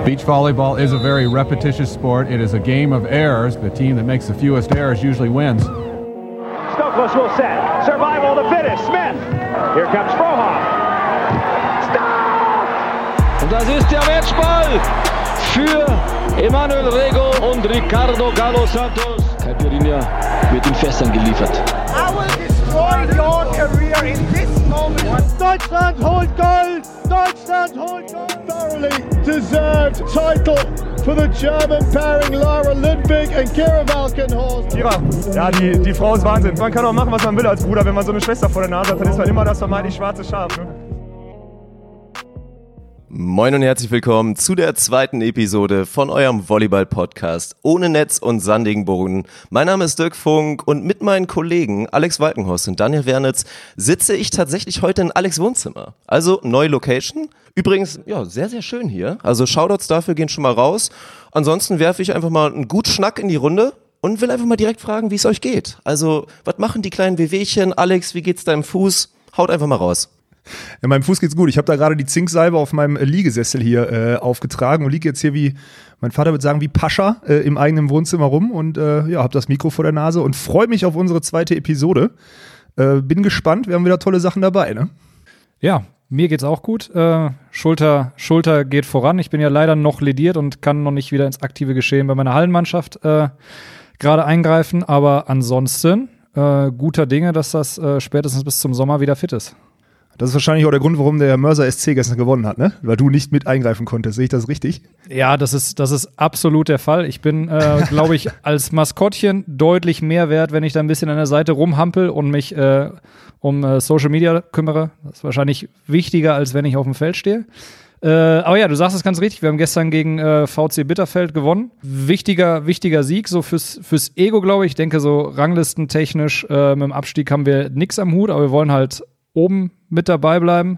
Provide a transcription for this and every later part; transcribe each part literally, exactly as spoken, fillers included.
Beach volleyball is a very repetitious sport. It is a game of errors. The team that makes the fewest errors usually wins. Stokos will set. Survival of the fittest. Smith. Here comes Frohoff. Stop! Und das ist der Matchball für Emanuel Rego und Ricardo Galo Santos. Caipirinha wird in Fässern geliefert. I will destroy your career in this moment. Deutschland holt Gold! Deutschland holt Gold! Thoroughly deserved title for the German pairing Lara Lindvik and Kira Valkenhorst. Kira, ja, die, die Frau ist Wahnsinn. Man kann auch machen, was man will als Bruder. Wenn man so eine Schwester vor der Nase hat, dann ist man immer das vermeintlich schwarze Schaf. Ne? Moin und herzlich willkommen zu der zweiten Episode von eurem Volleyball-Podcast ohne Netz und sandigen Boden. Mein Name ist Dirk Funk und mit meinen Kollegen Alex Walkenhorst und Daniel Wernitz sitze ich tatsächlich heute in Alex' Wohnzimmer. Also neue Location. Übrigens, ja, sehr, sehr schön hier. Also Shoutouts dafür gehen schon mal raus. Ansonsten werfe ich einfach mal einen guten Schnack in die Runde und will einfach mal direkt fragen, wie es euch geht. Also, was machen die kleinen Wehwehchen? Alex, wie geht's deinem Fuß? Haut einfach mal raus. Ja, meinem Fuß geht's gut. Ich habe da gerade die Zinksalbe auf meinem äh, Liegesessel hier äh, aufgetragen und liege jetzt hier wie, mein Vater würde sagen, wie Pascha äh, im eigenen Wohnzimmer rum und äh, ja, habe das Mikro vor der Nase und freue mich auf unsere zweite Episode. Äh, bin gespannt, wir haben wieder tolle Sachen dabei, ne? Ja, mir geht's auch gut. Äh, Schulter, Schulter geht voran. Ich bin ja leider noch lediert und kann noch nicht wieder ins aktive Geschehen bei meiner Hallenmannschaft äh, gerade eingreifen, aber ansonsten äh, guter Dinge, dass das äh, spätestens bis zum Sommer wieder fit ist. Das ist wahrscheinlich auch der Grund, warum der Mörser S C gestern gewonnen hat, ne? Weil du nicht mit eingreifen konntest. Sehe ich das richtig? Ja, das ist, das ist absolut der Fall. Ich bin, äh, glaube ich, als Maskottchen deutlich mehr wert, wenn ich da ein bisschen an der Seite rumhampel und mich äh, um äh, Social Media kümmere. Das ist wahrscheinlich wichtiger, als wenn ich auf dem Feld stehe. Äh, aber ja, du sagst es ganz richtig. Wir haben gestern gegen äh, V C Bitterfeld gewonnen. Wichtiger, wichtiger Sieg, so fürs, fürs Ego, glaube ich. Ich denke, so ranglistentechnisch äh, mit dem Abstieg haben wir nix am Hut, aber wir wollen halt oben mit dabei bleiben.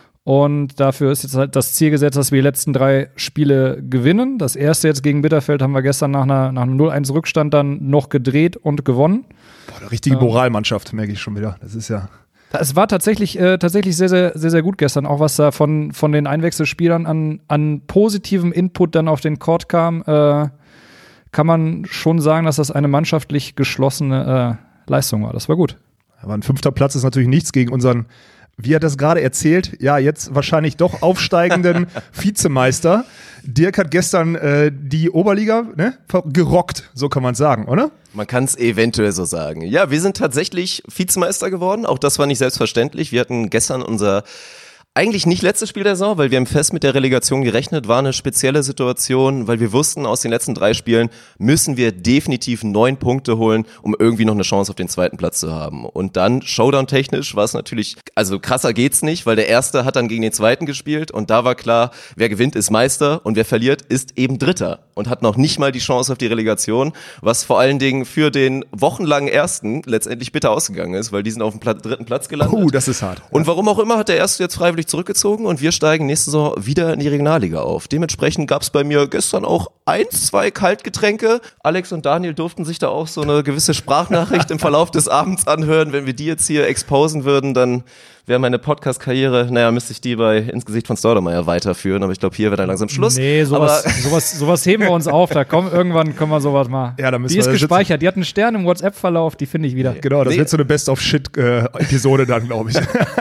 Und dafür ist jetzt halt das Ziel gesetzt, dass wir die letzten drei Spiele gewinnen. Das erste jetzt gegen Bitterfeld haben wir gestern nach, einer, nach einem null eins Rückstand dann noch gedreht und gewonnen. Boah, eine richtige Moralmannschaft, merke ich schon wieder. Das ist ja... Es war tatsächlich, äh, tatsächlich sehr, sehr, sehr, sehr gut gestern, auch was da von, von den Einwechselspielern an, an positivem Input dann auf den Court kam, äh, kann man schon sagen, dass das eine mannschaftlich geschlossene äh, Leistung war. Das war gut. Aber ein fünfter Platz ist natürlich nichts gegen unseren, wie er das gerade erzählt, ja, jetzt wahrscheinlich doch aufsteigenden Vizemeister. Dirk hat gestern äh, die Oberliga ne, gerockt, so kann man es sagen, oder? Man kann es eventuell so sagen. Ja, wir sind tatsächlich Vizemeister geworden. Auch das war nicht selbstverständlich. Wir hatten gestern unser eigentlich nicht letztes Spiel der Saison, weil wir haben fest mit der Relegation gerechnet, war eine spezielle Situation, weil wir wussten, aus den letzten drei Spielen müssen wir definitiv neun Punkte holen, um irgendwie noch eine Chance auf den zweiten Platz zu haben. Und dann, Showdown-technisch, war es natürlich, also krasser geht's nicht, weil der Erste hat dann gegen den Zweiten gespielt und da war klar, wer gewinnt, ist Meister und wer verliert, ist eben Dritter und hat noch nicht mal die Chance auf die Relegation, was vor allen Dingen für den wochenlangen Ersten letztendlich bitter ausgegangen ist, weil die sind auf dem Pla- dritten Platz gelandet. Oh, das ist hart. Und warum auch immer hat der Erste jetzt freiwillig zurückgezogen und wir steigen nächste Saison wieder in die Regionalliga auf. Dementsprechend gab es bei mir gestern auch eins, zwei Kaltgetränke. Alex und Daniel durften sich da auch so eine gewisse Sprachnachricht im Verlauf des Abends anhören. Wenn wir die jetzt hier exposen würden, dann wäre meine Podcast-Karriere, naja, müsste ich die bei Ins Gesicht von Staudemeyer weiterführen, aber ich glaube, hier wird dann langsam Schluss. Nee, sowas, sowas, sowas heben wir uns auf, da kommen, irgendwann können wir sowas mal. Ja, da müssen die wir ist da gespeichert, sitzen. die hat einen Stern im WhatsApp-Verlauf, die finde ich wieder. Genau, das Nee. wird so eine Best-of-Shit-Episode dann, glaube ich.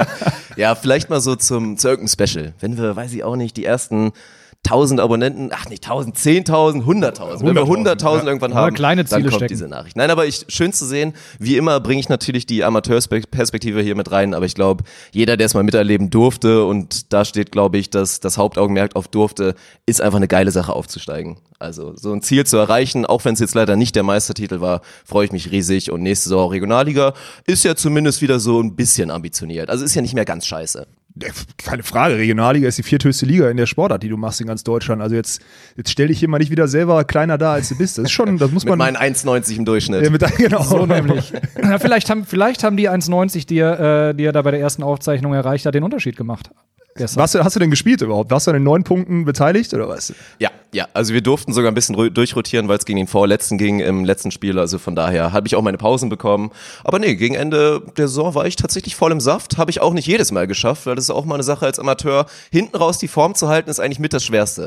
Ja, vielleicht mal so zum, zu irgendeinem Special. Wenn wir, weiß ich auch nicht, die ersten tausend Abonnenten, ach nicht tausend, zehntausend, hunderttausend. Wenn wir hunderttausend ja. irgendwann Aber haben, kleine dann Ziele kommt stecken. diese Nachricht. Nein, aber ich, schön zu sehen. Wie immer bringe ich natürlich die Amateurperspektive hier mit rein, aber ich glaube, jeder, der es mal miterleben durfte und da steht, glaube ich, dass das Hauptaugenmerk auf durfte, ist einfach eine geile Sache aufzusteigen. Also so ein Ziel zu erreichen, auch wenn es jetzt leider nicht der Meistertitel war, freue ich mich riesig und nächste Saison Regionalliga ist ja zumindest wieder so ein bisschen ambitioniert. Also ist ja nicht mehr ganz scheiße. Keine Frage, Regionalliga ist die vierthöchste Liga in der Sportart, die du machst in ganz Deutschland. Also jetzt, jetzt stell dich hier mal nicht wieder selber kleiner da, als du bist. Das ist schon, das muss Mit man... meinen eins neunzig im Durchschnitt. Ja, mit, genau. So nämlich. Ja, vielleicht, haben, vielleicht haben die eins neunzig, die er, äh, die er da bei der ersten Aufzeichnung erreicht hat, den Unterschied gemacht. Gestern. Was, hast du denn gespielt überhaupt? Warst du an den neun Punkten beteiligt oder was? Ja, ja, also wir durften sogar ein bisschen ru- durchrotieren, weil es gegen den Vorletzten ging im letzten Spiel, also von daher habe ich auch meine Pausen bekommen. Aber nee, gegen Ende der Saison war ich tatsächlich voll im Saft, habe ich auch nicht jedes Mal geschafft, weil das ist auch mal eine Sache als Amateur. Hinten raus die Form zu halten ist eigentlich mit das Schwerste.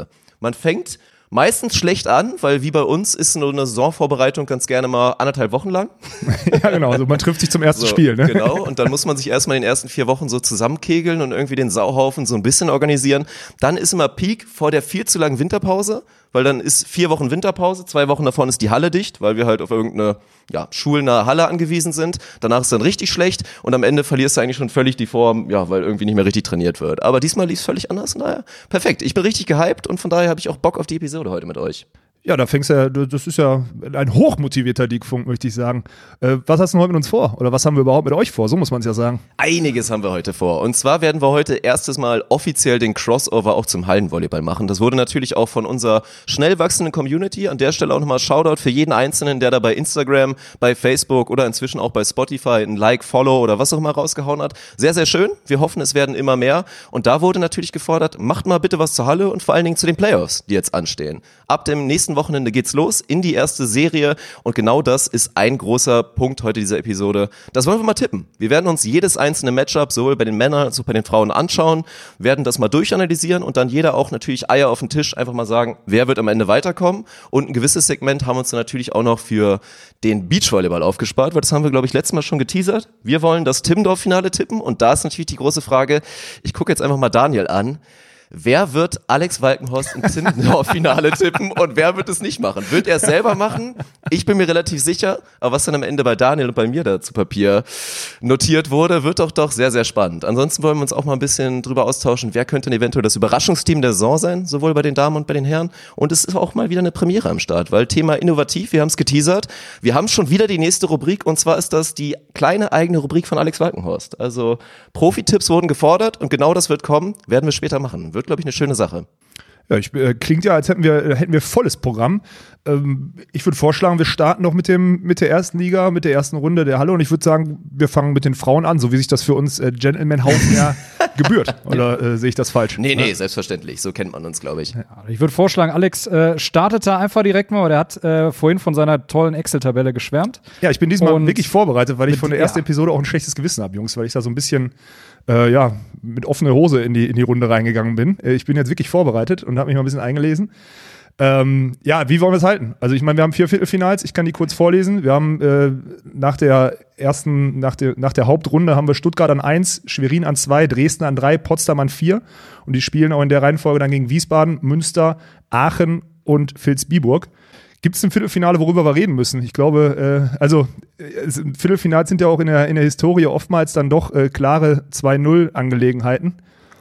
Man fängt meistens schlecht an, weil wie bei uns ist so eine Saisonvorbereitung ganz gerne mal anderthalb Wochen lang. Ja, genau, also man trifft sich zum ersten so, Spiel. Ne? Genau, und dann muss man sich erstmal in den ersten vier Wochen so zusammenkegeln und irgendwie den Sauhaufen so ein bisschen organisieren. Dann ist immer Peak vor der viel zu langen Winterpause, weil dann ist vier Wochen Winterpause, zwei Wochen davon ist die Halle dicht, weil wir halt auf irgendeine ja, schulnahe Halle angewiesen sind. Danach ist dann richtig schlecht und am Ende verlierst du eigentlich schon völlig die Form, ja, weil irgendwie nicht mehr richtig trainiert wird. Aber diesmal lief es völlig anders und daher perfekt. Ich bin richtig gehypt und von daher habe ich auch Bock auf die Episode heute mit euch. Ja, da fängst du ja, das ist ja ein hochmotivierter Diekfunk, möchte ich sagen. Äh, was hast du denn heute mit uns vor? Oder was haben wir überhaupt mit euch vor? So muss man es ja sagen. Einiges haben wir heute vor. Und zwar werden wir heute erstes Mal offiziell den Crossover auch zum Hallenvolleyball machen. Das wurde natürlich auch von unserer schnell wachsenden Community. An der Stelle auch nochmal Shoutout für jeden Einzelnen, der da bei Instagram, bei Facebook oder inzwischen auch bei Spotify ein Like, Follow oder was auch immer rausgehauen hat. Sehr, sehr schön. Wir hoffen, es werden immer mehr. Und da wurde natürlich gefordert, macht mal bitte was zur Halle und vor allen Dingen zu den Playoffs, die jetzt anstehen. Ab dem nächsten Wochenende geht's los in die erste Serie und genau das ist ein großer Punkt heute dieser Episode. Das wollen wir mal tippen. Wir werden uns jedes einzelne Matchup sowohl bei den Männern als auch bei den Frauen anschauen, werden das mal durchanalysieren und dann jeder auch natürlich Eier auf den Tisch einfach mal sagen, wer wird am Ende weiterkommen und ein gewisses Segment haben wir uns dann natürlich auch noch für den Beachvolleyball aufgespart, weil das haben wir, glaube ich, letztes Mal schon geteasert. Wir wollen das Timmendorf-Finale tippen und da ist natürlich die große Frage, ich gucke jetzt einfach mal Daniel an. Wer wird Alex Walkenhorst im Timmendorf-Finale tippen und wer wird es nicht machen? Wird er es selber machen? Ich bin mir relativ sicher, aber was dann am Ende bei Daniel und bei mir da zu Papier notiert wurde, wird doch doch sehr, sehr spannend. Ansonsten wollen wir uns auch mal ein bisschen drüber austauschen, wer könnte denn eventuell das Überraschungsteam der Saison sein, sowohl bei den Damen und bei den Herren. Und es ist auch mal wieder eine Premiere am Start, weil Thema innovativ, wir haben es geteasert, wir haben schon wieder die nächste Rubrik und zwar ist das die kleine eigene Rubrik von Alex Walkenhorst. Also Profi-Tipps wurden gefordert und genau das wird kommen, werden wir später machen. Wird, glaube ich, eine schöne Sache. Ja, ich, äh, klingt ja, als hätten wir, hätten wir volles Programm. Ähm, ich würde vorschlagen, wir starten noch mit dem, mit der ersten Liga, mit der ersten Runde der Halle und ich würde sagen, wir fangen mit den Frauen an, so wie sich das für uns äh, Gentleman-Haufen ja gebührt. Oder äh, sehe ich das falsch? Nee, nee, ja. Selbstverständlich. So kennt man uns, glaube ich. Ja, ich würde vorschlagen, Alex äh, startet da einfach direkt mal, weil der hat äh, vorhin von seiner tollen Excel-Tabelle geschwärmt. Ja, ich bin diesmal und wirklich vorbereitet, weil ich mit, von der ersten ja. Episode auch ein schlechtes Gewissen habe, Jungs, weil ich da so ein bisschen Äh, ja, mit offener Hose in die, in die Runde reingegangen bin. Äh, ich bin jetzt wirklich vorbereitet und habe mich mal ein bisschen eingelesen. Ähm, ja, wie wollen wir es halten? Also ich meine, wir haben vier Viertelfinals, ich kann die kurz vorlesen. Wir haben äh, nach der ersten, nach der, nach der Hauptrunde haben wir Stuttgart an eins, Schwerin an zwei, Dresden an drei, Potsdam an vier. Und die spielen auch in der Reihenfolge dann gegen Wiesbaden, Münster, Aachen und Vilsbiburg. Gibt es ein Viertelfinale, worüber wir reden müssen? Ich glaube, äh, also äh, Viertelfinals sind ja auch in der, in der Historie oftmals dann doch äh, klare zwei null Angelegenheiten.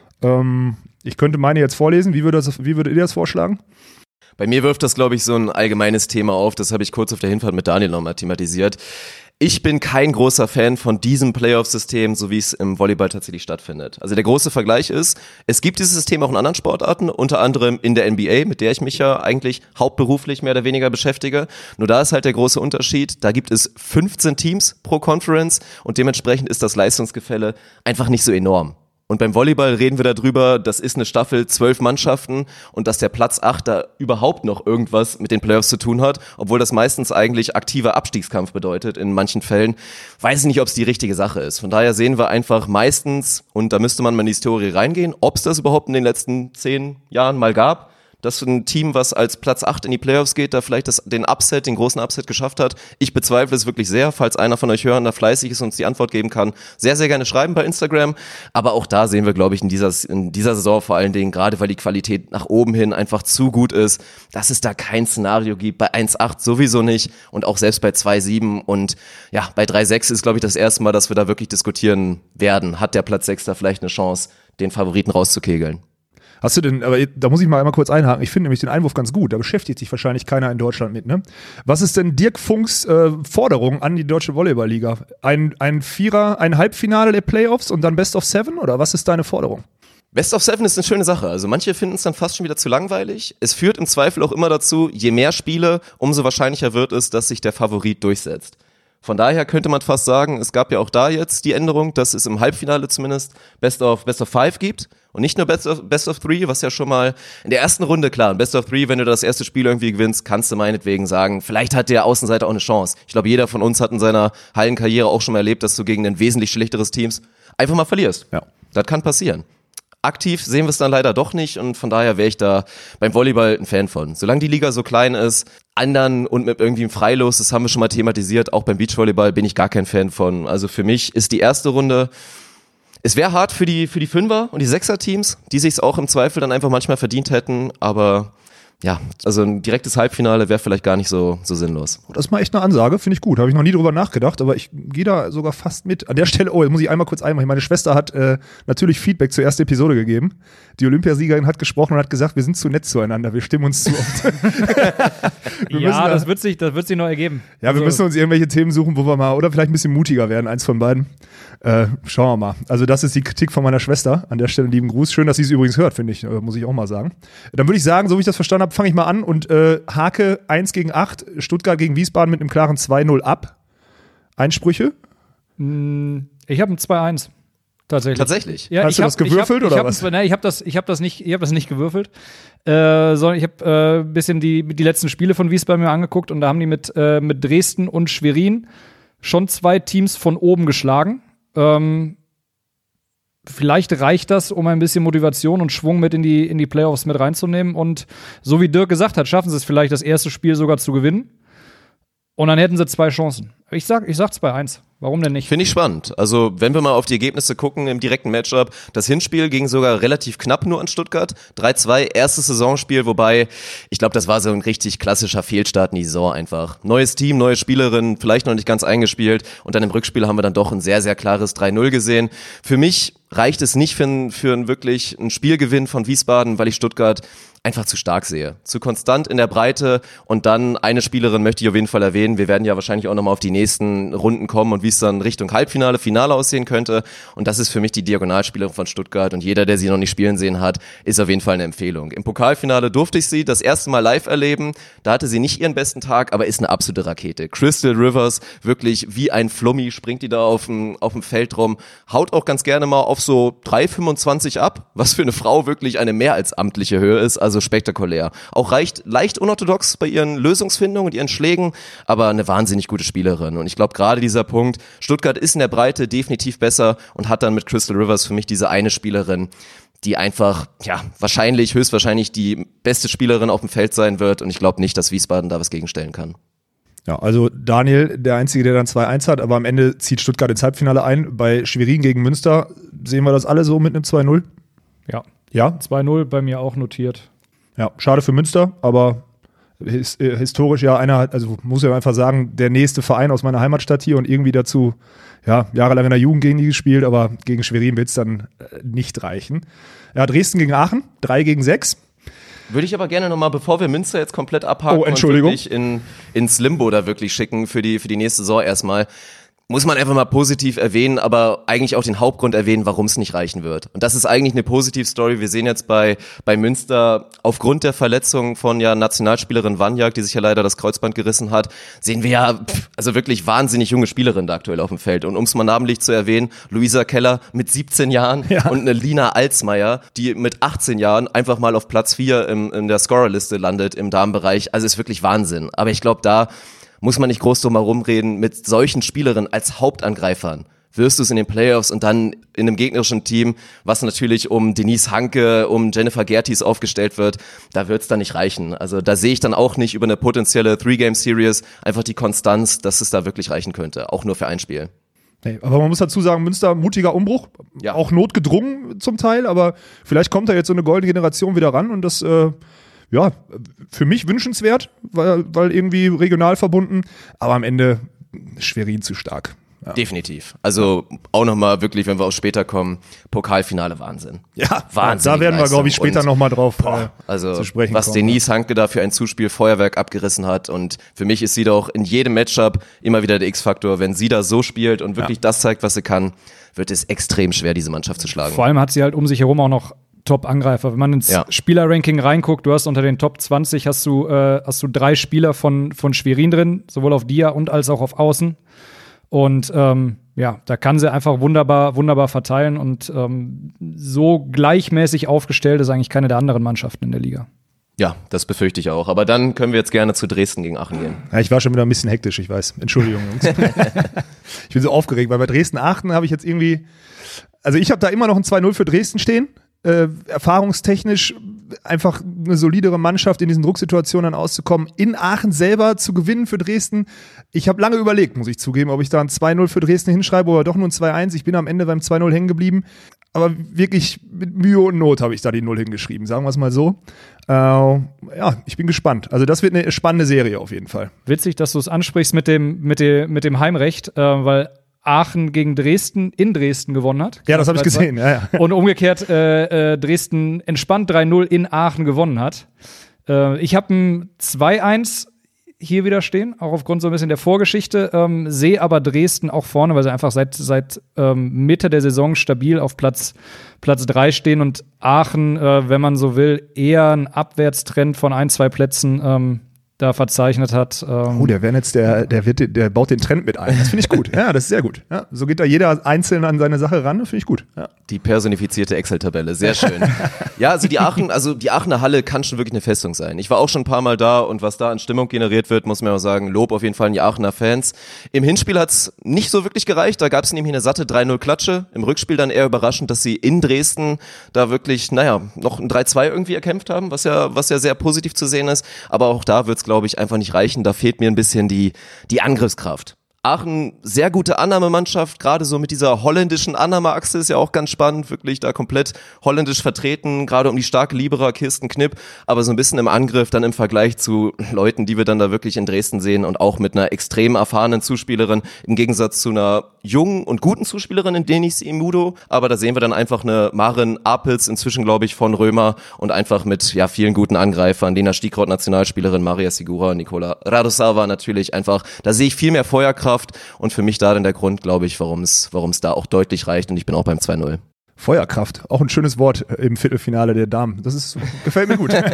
Ähm, ich könnte meine jetzt vorlesen. Wie, würde das, wie würdet ihr das vorschlagen? Bei mir wirft das, glaube ich, so ein allgemeines Thema auf. Das habe ich kurz auf der Hinfahrt mit Daniel nochmal thematisiert. Ich bin kein großer Fan von diesem Playoff-System, so wie es im Volleyball tatsächlich stattfindet. Also der große Vergleich ist, es gibt dieses System auch in anderen Sportarten, unter anderem in der N B A, mit der ich mich ja eigentlich hauptberuflich mehr oder weniger beschäftige. Nur da ist halt der große Unterschied, da gibt es fünfzehn Teams pro Conference und dementsprechend ist das Leistungsgefälle einfach nicht so enorm. Und beim Volleyball reden wir darüber, das ist eine Staffel, zwölf Mannschaften und dass der Platz acht da überhaupt noch irgendwas mit den Playoffs zu tun hat, obwohl das meistens eigentlich aktiver Abstiegskampf bedeutet in manchen Fällen, weiß ich nicht, ob es die richtige Sache ist. Von daher sehen wir einfach meistens, und da müsste man mal in die Historie reingehen, ob es das überhaupt in den letzten zehn Jahren mal gab, dass ein Team, was als Platz acht in die Playoffs geht, da vielleicht das, den Upset, den großen Upset geschafft hat. Ich bezweifle es wirklich sehr, falls einer von euch Hörern da fleißig ist und uns die Antwort geben kann. Sehr, sehr gerne schreiben bei Instagram. Aber auch da sehen wir, glaube ich, in dieser, in dieser Saison vor allen Dingen, gerade weil die Qualität nach oben hin einfach zu gut ist, dass es da kein Szenario gibt. Bei eins acht sowieso nicht und auch selbst bei zwei sieben und ja, bei drei sechs ist, glaube ich, das erste Mal, dass wir da wirklich diskutieren werden. Hat der Platz sechs da vielleicht eine Chance, den Favoriten rauszukegeln? Hast du denn, aber da muss ich mal einmal kurz einhaken, ich finde nämlich den Einwurf ganz gut, da beschäftigt sich wahrscheinlich keiner in Deutschland mit, ne? Was ist denn Dirk Funks äh, Forderung an die Deutsche Volleyball-Liga? Ein, ein Vierer, ein Halbfinale der Playoffs und dann Best of Seven, oder was ist deine Forderung? Best of Seven ist eine schöne Sache, also manche finden es dann fast schon wieder zu langweilig. Es führt im Zweifel auch immer dazu, je mehr Spiele, umso wahrscheinlicher wird es, dass sich der Favorit durchsetzt. Von daher könnte man fast sagen, es gab ja auch da jetzt die Änderung, dass es im Halbfinale zumindest Best of, Best of Five gibt und nicht nur Best of, Best of Three, was ja schon mal in der ersten Runde, klar, Best of Three, wenn du das erste Spiel irgendwie gewinnst, kannst du meinetwegen sagen, vielleicht hat der Außenseiter auch eine Chance. Ich glaube, jeder von uns hat in seiner Hallenkarriere auch schon mal erlebt, dass du gegen ein wesentlich schlechteres Team einfach mal verlierst. Ja. Das kann passieren. aktiv sehen wir es dann leider doch nicht und von daher wäre ich da beim Volleyball ein Fan von. Solange die Liga so klein ist, anderen und mit irgendwie einem Freilos, das haben wir schon mal thematisiert, auch beim Beachvolleyball bin ich gar kein Fan von. Also für mich ist die erste Runde, es wäre hart für die, für die Fünfer- und die Sechser-Teams, die sich es auch im Zweifel dann einfach manchmal verdient hätten, aber ja, also ein direktes Halbfinale wäre vielleicht gar nicht so, so sinnlos. Das ist mal echt eine Ansage, finde ich gut. Habe ich noch nie drüber nachgedacht, aber ich gehe da sogar fast mit. An der Stelle, oh, jetzt muss ich einmal kurz einmachen. Meine Schwester hat äh, natürlich Feedback zur ersten Episode gegeben. Die Olympiasiegerin hat gesprochen und hat gesagt, wir sind zu nett zueinander, wir stimmen uns zu oft. Ja, das wird, sich, das wird sich noch ergeben. Ja, wir also, müssen uns irgendwelche Themen suchen, wo wir mal, oder vielleicht ein bisschen mutiger werden, eins von beiden. Äh, schauen wir mal. Also das ist die Kritik von meiner Schwester. An der Stelle lieben Gruß. Schön, dass sie es übrigens hört, finde ich, äh, muss ich auch mal sagen. Dann würde ich sagen, so wie ich das verstanden habe, fange ich mal an und äh, hake eins gegen acht, Stuttgart gegen Wiesbaden mit einem klaren zwei null ab. Einsprüche? Ich habe ein zwei eins. Tatsächlich. Tatsächlich? Ja, Hast du hab, das gewürfelt ich hab, oder ich was? Hab, ne, ich habe das, ich hab das, nicht, ich hab das nicht gewürfelt, äh, sondern ich habe ein äh, bisschen die, die letzten Spiele von Wiesbaden mir angeguckt und da haben die mit, äh, mit Dresden und Schwerin schon zwei Teams von oben geschlagen. Ähm, vielleicht reicht das, um ein bisschen Motivation und Schwung mit in die, in die Playoffs mit reinzunehmen und so wie Dirk gesagt hat, schaffen sie es vielleicht, das erste Spiel sogar zu gewinnen. Und dann hätten sie zwei Chancen. Ich sag, ich sag zwei eins. Warum denn nicht? Finde ich spannend. Also, wenn wir mal auf die Ergebnisse gucken im direkten Matchup, das Hinspiel ging sogar relativ knapp nur an Stuttgart. drei zwei, erstes Saisonspiel, wobei, ich glaube, das war so ein richtig klassischer Fehlstart in die Saison einfach. Neues Team, neue Spielerin, vielleicht noch nicht ganz eingespielt und dann im Rückspiel haben wir dann doch ein sehr, sehr klares drei null gesehen. Für mich reicht es nicht für ein, für ein wirklich einen Spielgewinn von Wiesbaden, weil ich Stuttgart einfach zu stark sehe. Zu konstant in der Breite und dann eine Spielerin möchte ich auf jeden Fall erwähnen. Wir werden ja wahrscheinlich auch nochmal auf die nächsten Runden kommen und wie es dann Richtung Halbfinale, Finale aussehen könnte. Und das ist für mich die Diagonalspielerin von Stuttgart und jeder, der sie noch nicht spielen sehen hat, ist auf jeden Fall eine Empfehlung. Im Pokalfinale durfte ich sie das erste Mal live erleben. Da hatte sie nicht ihren besten Tag, aber ist eine absolute Rakete. Crystal Rivers, wirklich wie ein Flummi, springt die da auf dem, auf dem Feld rum, haut auch ganz gerne mal auf so drei fünfundzwanzig ab, was für eine Frau wirklich eine mehr als amtliche Höhe ist. Also Also spektakulär. Auch reicht leicht unorthodox bei ihren Lösungsfindungen und ihren Schlägen, aber eine wahnsinnig gute Spielerin. Und ich glaube gerade dieser Punkt, Stuttgart ist in der Breite definitiv besser und hat dann mit Crystal Rivers für mich diese eine Spielerin, die einfach, ja, wahrscheinlich, höchstwahrscheinlich die beste Spielerin auf dem Feld sein wird. Und ich glaube nicht, dass Wiesbaden da was gegenstellen kann. Ja, also Daniel, der Einzige, der dann zwei eins hat, aber am Ende zieht Stuttgart ins Halbfinale ein. Bei Schwerin gegen Münster sehen wir das alle so mit einem zwei null? Ja. Ja? zwei null bei mir auch notiert. Ja, schade für Münster, aber his, äh, historisch ja einer, also muss ja einfach sagen, der nächste Verein aus meiner Heimatstadt hier und irgendwie dazu, ja, jahrelang in der Jugend gegen die gespielt, aber gegen Schwerin wird es dann äh, nicht reichen. Ja, Dresden gegen Aachen, drei gegen sechs. Würde ich aber gerne nochmal, bevor wir Münster jetzt komplett abhaken oh, Entschuldigung. und wirklich in, ins Limbo da wirklich schicken für die, für die nächste Saison erstmal, muss man einfach mal positiv erwähnen, aber eigentlich auch den Hauptgrund erwähnen, warum es nicht reichen wird. Und das ist eigentlich eine Positivstory. Wir sehen jetzt bei bei Münster, aufgrund der Verletzung von ja Nationalspielerin Wanjak, die sich ja leider das Kreuzband gerissen hat, sehen wir ja pff, also wirklich wahnsinnig junge Spielerinnen da aktuell auf dem Feld. Und um es mal namentlich zu erwähnen, Luisa Keller mit siebzehn Jahren ja. und eine Lina Alsmeier, die mit achtzehn Jahren einfach mal auf Platz vier im, in der Scorerliste landet im Damenbereich. Also ist wirklich Wahnsinn. Aber ich glaube, da muss man nicht groß drum herum reden, mit solchen Spielerinnen als Hauptangreifern wirst du es in den Playoffs und dann in einem gegnerischen Team, was natürlich um Denise Hanke, um Jennifer Gertis aufgestellt wird, da wird es dann nicht reichen. Also da sehe ich dann auch nicht über eine potenzielle Three-Game-Series einfach die Konstanz, dass es da wirklich reichen könnte, auch nur für ein Spiel. Nee, aber man muss dazu sagen, Münster, mutiger Umbruch, ja. Auch notgedrungen zum Teil, aber vielleicht kommt da jetzt so eine goldene Generation wieder ran und das äh ja, für mich wünschenswert, weil, weil irgendwie regional verbunden, aber am Ende Schwerin zu stark. Ja. Definitiv. Also auch nochmal wirklich, wenn wir auch später kommen, Pokalfinale Wahnsinn. Ja, Wahnsinn. Da werden wir, glaube ich, später nochmal drauf boah, äh, also, zu sprechen was kommen. Denise Hanke da für ein Zuspiel Feuerwerk abgerissen hat und für mich ist sie doch in jedem Matchup immer wieder der X-Faktor. Wenn sie da so spielt und wirklich ja. das zeigt, was sie kann, wird es extrem schwer, diese Mannschaft zu schlagen. Vor allem hat sie halt um sich herum auch noch Top-Angreifer. Wenn man ins ja. Spielerranking reinguckt, du hast unter den Top zwanzig hast du, äh, hast du drei Spieler von, von Schwerin drin, sowohl auf Dia und als auch auf Außen. Und ähm, ja, da kann sie einfach wunderbar, wunderbar verteilen und ähm, so gleichmäßig aufgestellt ist eigentlich keine der anderen Mannschaften in der Liga. Ja, das befürchte ich auch. Aber dann können wir jetzt gerne zu Dresden gegen Aachen gehen. Ja, ich war schon wieder ein bisschen hektisch, ich weiß. Entschuldigung, Jungs. Ich bin so aufgeregt, weil bei Dresden-Aachen habe ich jetzt irgendwie, also ich habe da immer noch ein zwei null für Dresden stehen. äh, erfahrungstechnisch einfach eine solidere Mannschaft in diesen Drucksituationen dann auszukommen. In Aachen selber zu gewinnen für Dresden. Ich habe lange überlegt, muss ich zugeben, ob ich da ein zwei null für Dresden hinschreibe oder doch nur ein zwei eins. Ich bin am Ende beim zwei null hängen geblieben. Aber wirklich mit Mühe und Not habe ich da die Null hingeschrieben, sagen wir es mal so. Äh, ja, ich bin gespannt. Also das wird eine spannende Serie auf jeden Fall. Witzig, dass du es ansprichst mit dem, mit dem, mit dem Heimrecht, äh, weil Aachen gegen Dresden in Dresden gewonnen hat. Ja, das habe ich gesehen. Ja, ja. Und umgekehrt äh, äh, Dresden entspannt drei null in Aachen gewonnen hat. Äh, ich habe ein zwei eins hier wieder stehen, auch aufgrund so ein bisschen der Vorgeschichte, ähm, sehe aber Dresden auch vorne, weil sie einfach seit, seit ähm, Mitte der Saison stabil auf Platz, Platz drei stehen und Aachen, äh, wenn man so will, eher einen Abwärtstrend von ein, zwei Plätzen ähm, da verzeichnet hat. Ähm oh, der wäre jetzt der, der wird, der baut den Trend mit ein. Das finde ich gut. Ja, das ist sehr gut. Ja, so geht da jeder einzeln an seine Sache ran. Das finde ich gut. Ja. Die personifizierte Excel-Tabelle, sehr schön. Ja, also die Aachen, also die Aachener Halle kann schon wirklich eine Festung sein. Ich war auch schon ein paar Mal da und was da an Stimmung generiert wird, muss man auch sagen, Lob auf jeden Fall an die Aachener Fans. Im Hinspiel hat's nicht so wirklich gereicht. Da gab's nämlich eine satte drei null Klatsche. Im Rückspiel dann eher überraschend, dass sie in Dresden da wirklich, naja, noch ein drei zwei irgendwie erkämpft haben, was ja, was ja sehr positiv zu sehen ist. Aber auch da wird's, glaube ich, einfach nicht reichen. Da fehlt mir ein bisschen die, die Angriffskraft. Aachen, sehr gute Annahmemannschaft, gerade so mit dieser holländischen Annahmeachse ist ja auch ganz spannend, wirklich da komplett holländisch vertreten, gerade um die starke Libera, Kirsten Knipp, aber so ein bisschen im Angriff dann im Vergleich zu Leuten, die wir dann da wirklich in Dresden sehen und auch mit einer extrem erfahrenen Zuspielerin, im Gegensatz zu einer jungen und guten Zuspielerin in Denise Imudo, aber da sehen wir dann einfach eine Maren Apels, inzwischen glaube ich von Römer und einfach mit ja vielen guten Angreifern, Lena Stiekraut, Nationalspielerin, Maria Sigura, Nicola Radosava natürlich einfach, da sehe ich viel mehr Feuerkraft. Und für mich da dann der Grund, glaube ich, warum es warum es da auch deutlich reicht. Und ich bin auch beim zwei null. Feuerkraft, auch ein schönes Wort im Viertelfinale der Damen. Das ist, gefällt mir gut.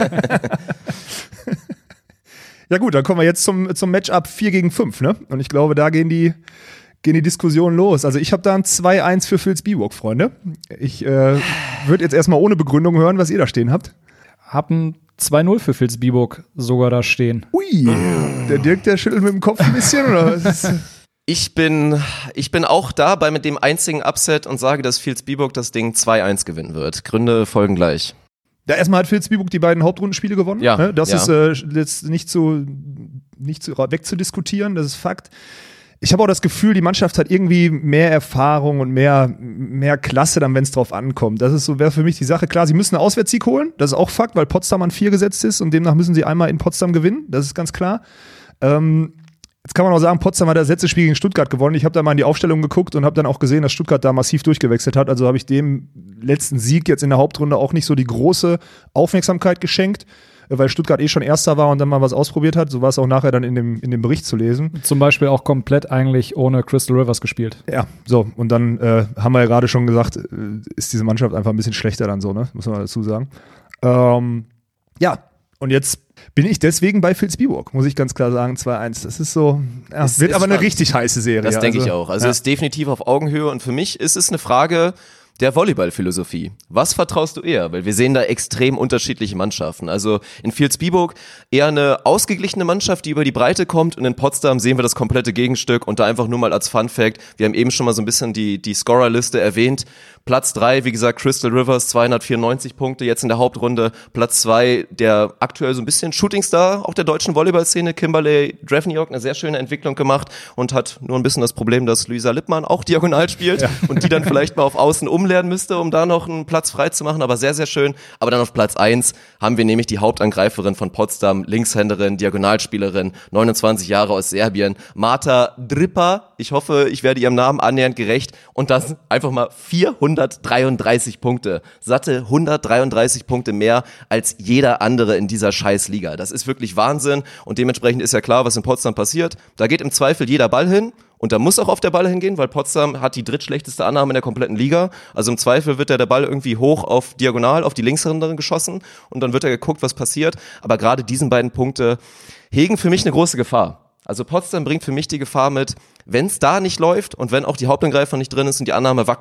Ja gut, dann kommen wir jetzt zum, zum Matchup vier gegen fünf. Ne? Und ich glaube, da gehen die, gehen die Diskussionen los. Also ich habe da ein zwei eins für Vilsbiburg, Freunde. Ich äh, würde jetzt erstmal ohne Begründung hören, was ihr da stehen habt. Hab ein zwei null für Vilsbiburg sogar da stehen. Ui, der Dirk, der schüttelt mit dem Kopf ein bisschen, oder was? Ich bin, ich bin auch da bei mit dem einzigen Upset und sage, dass Vilsbiburg das Ding zwei eins gewinnen wird. Gründe folgen gleich. Ja, erstmal hat Vilsbiburg die beiden Hauptrundenspiele gewonnen. Ja, ne? Das ja. ist äh, jetzt nicht zu, nicht zu wegzudiskutieren, das ist Fakt. Ich habe auch das Gefühl, die Mannschaft hat irgendwie mehr Erfahrung und mehr, mehr Klasse, dann wenn es drauf ankommt. Das ist so, wäre für mich die Sache. Klar, sie müssen einen Auswärtssieg holen, das ist auch Fakt, weil Potsdam an vier gesetzt ist und demnach müssen sie einmal in Potsdam gewinnen, das ist ganz klar. Ähm, jetzt kann man auch sagen, Potsdam hat das letzte Spiel gegen Stuttgart gewonnen. Ich habe da mal in die Aufstellung geguckt und habe dann auch gesehen, dass Stuttgart da massiv durchgewechselt hat. Also habe ich dem letzten Sieg jetzt in der Hauptrunde auch nicht so die große Aufmerksamkeit geschenkt, weil Stuttgart eh schon Erster war und dann mal was ausprobiert hat. So war es auch nachher dann in dem, in dem Bericht zu lesen. Zum Beispiel auch komplett eigentlich ohne Crystal Rivers gespielt. Ja, so. Und dann äh, haben wir ja gerade schon gesagt, äh, ist diese Mannschaft einfach ein bisschen schlechter dann so, ne? Muss man dazu sagen. Ähm, ja, und jetzt bin ich deswegen bei Vilsbiburg, muss ich ganz klar sagen, zwei eins. Das ist so, ja, es wird aber spannend. Eine richtig heiße Serie. Das denke also, ich auch. Also ja. ist definitiv auf Augenhöhe und für mich ist es eine Frage der Volleyball-Philosophie. Was vertraust du eher? Weil wir sehen da extrem unterschiedliche Mannschaften. Also in Vilsbiburg eher eine ausgeglichene Mannschaft, die über die Breite kommt und in Potsdam sehen wir das komplette Gegenstück und da einfach nur mal als Fun-Fact, wir haben eben schon mal so ein bisschen die, die Scorerliste erwähnt. Platz drei, wie gesagt, Crystal Rivers, zweihundertvierundneunzig Punkte jetzt in der Hauptrunde. Platz zwei, der aktuell so ein bisschen Shootingstar auch der deutschen Volleyball-Szene, Kimberly Drevniok, eine sehr schöne Entwicklung gemacht und hat nur ein bisschen das Problem, dass Luisa Lippmann auch diagonal spielt ja. und die dann vielleicht mal auf Außen umlernen müsste, um da noch einen Platz frei zu machen, aber sehr, sehr schön. Aber dann auf Platz eins haben wir nämlich die Hauptangreiferin von Potsdam, Linkshänderin, Diagonalspielerin, neunundzwanzig Jahre aus Serbien, Marta Drippa. Ich hoffe, ich werde ihrem Namen annähernd gerecht und das einfach mal vierhundertdreiunddreißig Punkte. Satte hundertdreiunddreißig Punkte mehr als jeder andere in dieser Scheißliga. Das ist wirklich Wahnsinn und dementsprechend ist ja klar, was in Potsdam passiert. Da geht im Zweifel jeder Ball hin. Und da muss auch auf der Ball hingehen, weil Potsdam hat die drittschlechteste Annahme in der kompletten Liga. Also im Zweifel wird der, der Ball irgendwie hoch auf Diagonal, auf die Linkshänderin geschossen und dann wird er geguckt, was passiert. Aber gerade diesen beiden Punkte hegen für mich eine große Gefahr. Also Potsdam bringt für mich die Gefahr mit, wenn es da nicht läuft und wenn auch die Hauptangreifer nicht drin ist und die Annahme wackelt,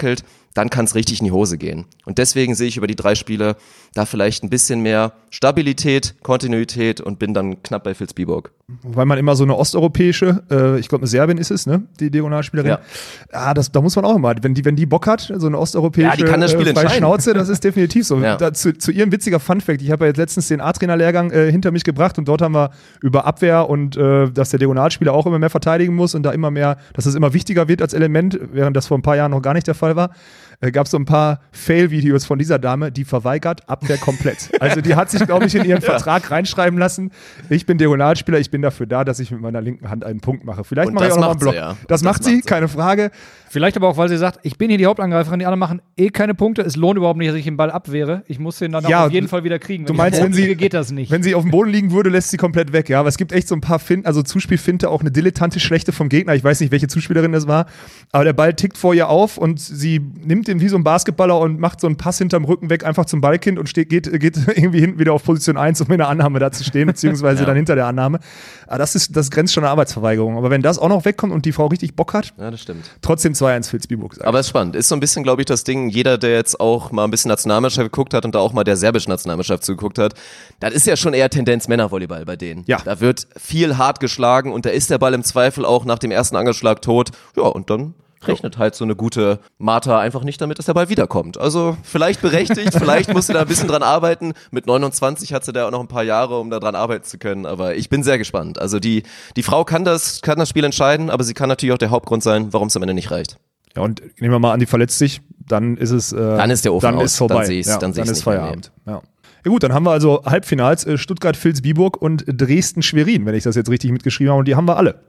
dann kann es richtig in die Hose gehen. Und deswegen sehe ich über die drei Spiele da vielleicht ein bisschen mehr Stabilität, Kontinuität und bin dann knapp bei Vilsbiburg. Weil man immer so eine osteuropäische, äh, ich glaube eine Serbin ist es, ne, die Diagonalspielerin. Ja, ah, das, da muss man auch immer, wenn die, wenn die Bock hat, so eine osteuropäische ja, die kann das Spiel äh, freie entscheiden. Schnauze, das ist definitiv so. Ja. Da, zu, zu ihrem witziger Funfact, ich habe ja jetzt letztens den A-Trainer-Lehrgang äh, hinter mich gebracht und dort haben wir über Abwehr und äh, dass der Diagonalspieler auch immer mehr verteidigen muss und da immer mehr, dass es immer wichtiger wird als Element, während das vor ein paar Jahren noch gar nicht der Fall war. Äh, gab es so ein paar Fail-Videos von dieser Dame, die verweigert Abwehr komplett. Also die hat sich, glaube ich, in ihren ja. Vertrag reinschreiben lassen, ich bin Diagonalspieler, ich bin dafür da, dass ich mit meiner linken Hand einen Punkt mache. Vielleicht mache ich auch noch mal einen Block. Sie, ja. Das, das macht sie, sie, keine Frage. Vielleicht aber auch, weil sie sagt, ich bin hier die Hauptangreiferin, die anderen machen eh keine Punkte, es lohnt überhaupt nicht, dass ich den Ball abwehre. Ich muss den dann ja, auf jeden Fall wieder kriegen. Wenn du meinst, wenn sie, geht das nicht. Wenn sie auf dem Boden liegen würde, lässt sie komplett weg. Ja, aber es gibt echt so ein paar Finten, also Zuspielfinte, auch eine dilettantisch schlechte vom Gegner. Ich weiß nicht, welche Zuspielerin das war, aber der Ball tickt vor ihr auf und sie nimmt den wie so ein Basketballer und macht so einen Pass hinterm Rücken weg, einfach zum Ballkind und steht, geht, geht irgendwie hinten wieder auf Position eins, um in der Annahme da zu stehen, beziehungsweise ja. dann hinter der Annahme. Aber das ist, das grenzt schon an Arbeitsverweigerung. Aber wenn das auch noch wegkommt und die Frau richtig Bock hat, ja, das stimmt. Trotzdem zwei eins Vilsbiburg. Aber es ist spannend. Ist so ein bisschen, glaube ich, das Ding, jeder, der jetzt auch mal ein bisschen Nationalmannschaft geguckt hat und da auch mal der serbischen Nationalmannschaft zugeguckt hat, das ist ja schon eher Tendenz Männervolleyball bei denen. Ja. Da wird viel hart geschlagen und da ist der Ball im Zweifel auch nach dem ersten Angeschlag tot. Ja, und dann rechnet halt so eine gute Martha einfach nicht damit, dass der Ball wiederkommt. Also vielleicht berechtigt, vielleicht muss sie da ein bisschen dran arbeiten. Mit neunundzwanzig hat sie da auch noch ein paar Jahre, um da dran arbeiten zu können. Aber ich bin sehr gespannt. Also die, die Frau kann das, kann das Spiel entscheiden, aber sie kann natürlich auch der Hauptgrund sein, warum es am Ende nicht reicht. Ja, und nehmen wir mal an, die verletzt sich, dann ist es äh, dann ist der Ofen dann aus. Ist vorbei. Dann sehe ich ja, dann dann ist Feierabend. Ja. Ja gut, dann haben wir also Halbfinals äh, Stuttgart-Vilsbiburg und Dresden-Schwerin, wenn ich das jetzt richtig mitgeschrieben habe, und die haben wir alle.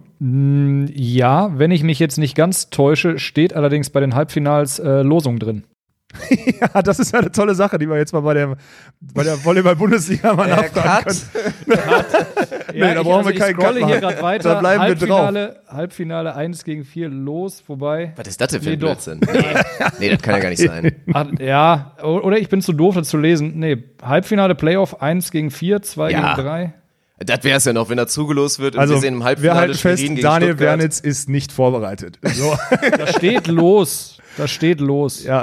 Ne? Ja, wenn ich mich jetzt nicht ganz täusche, steht allerdings bei den Halbfinals äh, Losung drin. Ja, das ist ja eine tolle Sache, die wir jetzt mal bei der, bei der Volleyball-Bundesliga mal nachfragen können. nee, ja, da brauchen also wir keinen Cut hier gerade weiter. Da bleiben Halbfinale, wir drauf. Halbfinale eins gegen vier los, wobei. Was ist das denn für nee, ein Blödsinn? Nee. nee, das kann ja gar nicht sein. Ach, ja, oder ich bin zu doof, das zu lesen. Nee, Halbfinale, Playoff eins gegen vier, zwei ja. gegen drei. Das wäre es ja noch, wenn er zugelost wird und also, wir sehen im Halbfinale wir halten fest, Schwerin gegen Daniel Stuttgart. Wernitz ist nicht vorbereitet. So. Da steht los. Da steht los. Ja.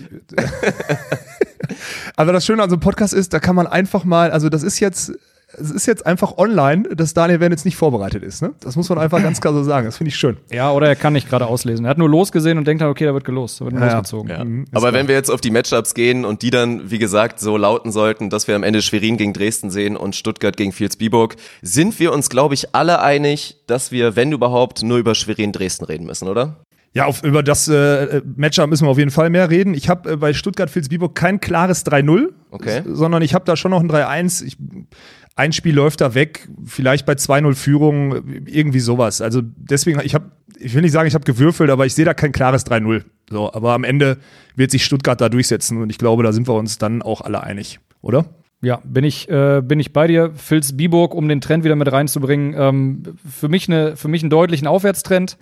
Aber das Schöne an so einem Podcast ist, da kann man einfach mal, also das ist jetzt, es ist jetzt einfach online, dass Daniel Wernitz nicht vorbereitet ist. Ne? Das muss man einfach ganz klar so sagen. Das finde ich schön. Ja, oder er kann nicht gerade auslesen. Er hat nur losgesehen und denkt dann, okay, da wird gelost. Da wird ja, losgezogen. Ja. Mhm, Aber wenn wir jetzt auf die Matchups gehen und die dann, wie gesagt, so lauten sollten, dass wir am Ende Schwerin gegen Dresden sehen und Stuttgart gegen Vilsbiburg, sind wir uns, glaube ich, alle einig, dass wir, wenn überhaupt, nur über Schwerin-Dresden reden müssen, oder? Ja, auf, über das äh, Matchup müssen wir auf jeden Fall mehr reden. Ich habe äh, bei Stuttgart-Vilsbiburg kein klares drei null, okay. sondern ich habe da schon noch ein drei eins. Ich, ein Spiel läuft da weg, vielleicht bei zwei null Führung, irgendwie sowas. Also deswegen, ich habe, ich will nicht sagen, ich habe gewürfelt, aber ich sehe da kein klares drei null. So, aber am Ende wird sich Stuttgart da durchsetzen und ich glaube, da sind wir uns dann auch alle einig, oder? Ja, bin ich, äh, bin ich bei dir. Vilsbiburg, um den Trend wieder mit reinzubringen, ähm, für mich eine, für mich einen deutlichen Aufwärtstrend.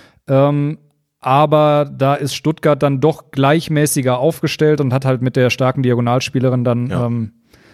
Ähm, Aber da ist Stuttgart dann doch gleichmäßiger aufgestellt und hat halt mit der starken Diagonalspielerin dann, ja, ähm,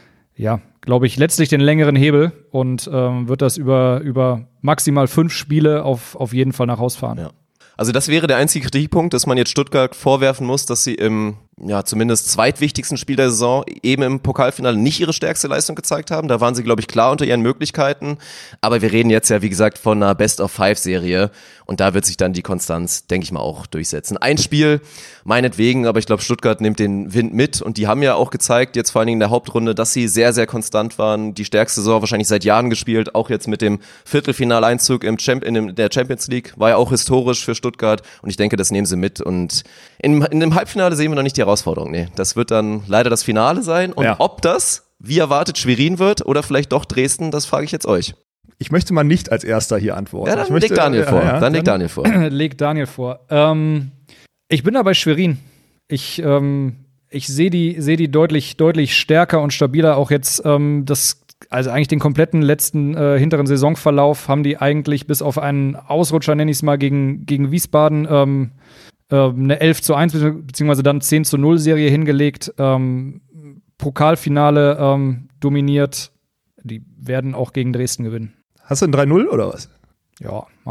ja glaube ich, letztlich den längeren Hebel und ähm, wird das über, über maximal fünf Spiele auf, auf jeden Fall nach Haus fahren. Ja. Also das wäre der einzige Kritikpunkt, dass man jetzt Stuttgart vorwerfen muss, dass sie im ja zumindest zweitwichtigsten Spiel der Saison eben im Pokalfinale nicht ihre stärkste Leistung gezeigt haben. Da waren sie, glaube ich, klar unter ihren Möglichkeiten. Aber wir reden jetzt ja, wie gesagt, von einer Best-of-Five-Serie und da wird sich dann die Konstanz, denke ich mal, auch durchsetzen. Ein Spiel, meinetwegen, aber ich glaube, Stuttgart nimmt den Wind mit und die haben ja auch gezeigt, jetzt vor allen Dingen in der Hauptrunde, dass sie sehr, sehr konstant waren. Die stärkste Saison wahrscheinlich seit Jahren gespielt, auch jetzt mit dem Viertelfinaleinzug im Champ- in der Champions League, war ja auch historisch für Stuttgart und ich denke, das nehmen sie mit und in, in dem Halbfinale sehen wir noch nicht die Herausforderung. Nee, das wird dann leider das Finale sein. Und ja, ob das, wie erwartet, Schwerin wird oder vielleicht doch Dresden, das frage ich jetzt euch. Ich möchte mal nicht als Erster hier antworten. Ja, dann ich möchte, leg Daniel äh, vor. Ja, dann leg Daniel vor. Leg Daniel vor. Ähm, ich bin da bei Schwerin. Ich, ähm, ich sehe die, seh die deutlich, deutlich stärker und stabiler. Auch jetzt ähm, das, also eigentlich den kompletten letzten äh, hinteren Saisonverlauf haben die eigentlich bis auf einen Ausrutscher, nenne ich es mal, gegen, gegen Wiesbaden ähm, eine elf zu eins beziehungsweise dann zehn zu null Serie hingelegt, ähm, Pokalfinale ähm, dominiert. Die werden auch gegen Dresden gewinnen. Hast du ein drei null oder was? Ja, machen wir.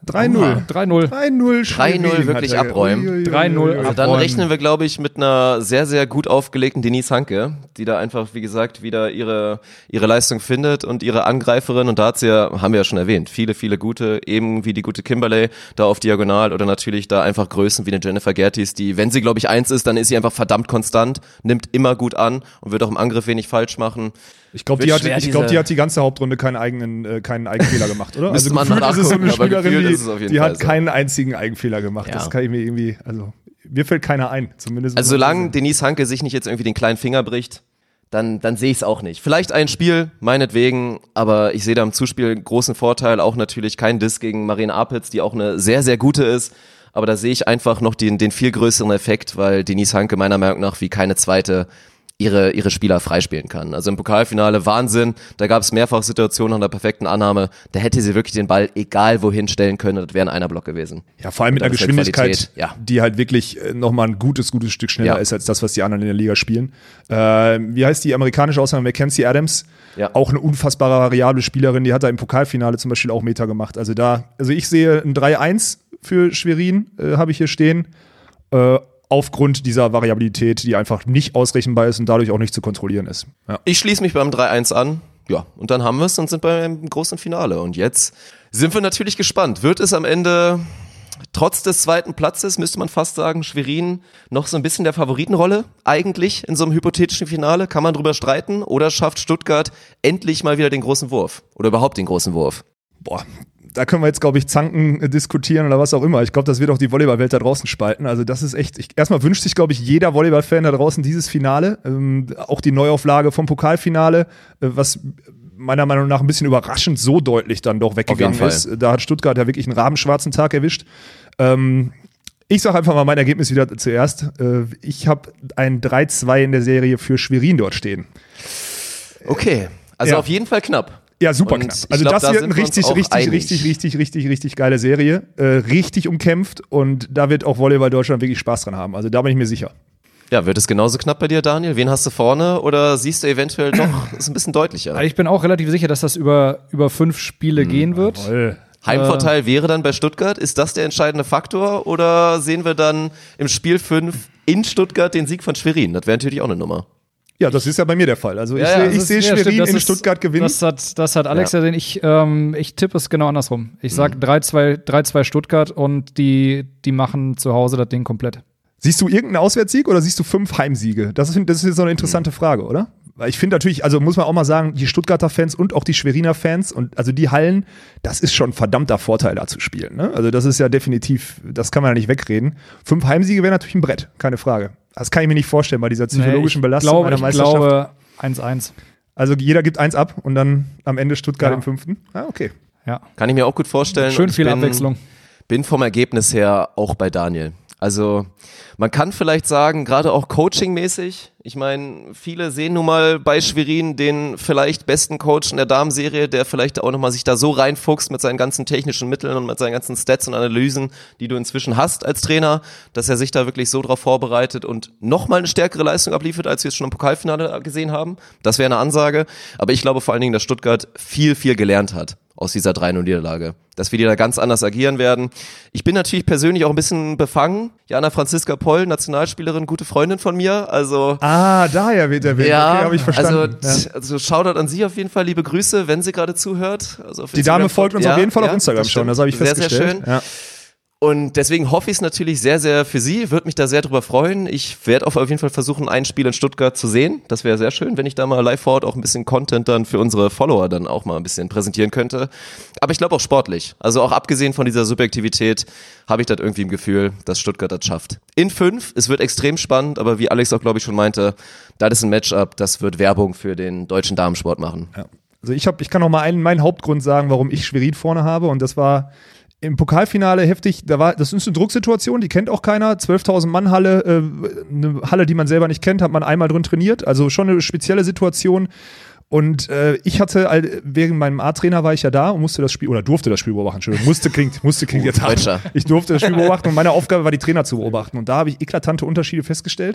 drei null. drei null. drei null. drei null wirklich abräumen. drei null Also dann rechnen wir, glaube ich, mit einer sehr, sehr gut aufgelegten Denise Hanke, die da einfach, wie gesagt, wieder ihre, ihre Leistung findet und ihre Angreiferin. Und da hat sie ja, haben wir ja schon erwähnt, viele, viele gute, eben wie die gute Kimberley da auf Diagonal oder natürlich da einfach Größen wie eine Jennifer Gertis, die, wenn sie, glaube ich, eins ist, dann ist sie einfach verdammt konstant, nimmt immer gut an und wird auch im Angriff wenig falsch machen. Ich glaube, die, ich glaub, die hat die ganze Hauptrunde keinen eigenen, äh, keinen Eigenfehler gemacht, oder? Also gefühlt ist es so eine Spielerin, die, die hat so. keinen einzigen Eigenfehler gemacht. Ja. Das kann ich mir irgendwie, also mir fällt keiner ein, zumindest. Also solange Denise Hanke sich nicht jetzt irgendwie den kleinen Finger bricht, dann, dann sehe ich es auch nicht. Vielleicht ein Spiel, meinetwegen, aber ich sehe da im Zuspiel einen großen Vorteil, auch natürlich kein Diss gegen Marina Apitz, die auch eine sehr, sehr gute ist, aber da sehe ich einfach noch den, den viel größeren Effekt, weil Denise Hanke meiner Meinung nach wie keine zweite ihre ihre Spieler freispielen kann. Also im Pokalfinale Wahnsinn, da gab es mehrfach Situationen an der perfekten Annahme, da hätte sie wirklich den Ball egal wohin stellen können, das wäre ein einer Block gewesen. Ja, vor allem mit einer Geschwindigkeit, halt ja. die halt wirklich nochmal ein gutes, gutes Stück schneller ja. ist als das, was die anderen in der Liga spielen. Äh, wie heißt die amerikanische Ausnahme? Mackenzie Adams, ja. auch eine unfassbare variable Spielerin, die hat da im Pokalfinale zum Beispiel auch Meter gemacht. Also da, also ich sehe ein drei eins für Schwerin, äh, habe ich hier stehen, äh, aufgrund dieser Variabilität, die einfach nicht ausrechenbar ist und dadurch auch nicht zu kontrollieren ist. Ja. Ich schließe mich beim drei eins an. Ja, und dann haben wir es und sind beim großen Finale. Und jetzt sind wir natürlich gespannt. Wird es am Ende, trotz des zweiten Platzes, müsste man fast sagen, Schwerin noch so ein bisschen der Favoritenrolle eigentlich in so einem hypothetischen Finale? Kann man drüber streiten? Oder schafft Stuttgart endlich mal wieder den großen Wurf? Oder überhaupt den großen Wurf? Boah, da können wir jetzt, glaube ich, zanken, äh, diskutieren oder was auch immer. Ich glaube, das wird auch die Volleyballwelt da draußen spalten. Also das ist echt, ich, erstmal wünscht sich, glaube ich, jeder Volleyballfan da draußen dieses Finale. Ähm, auch die Neuauflage vom Pokalfinale, äh, was meiner Meinung nach ein bisschen überraschend so deutlich dann doch weggegangen ist. Da hat Stuttgart ja wirklich einen rabenschwarzen Tag erwischt. Ähm, ich sage einfach mal mein Ergebnis wieder zuerst. Äh, ich habe ein drei zwei in der Serie für Schwerin dort stehen. Okay, also ja. auf jeden Fall knapp. Ja, super Und knapp. Also glaub, das da wird eine richtig, richtig, einig. richtig, richtig, richtig, richtig geile Serie. Äh, richtig umkämpft und da wird auch Volleyball Deutschland wirklich Spaß dran haben. Also da bin ich mir sicher. Ja, wird es genauso knapp bei dir, Daniel? Wen hast du vorne oder siehst du eventuell doch, ist ein bisschen deutlicher? Ich bin auch relativ sicher, dass das über, über fünf Spiele hm, gehen wird. Jawohl. Heimvorteil äh, wäre dann bei Stuttgart. Ist das der entscheidende Faktor oder sehen wir dann im Spiel fünf in Stuttgart den Sieg von Schwerin? Das wäre natürlich auch eine Nummer. Ja, das ist ja bei mir der Fall. Also ich ja, sehe ja, ich seh ja, Schwerin stimmt, in ist, Stuttgart gewinnen. Das hat, das hat Alex ja gesehen. Ich, ähm, ich tippe es genau andersrum. Ich sage Mhm. drei zwei Stuttgart und die, die machen zu Hause das Ding komplett. Siehst du irgendeinen Auswärtssieg oder siehst du fünf Heimsiege? Das ist, das ist jetzt so eine interessante mhm. Frage, oder? Weil ich finde natürlich, also muss man auch mal sagen, die Stuttgarter Fans und auch die Schweriner Fans und also die Hallen, das ist schon ein verdammter Vorteil, da zu spielen. Ne? Also das ist ja definitiv, das kann man ja nicht wegreden. Fünf Heimsiege wäre natürlich ein Brett, keine Frage. Das kann ich mir nicht vorstellen bei dieser psychologischen nee, Belastung glaube, einer ich Meisterschaft. Ich glaube eins eins. Also jeder gibt eins ab und dann am Ende Stuttgart ja. im fünften. Ah, okay. Ja. Kann ich mir auch gut vorstellen. Schön viel bin, Abwechslung. Bin vom Ergebnis her auch bei Daniel. Also man kann vielleicht sagen, gerade auch coachingmäßig, ich meine, viele sehen nun mal bei Schwerin den vielleicht besten Coach in der Damenserie, der vielleicht auch nochmal sich da so reinfuchst mit seinen ganzen technischen Mitteln und mit seinen ganzen Stats und Analysen, die du inzwischen hast als Trainer, dass er sich da wirklich so drauf vorbereitet und nochmal eine stärkere Leistung abliefert, als wir es schon im Pokalfinale gesehen haben. Das wäre eine Ansage. Aber ich glaube vor allen Dingen, dass Stuttgart viel, viel gelernt hat aus dieser drei null Niederlage. Dass wir die da ganz anders agieren werden. Ich bin natürlich persönlich auch ein bisschen befangen. Jana Franziska Poll, Nationalspielerin, gute Freundin von mir. Also ah, daher wird er ja, okay, habe ich verstanden. Also, ja. also Shoutout an sie auf jeden Fall, liebe Grüße, wenn sie gerade zuhört. Also auf die Dame Instagram folgt uns ja, auf jeden Fall ja, auf Instagram schon, das habe ich sehr, festgestellt. Sehr schön. Ja. Und deswegen hoffe ich es natürlich sehr, sehr für sie, würde mich da sehr drüber freuen. Ich werde auf jeden Fall versuchen, ein Spiel in Stuttgart zu sehen. Das wäre sehr schön, wenn ich da mal live vor Ort auch ein bisschen Content dann für unsere Follower dann auch mal ein bisschen präsentieren könnte. Aber ich glaube auch sportlich. Also auch abgesehen von dieser Subjektivität habe ich das irgendwie im Gefühl, dass Stuttgart das schafft. In fünf, es wird extrem spannend, aber wie Alex auch, glaube ich, schon meinte, das ist ein Matchup, das wird Werbung für den deutschen Damensport machen. Ja. Also ich, hab, ich kann noch mal einen, meinen Hauptgrund sagen, warum ich Schwerin vorne habe und das war im Pokalfinale heftig, da war, das ist eine Drucksituation, die kennt auch keiner, zwölftausend Mann Halle, äh, eine Halle, die man selber nicht kennt, hat man einmal drin trainiert, also schon eine spezielle Situation und äh, ich hatte, während meinem A-Trainer war ich ja da und musste das Spiel, oder durfte das Spiel beobachten, Entschuldigung, musste klingt, musste klingt jetzt hart. Ich durfte das Spiel beobachten und meine Aufgabe war, die Trainer zu beobachten und da habe ich eklatante Unterschiede festgestellt.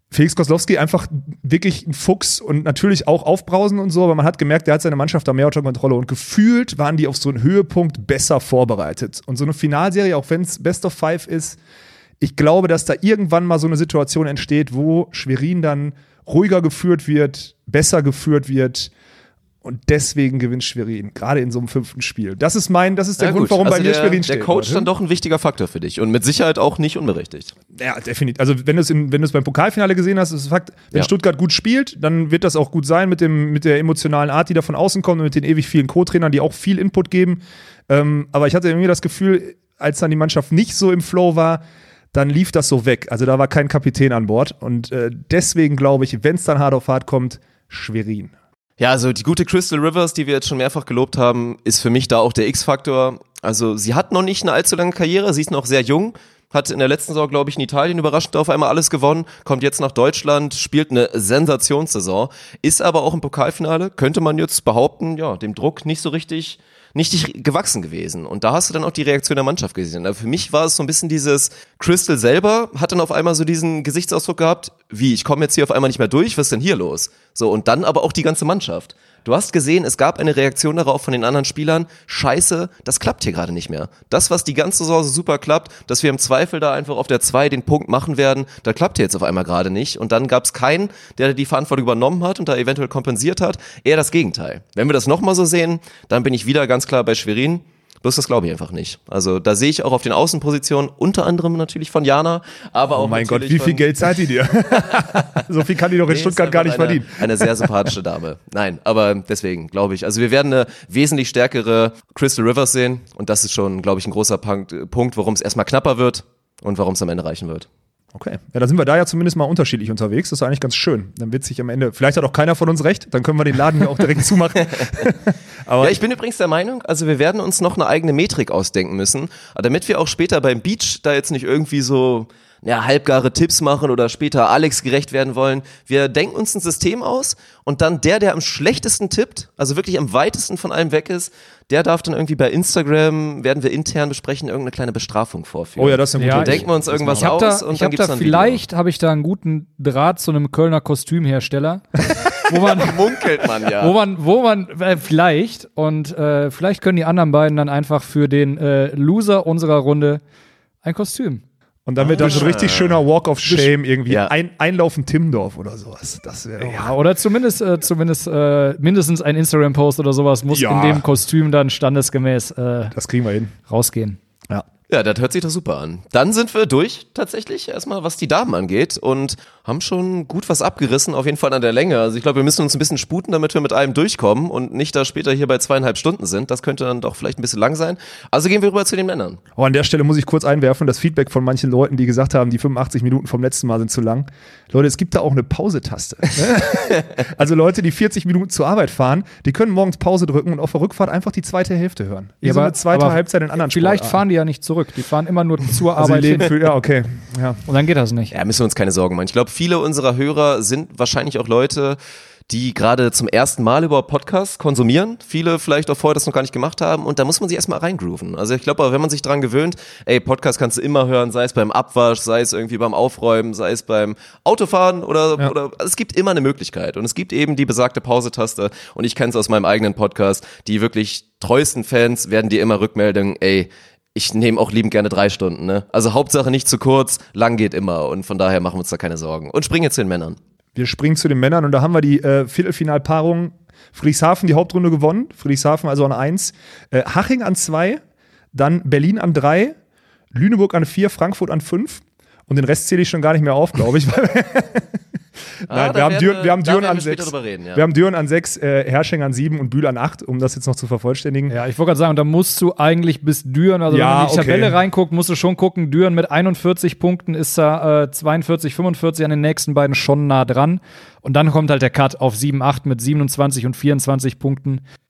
Felix Kozlowski einfach wirklich ein Fuchs und natürlich auch aufbrausen und so, aber man hat gemerkt, der hat seine Mannschaft da mehr unter Kontrolle und gefühlt waren die auf so einen Höhepunkt besser vorbereitet. Und so eine Finalserie, auch wenn es Best of Five ist, ich glaube, dass da irgendwann mal so eine Situation entsteht, wo Schwerin dann ruhiger geführt wird, besser geführt wird. Und deswegen gewinnt Schwerin, gerade in so einem fünften Spiel. Das ist mein, das ist der ja, Grund, gut. warum also bei mir der, Schwerin steht. Der Coach ist dann doch ein wichtiger Faktor für dich und mit Sicherheit auch nicht unberechtigt. Ja, definitiv. Also wenn du es wenn du es beim Pokalfinale gesehen hast, ist es Fakt, wenn ja. Stuttgart gut spielt, dann wird das auch gut sein mit dem mit der emotionalen Art, die da von außen kommt und mit den ewig vielen Co-Trainern, die auch viel Input geben. Ähm, aber ich hatte irgendwie das Gefühl, als dann die Mannschaft nicht so im Flow war, dann lief das so weg. Also da war kein Kapitän an Bord und äh, deswegen glaube ich, wenn es dann hart auf hart kommt, Schwerin. Ja, also die gute Crystal Rivers, die wir jetzt schon mehrfach gelobt haben, ist für mich da auch der X-Faktor. Also sie hat noch nicht eine allzu lange Karriere, sie ist noch sehr jung, hat in der letzten Saison, glaube ich, in Italien überraschend auf einmal alles gewonnen, kommt jetzt nach Deutschland, spielt eine Sensationssaison, ist aber auch im Pokalfinale, könnte man jetzt behaupten, ja, dem Druck nicht so richtig nicht gewachsen gewesen. Und da hast du dann auch die Reaktion der Mannschaft gesehen. Aber für mich war es so ein bisschen dieses, Crystal selber hat dann auf einmal so diesen Gesichtsausdruck gehabt, wie, ich komme jetzt hier auf einmal nicht mehr durch, was ist denn hier los? So, und dann aber auch die ganze Mannschaft. Du hast gesehen, es gab eine Reaktion darauf von den anderen Spielern, scheiße, das klappt hier gerade nicht mehr. Das, was die ganze Saison so super klappt, dass wir im Zweifel da einfach auf der zwei den Punkt machen werden, da klappt hier jetzt auf einmal gerade nicht. Und dann gab es keinen, der die Verantwortung übernommen hat und da eventuell kompensiert hat. Eher das Gegenteil. Wenn wir das nochmal so sehen, dann bin ich wieder ganz klar bei Schwerin. Bloß das glaube ich einfach nicht. Also da sehe ich auch auf den Außenpositionen, unter anderem natürlich von Jana, aber auch oh mein Gott, natürlich wie viel Geld zahlt die dir? So viel kann die doch in nee, Stuttgart gar nicht eine, verdienen. Eine sehr sympathische Dame. Nein, aber deswegen glaube ich, also wir werden eine wesentlich stärkere Crystal Rivers sehen und das ist schon, glaube ich, ein großer Punkt, Punkt warum es erstmal knapper wird und warum es am Ende reichen wird. Okay, ja, dann sind wir da ja zumindest mal unterschiedlich unterwegs. Das ist eigentlich ganz schön. Dann wird sich am Ende, vielleicht hat auch keiner von uns recht, dann können wir den Laden hier auch direkt zumachen. Aber ja, ich bin übrigens der Meinung, also wir werden uns noch eine eigene Metrik ausdenken müssen, damit wir auch später beim Beach da jetzt nicht irgendwie so ja, halbgare Tipps machen oder später Alex gerecht werden wollen. Wir denken uns ein System aus und dann der, der am schlechtesten tippt, also wirklich am weitesten von allem weg ist, der darf dann irgendwie bei Instagram, werden wir intern besprechen, irgendeine kleine Bestrafung vorführen. Oh ja, das ist eine gute ja, Idee. Denken wir uns irgendwas hab aus da, und ich dann hab gibt's da dann Vielleicht habe ich da einen guten Draht zu einem Kölner Kostümhersteller. wo man munkelt man ja. Wo man, wo man äh, vielleicht und äh, vielleicht können die anderen beiden dann einfach für den äh, Loser unserer Runde ein Kostüm. Und dann wird ah. dann so ein richtig schöner Walk of Shame irgendwie. Ja. Ein, Einlaufen Timmendorf oder sowas. Das wäre ja, oder zumindest, äh, zumindest äh, mindestens ein Instagram-Post oder sowas muss ja. in dem Kostüm dann standesgemäß äh, das kriegen wir hin. rausgehen. Ja. Ja, das hört sich doch super an. Dann sind wir durch, tatsächlich, erstmal, was die Damen angeht und haben schon gut was abgerissen, auf jeden Fall an der Länge. Also ich glaube, wir müssen uns ein bisschen sputen, damit wir mit allem durchkommen und nicht da später hier bei zweieinhalb Stunden sind. Das könnte dann doch vielleicht ein bisschen lang sein. Also gehen wir rüber zu den Männern. Oh, an der Stelle muss ich kurz einwerfen, das Feedback von manchen Leuten, die gesagt haben, die fünfundachtzig Minuten vom letzten Mal sind zu lang. Leute, es gibt da auch eine Pause-Taste. Also Leute, die vierzig Minuten zur Arbeit fahren, die können morgens Pause drücken und auf der Rückfahrt einfach die zweite Hälfte hören. Wie ja, so eine zweite Halbzeit in anderen Vielleicht Sportarten. Fahren die ja nicht zurück. Die fahren immer nur zur also Arbeit hin. Für, ja, okay. Ja. Und dann geht das nicht. Ja, müssen wir uns keine Sorgen machen. Ich glaube, viele unserer Hörer sind wahrscheinlich auch Leute, die gerade zum ersten Mal überhaupt Podcasts konsumieren. Viele vielleicht auch vorher das noch gar nicht gemacht haben. Und da muss man sich erstmal reingrooven. Also ich glaube, wenn man sich dran gewöhnt, ey, Podcast kannst du immer hören, sei es beim Abwasch, sei es irgendwie beim Aufräumen, sei es beim Autofahren oder, ja. oder also es gibt immer eine Möglichkeit. Und es gibt eben die besagte Pause-Taste. Und ich kenne es aus meinem eigenen Podcast. Die wirklich treuesten Fans werden dir immer rückmelden, ey, ich nehme auch liebend gerne drei Stunden, ne? Also Hauptsache nicht zu kurz, lang geht immer und von daher machen wir uns da keine Sorgen. Und springen jetzt zu den Männern. Wir springen zu den Männern und da haben wir die äh, Viertelfinalpaarung. Friedrichshafen die Hauptrunde gewonnen, Friedrichshafen also an eins, äh, Haching an zwei, dann Berlin an drei, Lüneburg an vier, Frankfurt an fünf und den Rest zähle ich schon gar nicht mehr auf, glaube ich. Nein, ah, wir, haben Düren, wir haben Düren an sechs, reden, ja. wir haben Düren an sechs, äh, Hersching an sieben und Bühl an acht, um das jetzt noch zu vervollständigen. Ja, ich wollte gerade sagen, da musst du eigentlich bis Düren, also ja, wenn man in die okay. Tabelle reinguckt, musst du schon gucken, Düren mit einundvierzig Punkten ist da äh, zweiundvierzig, fünfundvierzig an den nächsten beiden schon nah dran und dann kommt halt der Cut auf sieben, acht mit siebenundzwanzig und vierundzwanzig Punkten.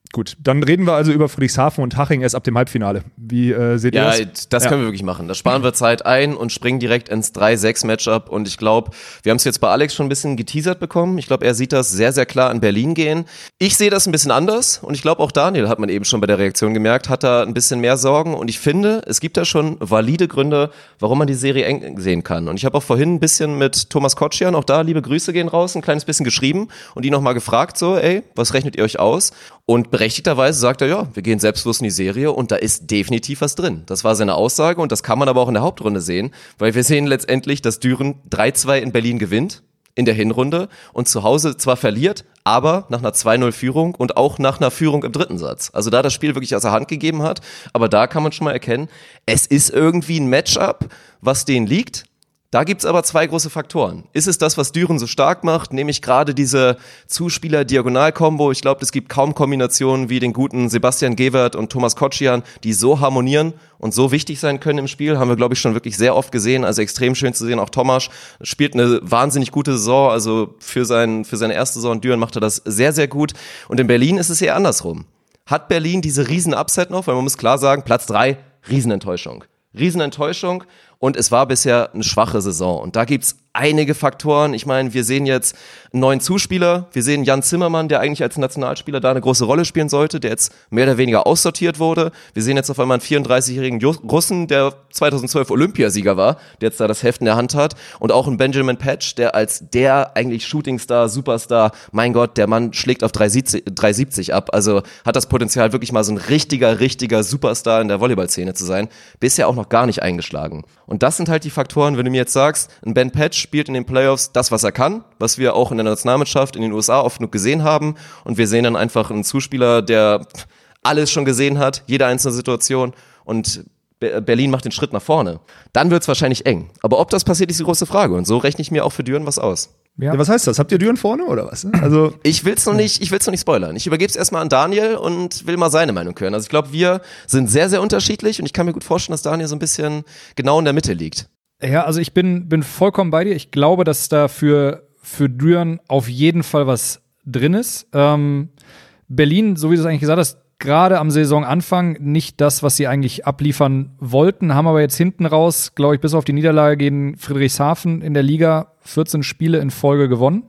Gut, dann reden wir also über Friedrichshafen und Haching erst ab dem Halbfinale. Wie äh, seht ihr ja, das? Ja, das können wir wirklich machen. Da sparen wir Zeit ein und springen direkt ins drei sechs Matchup. Und ich glaube, wir haben es jetzt bei Alex schon ein bisschen geteasert bekommen. Ich glaube, er sieht das sehr, sehr klar in Berlin gehen. Ich sehe das ein bisschen anders. Und ich glaube, auch Daniel, hat man eben schon bei der Reaktion gemerkt, hat da ein bisschen mehr Sorgen. Und ich finde, es gibt da schon valide Gründe, warum man die Serie eng sehen kann. Und ich habe auch vorhin ein bisschen mit Thomas Kotschian, auch da liebe Grüße gehen raus, ein kleines bisschen geschrieben und ihn nochmal gefragt, so, ey, was rechnet ihr euch aus? Und berechtigterweise sagt er, ja, wir gehen selbstbewusst in die Serie und da ist definitiv was drin. Das war seine Aussage und das kann man aber auch in der Hauptrunde sehen, weil wir sehen letztendlich, dass Düren drei zwei in Berlin gewinnt in der Hinrunde und zu Hause zwar verliert, aber nach einer zwei null Führung und auch nach einer Führung im dritten Satz. Also da das Spiel wirklich aus der Hand gegeben hat, aber da kann man schon mal erkennen, es ist irgendwie ein Matchup, was denen liegt. Da gibt's aber zwei große Faktoren. Ist es das, was Düren so stark macht, nämlich gerade diese Zuspieler-Diagonal-Kombo? Ich glaube, es gibt kaum Kombinationen wie den guten Sebastian Gewert und Thomas Kotschian, die so harmonieren und so wichtig sein können im Spiel. Haben wir, glaube ich, schon wirklich sehr oft gesehen. Also extrem schön zu sehen. Auch Tomasz spielt eine wahnsinnig gute Saison. Also für, sein, für seine erste Saison in Düren macht er das sehr, sehr gut. Und in Berlin ist es eher andersrum. Hat Berlin diese Riesen-Upset noch? Weil man muss klar sagen, Platz drei, Riesenenttäuschung. Riesenenttäuschung. Und es war bisher eine schwache Saison. Und da gibt's einige Faktoren. Ich meine, wir sehen jetzt einen neuen Zuspieler. Wir sehen Jan Zimmermann, der eigentlich als Nationalspieler da eine große Rolle spielen sollte, der jetzt mehr oder weniger aussortiert wurde. Wir sehen jetzt auf einmal einen vierunddreißigjährigen Russen, der zweitausendzwölf Olympiasieger war, der jetzt da das Heft in der Hand hat. Und auch einen Benjamin Patch, der als der eigentlich Shootingstar, Superstar, mein Gott, der Mann schlägt auf drei siebzig ab. Also hat das Potenzial, wirklich mal so ein richtiger, richtiger Superstar in der Volleyballszene zu sein. Bisher auch noch gar nicht eingeschlagen. Und das sind halt die Faktoren, wenn du mir jetzt sagst, ein Ben Patch spielt in den Playoffs das, was er kann, was wir auch in der Nationalmannschaft in den U S A oft genug gesehen haben. Und wir sehen dann einfach einen Zuspieler, der alles schon gesehen hat, jede einzelne Situation. Und Berlin macht den Schritt nach vorne. Dann wird's wahrscheinlich eng. Aber ob das passiert, ist die große Frage. Und so rechne ich mir auch für Düren was aus. Ja. Ja, was heißt das? Habt ihr Düren vorne oder was? Also ich will's noch nicht, ich will's noch nicht spoilern. Ich übergebe es erstmal an Daniel und will mal seine Meinung hören. Also ich glaube, wir sind sehr, sehr unterschiedlich und ich kann mir gut vorstellen, dass Daniel so ein bisschen genau in der Mitte liegt. Ja, also ich bin, bin vollkommen bei dir. Ich glaube, dass da für, für Düren auf jeden Fall was drin ist. Ähm, Berlin, so wie du es eigentlich gesagt hast, gerade am Saisonanfang nicht das, was sie eigentlich abliefern wollten, haben aber jetzt hinten raus, glaube ich, bis auf die Niederlage gegen Friedrichshafen in der Liga vierzehn Spiele in Folge gewonnen,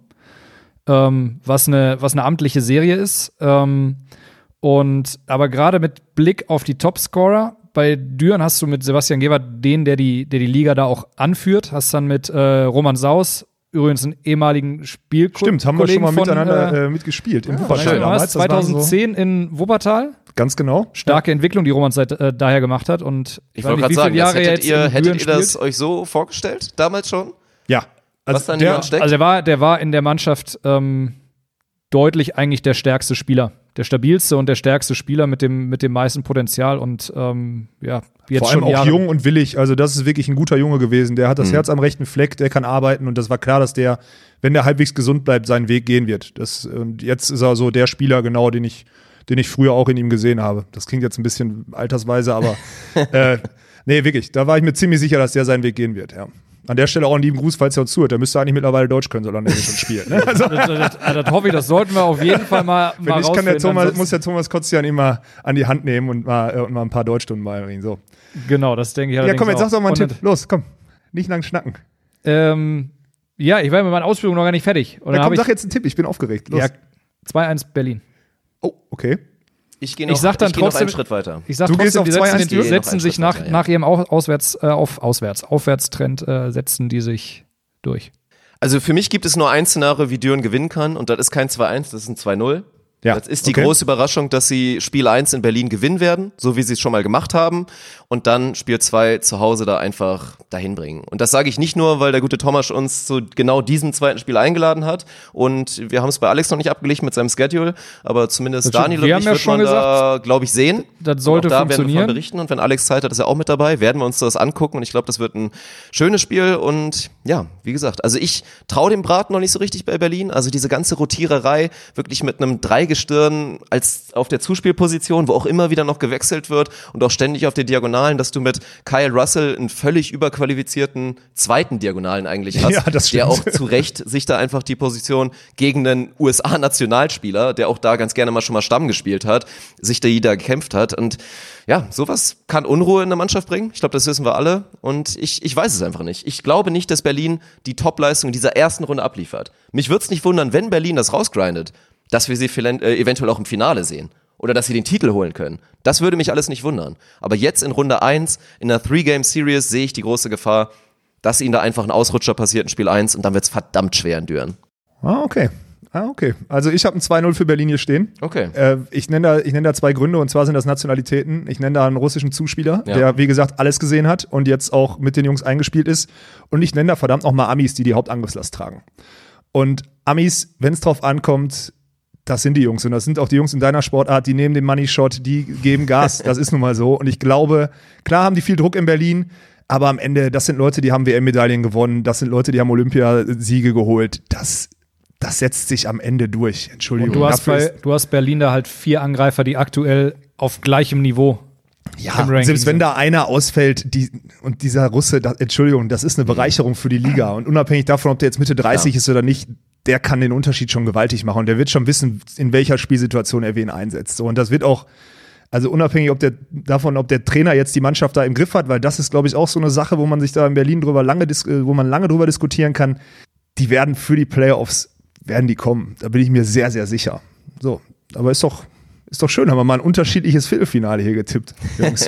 ähm, was eine was eine amtliche Serie ist. Ähm, und aber gerade mit Blick auf die Topscorer, bei Düren hast du mit Sebastian Gewert den, der die, der die Liga da auch anführt, hast dann mit äh, Roman Saus, übrigens einen ehemaligen Spielkollegen. Stimmt, haben wir schon mal von, miteinander äh, mitgespielt im ja, Wuppertal damals. zweitausendzehn so in Wuppertal. Ganz genau. Starke ja. Entwicklung, die Roman seit, äh, daher gemacht hat. Und ich wollte gerade sagen, Jahre hättet ihr, hättet ihr das euch so vorgestellt, damals schon? Ja. Also was dann der, jemand steckt? Also der war, der war in der Mannschaft ähm, deutlich eigentlich der stärkste Spieler. Der stabilste und der stärkste Spieler mit dem, mit dem meisten Potenzial und ähm, ja, jetzt vor allem schon auch Jahre. Jung und willig. Also das ist wirklich ein guter Junge gewesen. Der hat das mhm. Herz am rechten Fleck, der kann arbeiten und das war klar, dass der, wenn der halbwegs gesund bleibt, seinen Weg gehen wird. Das, und jetzt ist er so der Spieler genau, den ich, den ich früher auch in ihm gesehen habe. Das klingt jetzt ein bisschen altersweise, aber äh, nee, wirklich. Da war ich mir ziemlich sicher, dass der seinen Weg gehen wird, ja. An der Stelle auch einen lieben Gruß, falls er uns zuhört. Der müsste eigentlich mittlerweile Deutsch können, solange er schon spielt. Ne? Also, das, das, das, das hoffe ich, das sollten wir auf jeden Fall mal, mal ich kann der Thomas, muss der Thomas Kotschian immer an die Hand nehmen und mal, äh, und mal ein paar Deutschstunden beibringen. So. Genau, das denke ich Ja, komm, jetzt auch. sag doch mal einen und Tipp. Los, komm. Nicht lang schnacken. Ähm, ja, ich war mit meiner Ausbildung noch gar nicht fertig. Und ja, komm, ich, sag jetzt einen Tipp. Ich bin aufgeregt. Los. Ja, zwei eins Berlin. Oh, okay. Ich gehe noch, ich sag dann ich geh trotzdem, noch einen Schritt weiter. Ich sag du trotzdem, gehst auf die setzen, die setzen sich nach, weiter, ja. nach ihrem Auswärts, äh, auf Auswärts, Aufwärtstrend äh, setzen die sich durch. Also für mich gibt es nur ein Szenario, wie Düren gewinnen kann und das ist kein zwei eins, das ist ein zwei null. Ja, das ist die okay. große Überraschung, dass sie Spiel eins in Berlin gewinnen werden, so wie sie es schon mal gemacht haben und dann Spiel zwei zu Hause da einfach dahin bringen. Und das sage ich nicht nur, weil der gute Tomasz uns zu genau diesem zweiten Spiel eingeladen hat und wir haben es bei Alex noch nicht abgeglichen mit seinem Schedule, aber zumindest das Daniel wir und ich ja wird man gesagt, da, glaube ich, sehen. Das sollte und auch da funktionieren. werden wir von berichten und wenn Alex Zeit hat, ist er auch mit dabei, werden wir uns das angucken und ich glaube, das wird ein schönes Spiel und ja, wie gesagt, also ich traue dem Braten noch nicht so richtig bei Berlin, also diese ganze Rotiererei wirklich mit einem drei Dreigestirn als auf der Zuspielposition, wo auch immer wieder noch gewechselt wird und auch ständig auf der Diagonalen, dass du mit Kyle Russell einen völlig überqualifizierten zweiten Diagonalen eigentlich hast, ja, das stimmt. der auch zu Recht sich da einfach die Position gegen einen U S A-Nationalspieler, der auch da ganz gerne mal schon mal Stamm gespielt hat, sich da jeder gekämpft hat. Und ja, sowas kann Unruhe in der Mannschaft bringen. Ich glaube, das wissen wir alle. Und ich, ich weiß es einfach nicht. Ich glaube nicht, dass Berlin die Topleistung in dieser ersten Runde abliefert. Mich würde es nicht wundern, wenn Berlin das rausgrindet, dass wir sie äh, eventuell auch im Finale sehen. Oder dass sie den Titel holen können. Das würde mich alles nicht wundern. Aber jetzt in Runde eins, in einer Three-Game-Series, sehe ich die große Gefahr, dass ihnen da einfach ein Ausrutscher passiert in Spiel eins und dann wird es verdammt schwer in Düren. Ah, okay. Ah, okay. Also ich habe ein zwei null für Berlin hier stehen. Okay. Äh, ich nenne da, ich nenne da zwei Gründe, und zwar sind das Nationalitäten. Ich nenne da einen russischen Zuspieler, ja. der, wie gesagt, alles gesehen hat und jetzt auch mit den Jungs eingespielt ist. Und ich nenne da verdammt nochmal Amis, die die Hauptangriffslast tragen. Und Amis, wenn es drauf ankommt, das sind die Jungs. Und das sind auch die Jungs in deiner Sportart, die nehmen den Money-Shot, die geben Gas. Das ist nun mal so. Und ich glaube, klar haben die viel Druck in Berlin, aber am Ende, das sind Leute, die haben W M-Medaillen gewonnen. Das sind Leute, die haben Olympiasiege geholt. Das Das setzt sich am Ende durch. Entschuldigung. Und du hast, bei, du hast Berlin da halt vier Angreifer, die aktuell auf gleichem Niveau ja, im Ranking selbst wenn sind. Da einer ausfällt, die, und dieser Russe, das, Entschuldigung, das ist eine Bereicherung für die Liga. Und unabhängig davon, ob der jetzt Mitte dreißig ja. ist oder nicht, der kann den Unterschied schon gewaltig machen. Und der wird schon wissen, in welcher Spielsituation er wen einsetzt. So, und das wird auch, also unabhängig ob der, davon, ob der Trainer jetzt die Mannschaft da im Griff hat, weil das ist, glaube ich, auch so eine Sache, wo man sich da in Berlin drüber lange, wo man lange drüber diskutieren kann. Die werden für die Playoffs werden die kommen. Da bin ich mir sehr, sehr sicher. So, aber ist doch, ist doch schön, haben wir mal ein unterschiedliches Viertelfinale hier getippt, Jungs.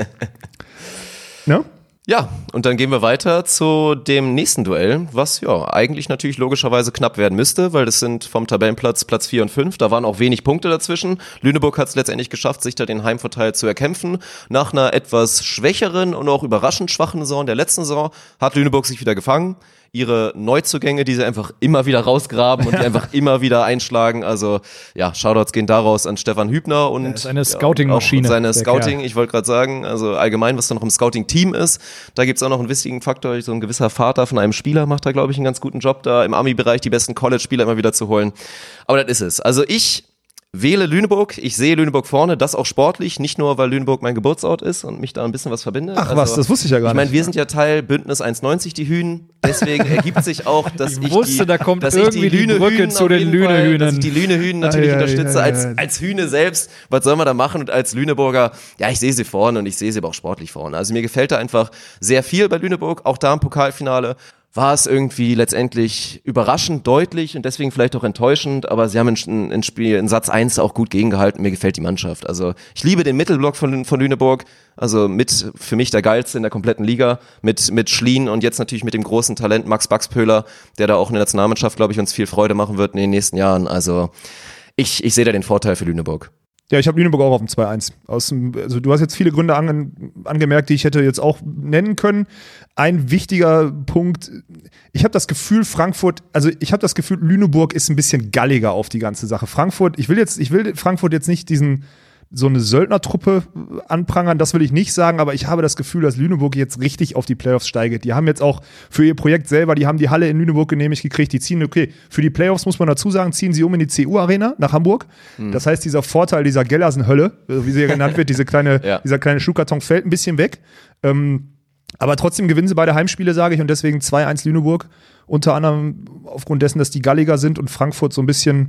Ne? Ja, und dann gehen wir weiter zu dem nächsten Duell, was ja eigentlich natürlich logischerweise knapp werden müsste, weil das sind vom Tabellenplatz Platz vier und fünf, da waren auch wenig Punkte dazwischen. Lüneburg hat es letztendlich geschafft, sich da den Heimvorteil zu erkämpfen. Nach einer etwas schwächeren und auch überraschend schwachen Saison der letzten Saison hat Lüneburg sich wieder gefangen. Ihre Neuzugänge, die sie einfach immer wieder rausgraben und die einfach immer wieder einschlagen. Also ja, Shoutouts gehen daraus an Stefan Hübner und das ist eine Scouting-Maschine. Ja, seine Scouting, Kerl. Ich wollte gerade sagen, also allgemein, was da noch im Scouting-Team ist, da gibt's auch noch einen wichtigen Faktor. So ein gewisser Vater von einem Spieler macht da, glaube ich, einen ganz guten Job, da im Ami-Bereich die besten College-Spieler immer wieder zu holen. Aber das ist es. Also ich wähle Lüneburg, ich sehe Lüneburg vorne, das auch sportlich, nicht nur, weil Lüneburg mein Geburtsort ist und mich da ein bisschen was verbindet. Ach also, was, das wusste ich ja gar ich mein, nicht. Ich meine, wir sind ja Teil Bündnis eins neunzig, die Hühn, deswegen ergibt sich auch, dass ich, ich wusste, die, da kommt dass irgendwie ich die, die Brücke zu den Lüne-Hühnern. Dass ich die Lüne-Hühn natürlich ah, ja, unterstütze, ja, ja, als, als Hühne selbst. Was soll man da machen? Und als Lüneburger, ja, ich sehe sie vorne und ich sehe sie aber auch sportlich vorne. Also mir gefällt da einfach sehr viel bei Lüneburg, auch da im Pokalfinale. War es irgendwie letztendlich überraschend deutlich und deswegen vielleicht auch enttäuschend, aber sie haben in, in, Spiel, in Satz eins auch gut gegengehalten. Mir gefällt die Mannschaft. Also ich liebe den Mittelblock von, von Lüneburg, also mit für mich der geilste in der kompletten Liga, mit, mit Schlien und jetzt natürlich mit dem großen Talent Max Baxpöhler, der da auch in der Nationalmannschaft, glaube ich, uns viel Freude machen wird in den nächsten Jahren. Also ich, ich sehe da den Vorteil für Lüneburg. Ja, ich habe Lüneburg auch auf dem zwei eins. Aus dem, also du hast jetzt viele Gründe ange, angemerkt, die ich hätte jetzt auch nennen können. Ein wichtiger Punkt, ich habe das Gefühl, Frankfurt, also ich habe das Gefühl, Lüneburg ist ein bisschen galliger auf die ganze Sache. Frankfurt, ich will jetzt, ich will Frankfurt jetzt nicht diesen so eine Söldnertruppe anprangern, das will ich nicht sagen, aber ich habe das Gefühl, dass Lüneburg jetzt richtig auf die Playoffs steigt. Die haben jetzt auch für ihr Projekt selber, die haben die Halle in Lüneburg genehmigt gekriegt, die ziehen, okay, für die Playoffs muss man dazu sagen, ziehen sie um in die C U-Arena nach Hamburg. Mhm. Das heißt, dieser Vorteil dieser Gellersen-Hölle, wie sie ja genannt wird, diese kleine, ja. dieser kleine Schuhkarton fällt ein bisschen weg. Ähm, aber trotzdem gewinnen sie beide Heimspiele, sage ich, und deswegen zwei eins Lüneburg. Unter anderem aufgrund dessen, dass die galliger sind und Frankfurt so ein bisschen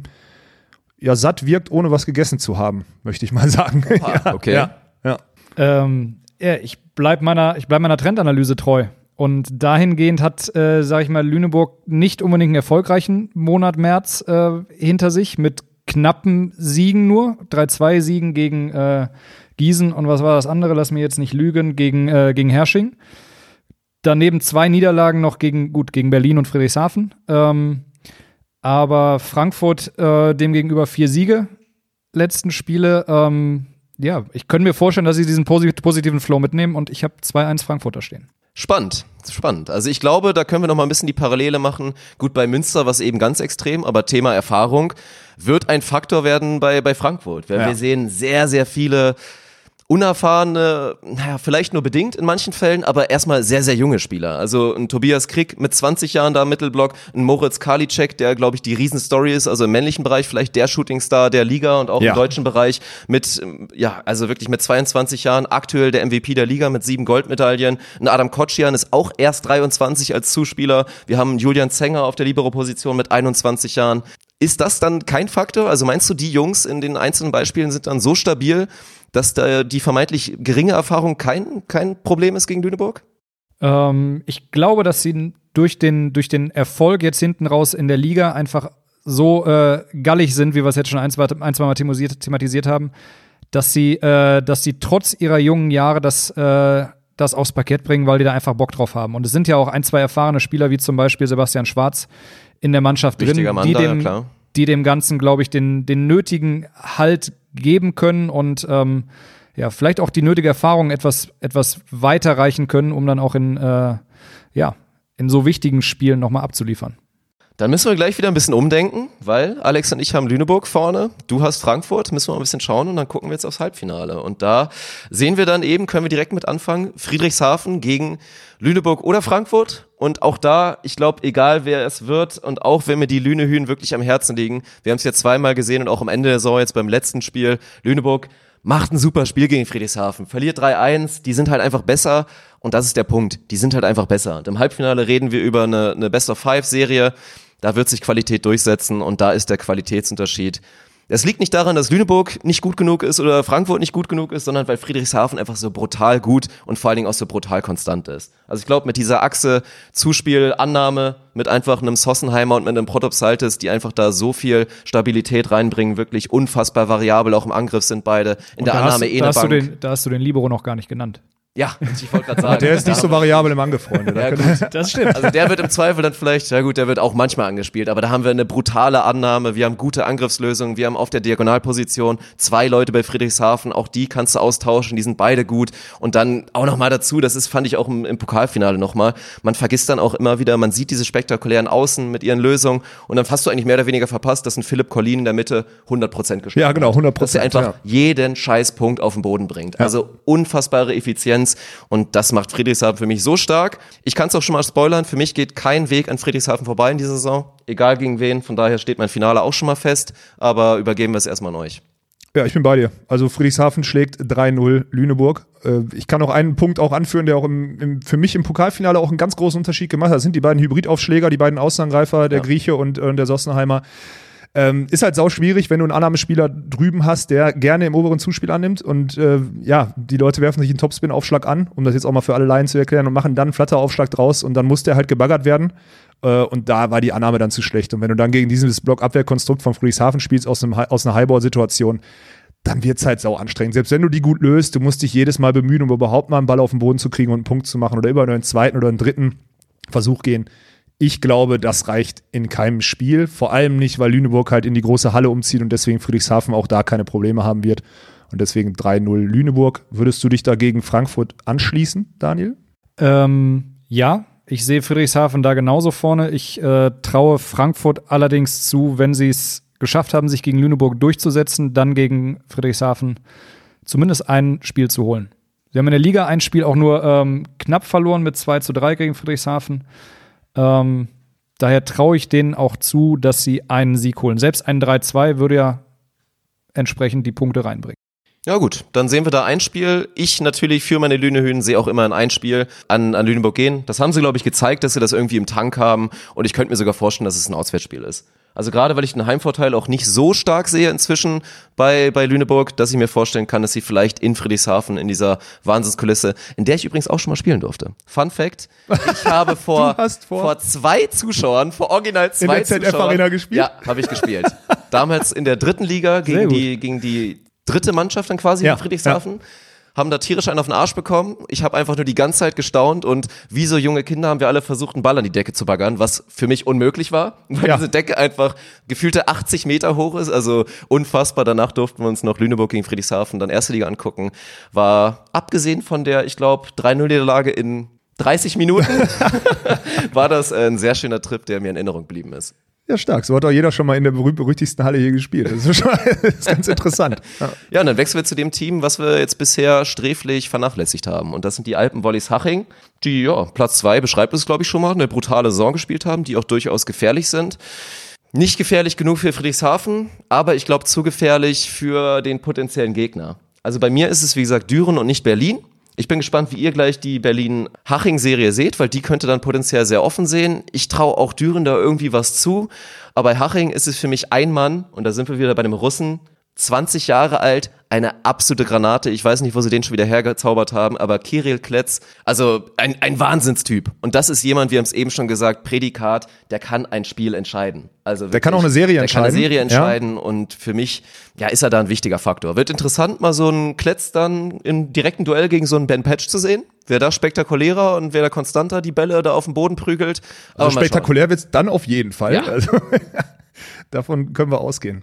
ja, satt wirkt, ohne was gegessen zu haben, möchte ich mal sagen. Oha, ja, okay. Ja, ja. Ähm, ja, ich bleib meiner, ich bleib meiner Trendanalyse treu. Und dahingehend hat, äh, sage ich mal, Lüneburg nicht unbedingt einen erfolgreichen Monat März äh, hinter sich, mit knappen Siegen nur. drei zwei Siegen gegen äh, Gießen und was war das andere? Lass mir jetzt nicht lügen, gegen, äh, gegen Hersching. Daneben zwei Niederlagen noch gegen, gut, gegen Berlin und Friedrichshafen. Ähm, Aber Frankfurt äh, demgegenüber vier Siege, letzten Spiele. Ähm, ja, ich könnte mir vorstellen, dass sie diesen posit- positiven Flow mitnehmen und ich habe zwei eins Frankfurt da stehen. Spannend, spannend. Also ich glaube, da können wir noch mal ein bisschen die Parallele machen. Gut, bei Münster war es eben ganz extrem, aber Thema Erfahrung wird ein Faktor werden bei, bei Frankfurt. Weil ja. wir sehen sehr, sehr viele unerfahrene, naja, vielleicht nur bedingt in manchen Fällen, aber erstmal sehr, sehr junge Spieler. Also ein Tobias Krick mit zwanzig Jahren da im Mittelblock, ein Moritz Karliczek, der, glaube ich, die Riesenstory ist, also im männlichen Bereich vielleicht der Shootingstar der Liga und auch ja. im deutschen Bereich mit, ja, also wirklich mit zweiundzwanzig Jahren, aktuell der M V P der Liga mit sieben Goldmedaillen. Ein Adam Kocian ist auch erst dreiundzwanzig als Zuspieler. Wir haben Julian Zenger auf der Libero-Position mit einundzwanzig Jahren. Ist das dann kein Faktor? Also meinst du, die Jungs in den einzelnen Beispielen sind dann so stabil, dass da die vermeintlich geringe Erfahrung kein, kein Problem ist gegen Lüneburg? Ähm, ich glaube, dass sie durch den, durch den Erfolg jetzt hinten raus in der Liga einfach so äh, gallig sind, wie wir es jetzt schon ein, zwei, ein, zwei Mal thematisiert haben, dass sie, äh, dass sie trotz ihrer jungen Jahre das, äh, das aufs Parkett bringen, weil die da einfach Bock drauf haben. Und es sind ja auch ein, zwei erfahrene Spieler, wie zum Beispiel Sebastian Schwarz in der Mannschaft Wichtiger drin, Mann die, da, dem, ja, klar. die dem Ganzen, glaube ich, den, den nötigen Halt geben können und ähm, ja, vielleicht auch die nötige Erfahrung etwas, etwas weiterreichen können, um dann auch in, äh, ja, in so wichtigen Spielen nochmal abzuliefern. Dann müssen wir gleich wieder ein bisschen umdenken, weil Alex und ich haben Lüneburg vorne, du hast Frankfurt, müssen wir mal ein bisschen schauen und dann gucken wir jetzt aufs Halbfinale. Und da sehen wir dann eben, können wir direkt mit anfangen, Friedrichshafen gegen Lüneburg oder Frankfurt. Und auch da, ich glaube, egal wer es wird und auch wenn mir die Lünehühn wirklich am Herzen liegen, wir haben es jetzt zweimal gesehen und auch am Ende der Saison jetzt beim letzten Spiel, Lüneburg macht ein super Spiel gegen Friedrichshafen, verliert drei eins, die sind halt einfach besser und das ist der Punkt, die sind halt einfach besser. Und im Halbfinale reden wir über eine, eine Best-of-Five-Serie, da wird sich Qualität durchsetzen und da ist der Qualitätsunterschied. Es liegt nicht daran, dass Lüneburg nicht gut genug ist oder Frankfurt nicht gut genug ist, sondern weil Friedrichshafen einfach so brutal gut und vor allen Dingen auch so brutal konstant ist. Also ich glaube, mit dieser Achse Zuspiel, Annahme, mit einfach einem Sossenheimer und mit einem Protopsaltis, die einfach da so viel Stabilität reinbringen, wirklich unfassbar variabel, auch im Angriff sind beide. In und der Annahme eh da eine hast Bank. Du den, da hast du den Libero noch gar nicht genannt. Ja, ich wollte gerade sagen. Der ist nicht so variabel im Angriff, Freunde. Ja, gut. Das stimmt. Also der wird im Zweifel dann vielleicht, ja gut, der wird auch manchmal angespielt, aber da haben wir eine brutale Annahme, wir haben gute Angriffslösungen, wir haben auf der Diagonalposition zwei Leute bei Friedrichshafen, auch die kannst du austauschen, die sind beide gut und dann auch nochmal dazu, das ist, fand ich auch im, im Pokalfinale nochmal, man vergisst dann auch immer wieder, man sieht diese spektakulären Außen mit ihren Lösungen und dann hast du eigentlich mehr oder weniger verpasst, dass ein Philipp Collin in der Mitte hundert Prozent gespielt hat. Ja, genau, hundert Prozent. Dass er einfach ja. jeden Scheißpunkt auf den Boden bringt. Ja. Also unfassbare Effizienz und das Das macht Friedrichshafen für mich so stark. Ich kann es auch schon mal spoilern, für mich geht kein Weg an Friedrichshafen vorbei in dieser Saison, egal gegen wen, von daher steht mein Finale auch schon mal fest, aber übergeben wir es erstmal an euch. Ja, ich bin bei dir. Also Friedrichshafen schlägt drei null Lüneburg. Ich kann noch einen Punkt auch anführen, der auch im, im, für mich im Pokalfinale auch einen ganz großen Unterschied gemacht hat. Das sind die beiden Hybridaufschläger, die beiden Außenangreifer, der ja. Grieche und äh, der Sossenheimer. Ähm, ist halt sau schwierig, wenn du einen Annahmespieler drüben hast, der gerne im oberen Zuspiel annimmt und äh, ja, die Leute werfen sich einen Topspin-Aufschlag an, um das jetzt auch mal für alle Laien zu erklären und machen dann einen Flatteraufschlag draus und dann muss der halt gebaggert werden äh, und da war die Annahme dann zu schlecht und wenn du dann gegen dieses Block-Abwehrkonstrukt von Friedrichshafen spielst aus, einem, aus einer Highball-Situation, dann wird's halt sau anstrengend. Selbst wenn du die gut löst, du musst dich jedes Mal bemühen, um überhaupt mal einen Ball auf den Boden zu kriegen und einen Punkt zu machen oder über einen zweiten oder einen dritten Versuch gehen. Ich glaube, das reicht in keinem Spiel. Vor allem nicht, weil Lüneburg halt in die große Halle umzieht und deswegen Friedrichshafen auch da keine Probleme haben wird. Und deswegen drei null Lüneburg. Würdest du dich da gegen Frankfurt anschließen, Daniel? Ähm, ja, ich sehe Friedrichshafen da genauso vorne. Ich äh, traue Frankfurt allerdings zu, wenn sie es geschafft haben, sich gegen Lüneburg durchzusetzen, dann gegen Friedrichshafen zumindest ein Spiel zu holen. Sie haben in der Liga ein Spiel auch nur ähm, knapp verloren mit zwei zu drei gegen Friedrichshafen. Ähm, daher traue ich denen auch zu, dass sie einen Sieg holen. Selbst ein drei zwei würde ja entsprechend die Punkte reinbringen. Ja gut, dann sehen wir da ein Spiel. Ich natürlich für meine Lünehühn sehe auch immer in ein Spiel an, an Lüneburg gehen. Das haben sie, glaube ich, gezeigt, dass sie das irgendwie im Tank haben. Und ich könnte mir sogar vorstellen, dass es ein Auswärtsspiel ist. Also gerade, weil ich den Heimvorteil auch nicht so stark sehe inzwischen bei, bei Lüneburg, dass ich mir vorstellen kann, dass sie vielleicht in Friedrichshafen in dieser Wahnsinnskulisse, in der ich übrigens auch schon mal spielen durfte. Fun Fact, ich habe vor, vor, vor zwei Zuschauern, vor original zwei in der Z F Arena gespielt? Ja, habe ich gespielt. Damals in der dritten Liga gegen die, gegen die dritte Mannschaft dann quasi ja, in Friedrichshafen. Ja. Haben da tierisch einen auf den Arsch bekommen. Ich habe einfach nur die ganze Zeit gestaunt und wie so junge Kinder haben wir alle versucht, einen Ball an die Decke zu baggern, was für mich unmöglich war, weil ja. diese Decke einfach gefühlte achtzig Meter hoch ist, also unfassbar. Danach durften wir uns noch Lüneburg gegen Friedrichshafen, dann erste Liga angucken. War abgesehen von der, ich glaube, drei null Niederlage in dreißig Minuten, war das ein sehr schöner Trip, der mir in Erinnerung geblieben ist. Ja, stark. So hat auch jeder schon mal in der berühmt-berüchtigsten Halle hier gespielt. Das ist, schon, das ist ganz interessant. Ja. ja, und dann wechseln wir zu dem Team, was wir jetzt bisher sträflich vernachlässigt haben. Und das sind die Alpenvolleys Haching, die, ja, Platz zwei beschreibt es, glaube ich, schon mal, eine brutale Saison gespielt haben, die auch durchaus gefährlich sind. Nicht gefährlich genug für Friedrichshafen, aber ich glaube zu gefährlich für den potenziellen Gegner. Also bei mir ist es, wie gesagt, Düren und nicht Berlin. Ich bin gespannt, wie ihr gleich die Berlin-Haching-Serie seht, weil die könnte dann potenziell sehr offen sehen. Ich traue auch Düren da irgendwie was zu, aber bei Haching ist es für mich ein Mann, und da sind wir wieder bei dem Russen, zwanzig Jahre alt, eine absolute Granate. Ich weiß nicht, wo sie den schon wieder hergezaubert haben, aber Kirill Kletz, also ein, ein Wahnsinnstyp. Und das ist jemand, wir haben es eben schon gesagt, Prädikat, der kann ein Spiel entscheiden. Also wirklich, der kann auch eine Serie der entscheiden. Der kann eine Serie entscheiden ja. Und für mich, ja, ist er da ein wichtiger Faktor. Wird interessant, mal so einen Kletz dann im direkten Duell gegen so einen Ben Patch zu sehen. Wer da spektakulärer und wer da konstanter die Bälle da auf den Boden prügelt. Aber also spektakulär wird's dann auf jeden Fall. Ja. Also, davon können wir ausgehen.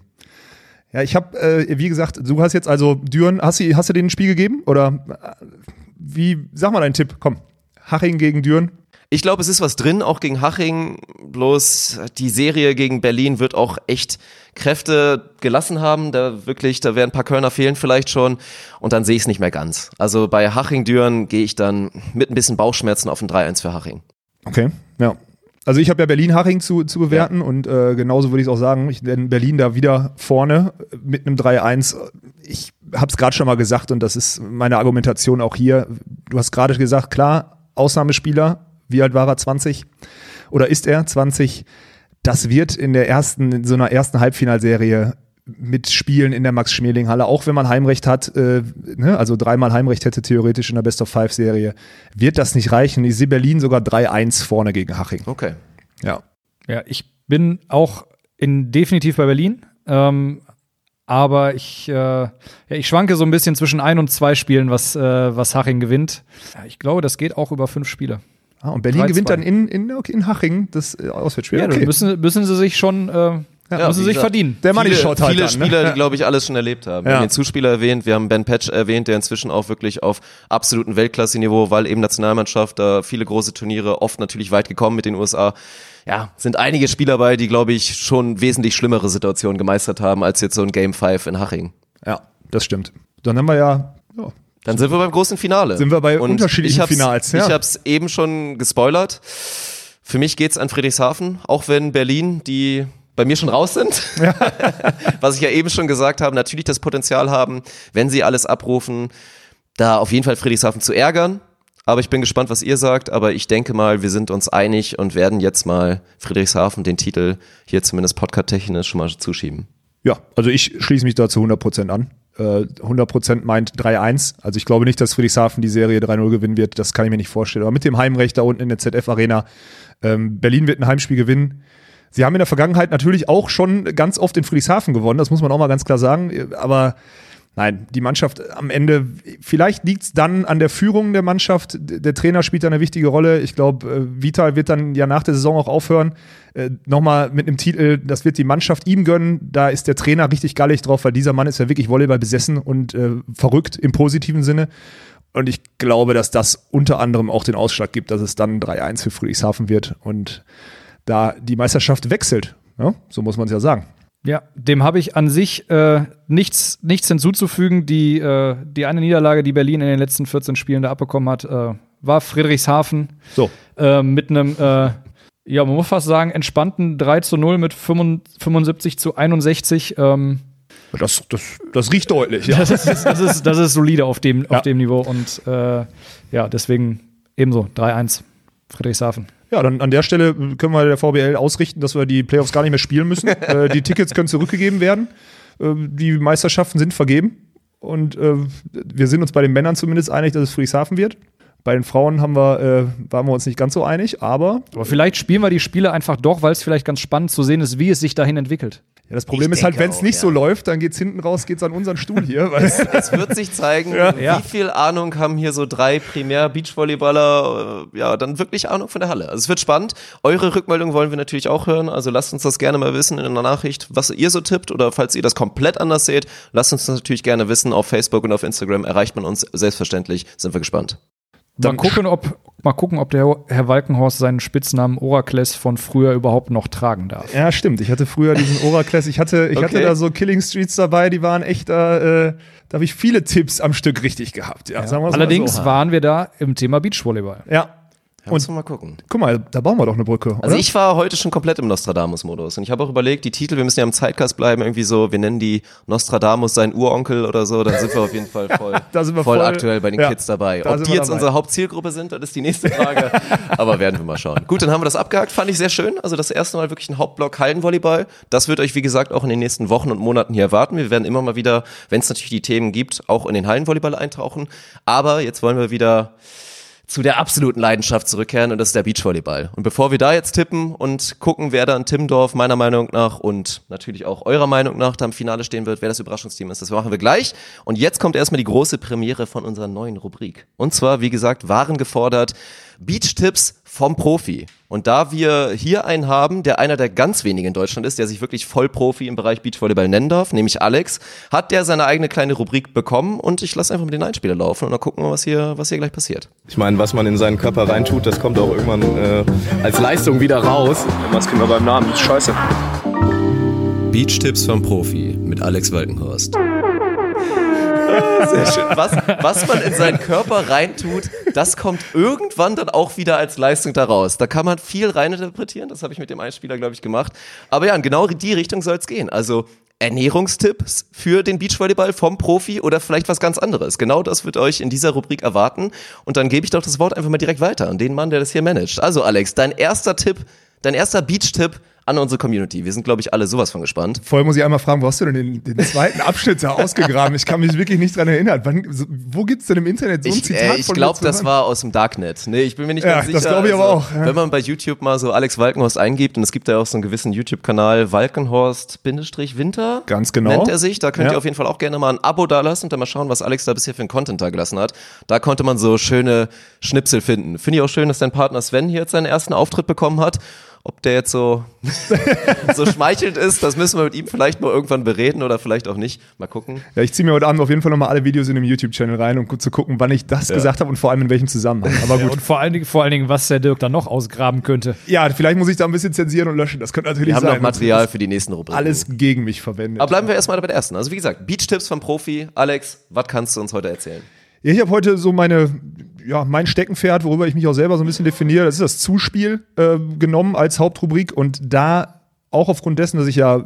Ja, ich habe, äh, wie gesagt, du hast jetzt also Düren, hast du, hast du denen ein Spiel gegeben? Oder äh, wie, sag mal deinen Tipp, komm. Haching gegen Düren. Ich glaube, es ist was drin, auch gegen Haching, bloß die Serie gegen Berlin wird auch echt Kräfte gelassen haben, da wirklich, da werden ein paar Körner fehlen vielleicht schon und dann sehe ich es nicht mehr ganz. Also bei Haching-Düren gehe ich dann mit ein bisschen Bauchschmerzen auf ein drei eins für Haching. Okay, ja. Also ich habe ja Berlin-Haching zu, zu bewerten ja. und äh, genauso würde ich es auch sagen, ich nenne Berlin da wieder vorne mit einem drei eins. Ich habe es gerade schon mal gesagt und das ist meine Argumentation auch hier. Du hast gerade gesagt, klar, Ausnahmespieler, wie alt war er, zwanzig? Oder ist er zwanzig? Das wird in der ersten, in so einer ersten Halbfinalserie mit Spielen in der Max-Schmeling-Halle, auch wenn man Heimrecht hat, äh, ne, also dreimal Heimrecht hätte theoretisch in der Best-of-Five-Serie, wird das nicht reichen. Ich sehe Berlin sogar drei eins vorne gegen Haching. Okay. Ja. Ja, ich bin auch in, definitiv bei Berlin, ähm, aber ich, äh, ja, ich schwanke so ein bisschen zwischen ein und zwei Spielen, was, äh, was Haching gewinnt. Ja, ich glaube, das geht auch über fünf Spiele. Ah, und Berlin gewinnt dann in, in, in Haching das äh, Auswärtsspiel. Ja, okay. dann müssen, müssen sie sich schon äh, Ja, müssen sie sich gesagt, verdienen. Der Money Shot viele, halt viele dann, ne? Spieler, die, glaube ich, alles schon erlebt haben. Wir ja. haben den Zuspieler erwähnt, wir haben Ben Patch erwähnt, der inzwischen auch wirklich auf absolutem Weltklasse-Niveau, weil eben Nationalmannschaft, da viele große Turniere, oft natürlich weit gekommen mit den U S A. Ja, sind einige Spieler bei, die, glaube ich, schon wesentlich schlimmere Situationen gemeistert haben, als jetzt so ein Game fünf in Haching. Ja, das stimmt. Dann haben wir ja... ja. Dann sind wir beim großen Finale. Sind wir bei Und unterschiedlichen ich hab's, Finals. Ja. Ich habe es eben schon gespoilert. Für mich geht's an Friedrichshafen, auch wenn Berlin, die bei mir schon raus sind, ja. was ich ja eben schon gesagt habe, natürlich das Potenzial haben, wenn sie alles abrufen, da auf jeden Fall Friedrichshafen zu ärgern. Aber ich bin gespannt, was ihr sagt. Aber ich denke mal, wir sind uns einig und werden jetzt mal Friedrichshafen den Titel hier zumindest podcast-technisch schon mal zuschieben. Ja, also ich schließe mich da zu hundert Prozent an. hundert Prozent meint drei eins. Also ich glaube nicht, dass Friedrichshafen die Serie drei null gewinnen wird. Das kann ich mir nicht vorstellen. Aber mit dem Heimrecht da unten in der Z F-Arena, ähm, Berlin wird ein Heimspiel gewinnen. Sie haben in der Vergangenheit natürlich auch schon ganz oft in Friedrichshafen gewonnen. Das muss man auch mal ganz klar sagen. Aber nein, die Mannschaft am Ende, vielleicht liegt es dann an der Führung der Mannschaft. Der Trainer spielt da eine wichtige Rolle. Ich glaube, Vital wird dann ja nach der Saison auch aufhören. Äh, nochmal mit einem Titel, das wird die Mannschaft ihm gönnen. Da ist der Trainer richtig gallig drauf, weil dieser Mann ist ja wirklich Volleyball besessen und äh, verrückt im positiven Sinne. Und ich glaube, dass das unter anderem auch den Ausschlag gibt, dass es dann drei eins für Friedrichshafen wird und da die Meisterschaft wechselt. Ja, so muss man es ja sagen. Ja, dem habe ich an sich äh, nichts, nichts hinzuzufügen. Die, äh, die eine Niederlage, die Berlin in den letzten vierzehn Spielen da abbekommen hat, äh, war Friedrichshafen. So. Äh, mit einem, äh, ja, man muss fast sagen, entspannten drei zu null mit fünfundsiebzig zu einundsechzig. Ähm, das, das, das riecht deutlich. Ja. Das, ist, das, ist, das ist solide auf dem, ja. auf dem Niveau. Und äh, ja, deswegen ebenso drei eins Friedrichshafen. Ja, dann an der Stelle können wir der V B L ausrichten, dass wir die Playoffs gar nicht mehr spielen müssen. äh, die Tickets können zurückgegeben werden. Äh, die Meisterschaften sind vergeben. Und äh, wir sind uns bei den Männern zumindest einig, dass es Friedrichshafen wird. Bei den Frauen haben wir, äh, waren wir uns nicht ganz so einig, aber... Aber vielleicht spielen wir die Spiele einfach doch, weil es vielleicht ganz spannend zu sehen ist, wie es sich dahin entwickelt. Ja, das Problem ich ist halt, wenn es nicht auch, so ja. läuft, dann geht's hinten raus, geht's an unseren Stuhl hier. Weil es, es wird sich zeigen, ja. wie Ja. viel Ahnung haben hier so drei Primär-Beachvolleyballer, äh, ja, dann wirklich Ahnung von der Halle. Also es wird spannend. Eure Rückmeldung wollen wir natürlich auch hören, also lasst uns das gerne mal wissen in einer Nachricht, was ihr so tippt oder falls ihr das komplett anders seht, lasst uns das natürlich gerne wissen. Auf Facebook und auf Instagram erreicht man uns selbstverständlich, sind wir gespannt. Mal gucken, ob, mal gucken, ob der Herr Walkenhorst seinen Spitznamen Orakles von früher überhaupt noch tragen darf. Ja, stimmt. Ich hatte früher diesen Orakles. Ich hatte, ich okay. hatte da so Killing Streets dabei, die waren echt, äh, da habe ich viele Tipps am Stück richtig gehabt. Ja, ja. Sagen wir Allerdings so. waren wir da im Thema Beachvolleyball. Ja. Ja, und mal gucken. Guck mal, da bauen wir doch eine Brücke, Also oder? ich war heute schon komplett im Nostradamus-Modus und ich habe auch überlegt, die Titel, wir müssen ja im Zeitgeist bleiben, irgendwie so, wir nennen die Nostradamus sein Uronkel oder so, dann sind wir auf jeden Fall voll, da sind wir voll, voll aktuell bei den ja, Kids dabei. Ob die jetzt dabei. unsere Hauptzielgruppe sind, das ist die nächste Frage, aber werden wir mal schauen. Gut, dann haben wir das abgehakt, fand ich sehr schön, also das erste Mal wirklich ein Hauptblock Hallenvolleyball, das wird euch wie gesagt auch in den nächsten Wochen und Monaten hier erwarten, wir werden immer mal wieder, wenn es natürlich die Themen gibt, auch in den Hallenvolleyball eintauchen, aber jetzt wollen wir wieder zu der absoluten Leidenschaft zurückkehren und das ist der Beachvolleyball. Und bevor wir da jetzt tippen und gucken, wer da in Timmendorf meiner Meinung nach und natürlich auch eurer Meinung nach da im Finale stehen wird, wer das Überraschungsteam ist, das machen wir gleich. Und jetzt kommt erstmal die große Premiere von unserer neuen Rubrik. Und zwar, wie gesagt, waren gefordert Beach-Tipps vom Profi. Und da wir hier einen haben, der einer der ganz wenigen in Deutschland ist, der sich wirklich Vollprofi im Bereich Beachvolleyball nennen darf, nämlich Alex, hat der seine eigene kleine Rubrik bekommen und ich lasse einfach mit den Einspieler laufen und dann gucken wir, was hier, was hier gleich passiert. Ich meine, was man in seinen Körper reintut, das kommt auch irgendwann äh, als Leistung wieder raus. Was kriegen wir beim Namen? Das ist scheiße. Beach-Tipps vom Profi mit Alex Walkenhorst. Sehr schön. Was, was man in seinen Körper reintut, das kommt irgendwann dann auch wieder als Leistung da raus. Da kann man viel reininterpretieren, das habe ich mit dem Einspieler, glaube ich, gemacht. Aber ja, in genau die Richtung soll es gehen. Also Ernährungstipps für den Beachvolleyball vom Profi oder vielleicht was ganz anderes. Genau das wird euch in dieser Rubrik erwarten. Und dann gebe ich doch das Wort einfach mal direkt weiter an den Mann, der das hier managt. Also Alex, dein erster Tipp, dein erster Beach-Tipp an unsere Community. Wir sind, glaube ich, alle sowas von gespannt. Vorher muss ich einmal fragen, wo hast du denn den, den zweiten Abschnitt da ausgegraben? Ich kann mich wirklich nicht dran erinnern. Wann, so, wo gibt's denn im Internet so ein ich, Zitat äh, ich von glaube, das war aus dem Darknet. Nee, ich bin mir nicht ja, ganz sicher. Das glaube ich also, aber auch. Ja. Wenn man bei YouTube mal so Alex Walkenhorst eingibt, und es gibt ja auch so einen gewissen YouTube-Kanal, Walkenhorst-Winter, ganz genau, nennt er sich. Da könnt ja. ihr auf jeden Fall auch gerne mal ein Abo dalassen und dann mal schauen, was Alex da bisher für einen Content da gelassen hat. Da konnte man so schöne Schnipsel finden. Finde ich auch schön, dass dein Partner Sven hier jetzt seinen ersten Auftritt bekommen hat. Ob der jetzt so, so schmeichelnd ist, das müssen wir mit ihm vielleicht mal irgendwann bereden oder vielleicht auch nicht. Mal gucken. Ja, ich ziehe mir heute Abend auf jeden Fall nochmal alle Videos in dem YouTube-Channel rein, um gut zu gucken, wann ich das ja. gesagt habe und vor allem in welchem Zusammenhang. Aber gut. Ja, und vor allen Dingen, vor allen Dingen, was der Dirk dann noch ausgraben könnte. Ja, vielleicht muss ich da ein bisschen zensieren und löschen. Das könnte natürlich sein. Wir haben noch Material für die nächsten Rubriken. Alles gegen mich verwendet. Aber bleiben wir erstmal bei der ersten. Also wie gesagt, Beach-Tipps vom Profi. Alex, was kannst du uns heute erzählen? Ja, ich habe heute so meine, ja, mein Steckenpferd, worüber ich mich auch selber so ein bisschen definiere, das ist das Zuspiel äh, genommen als Hauptrubrik und da auch aufgrund dessen, dass ich ja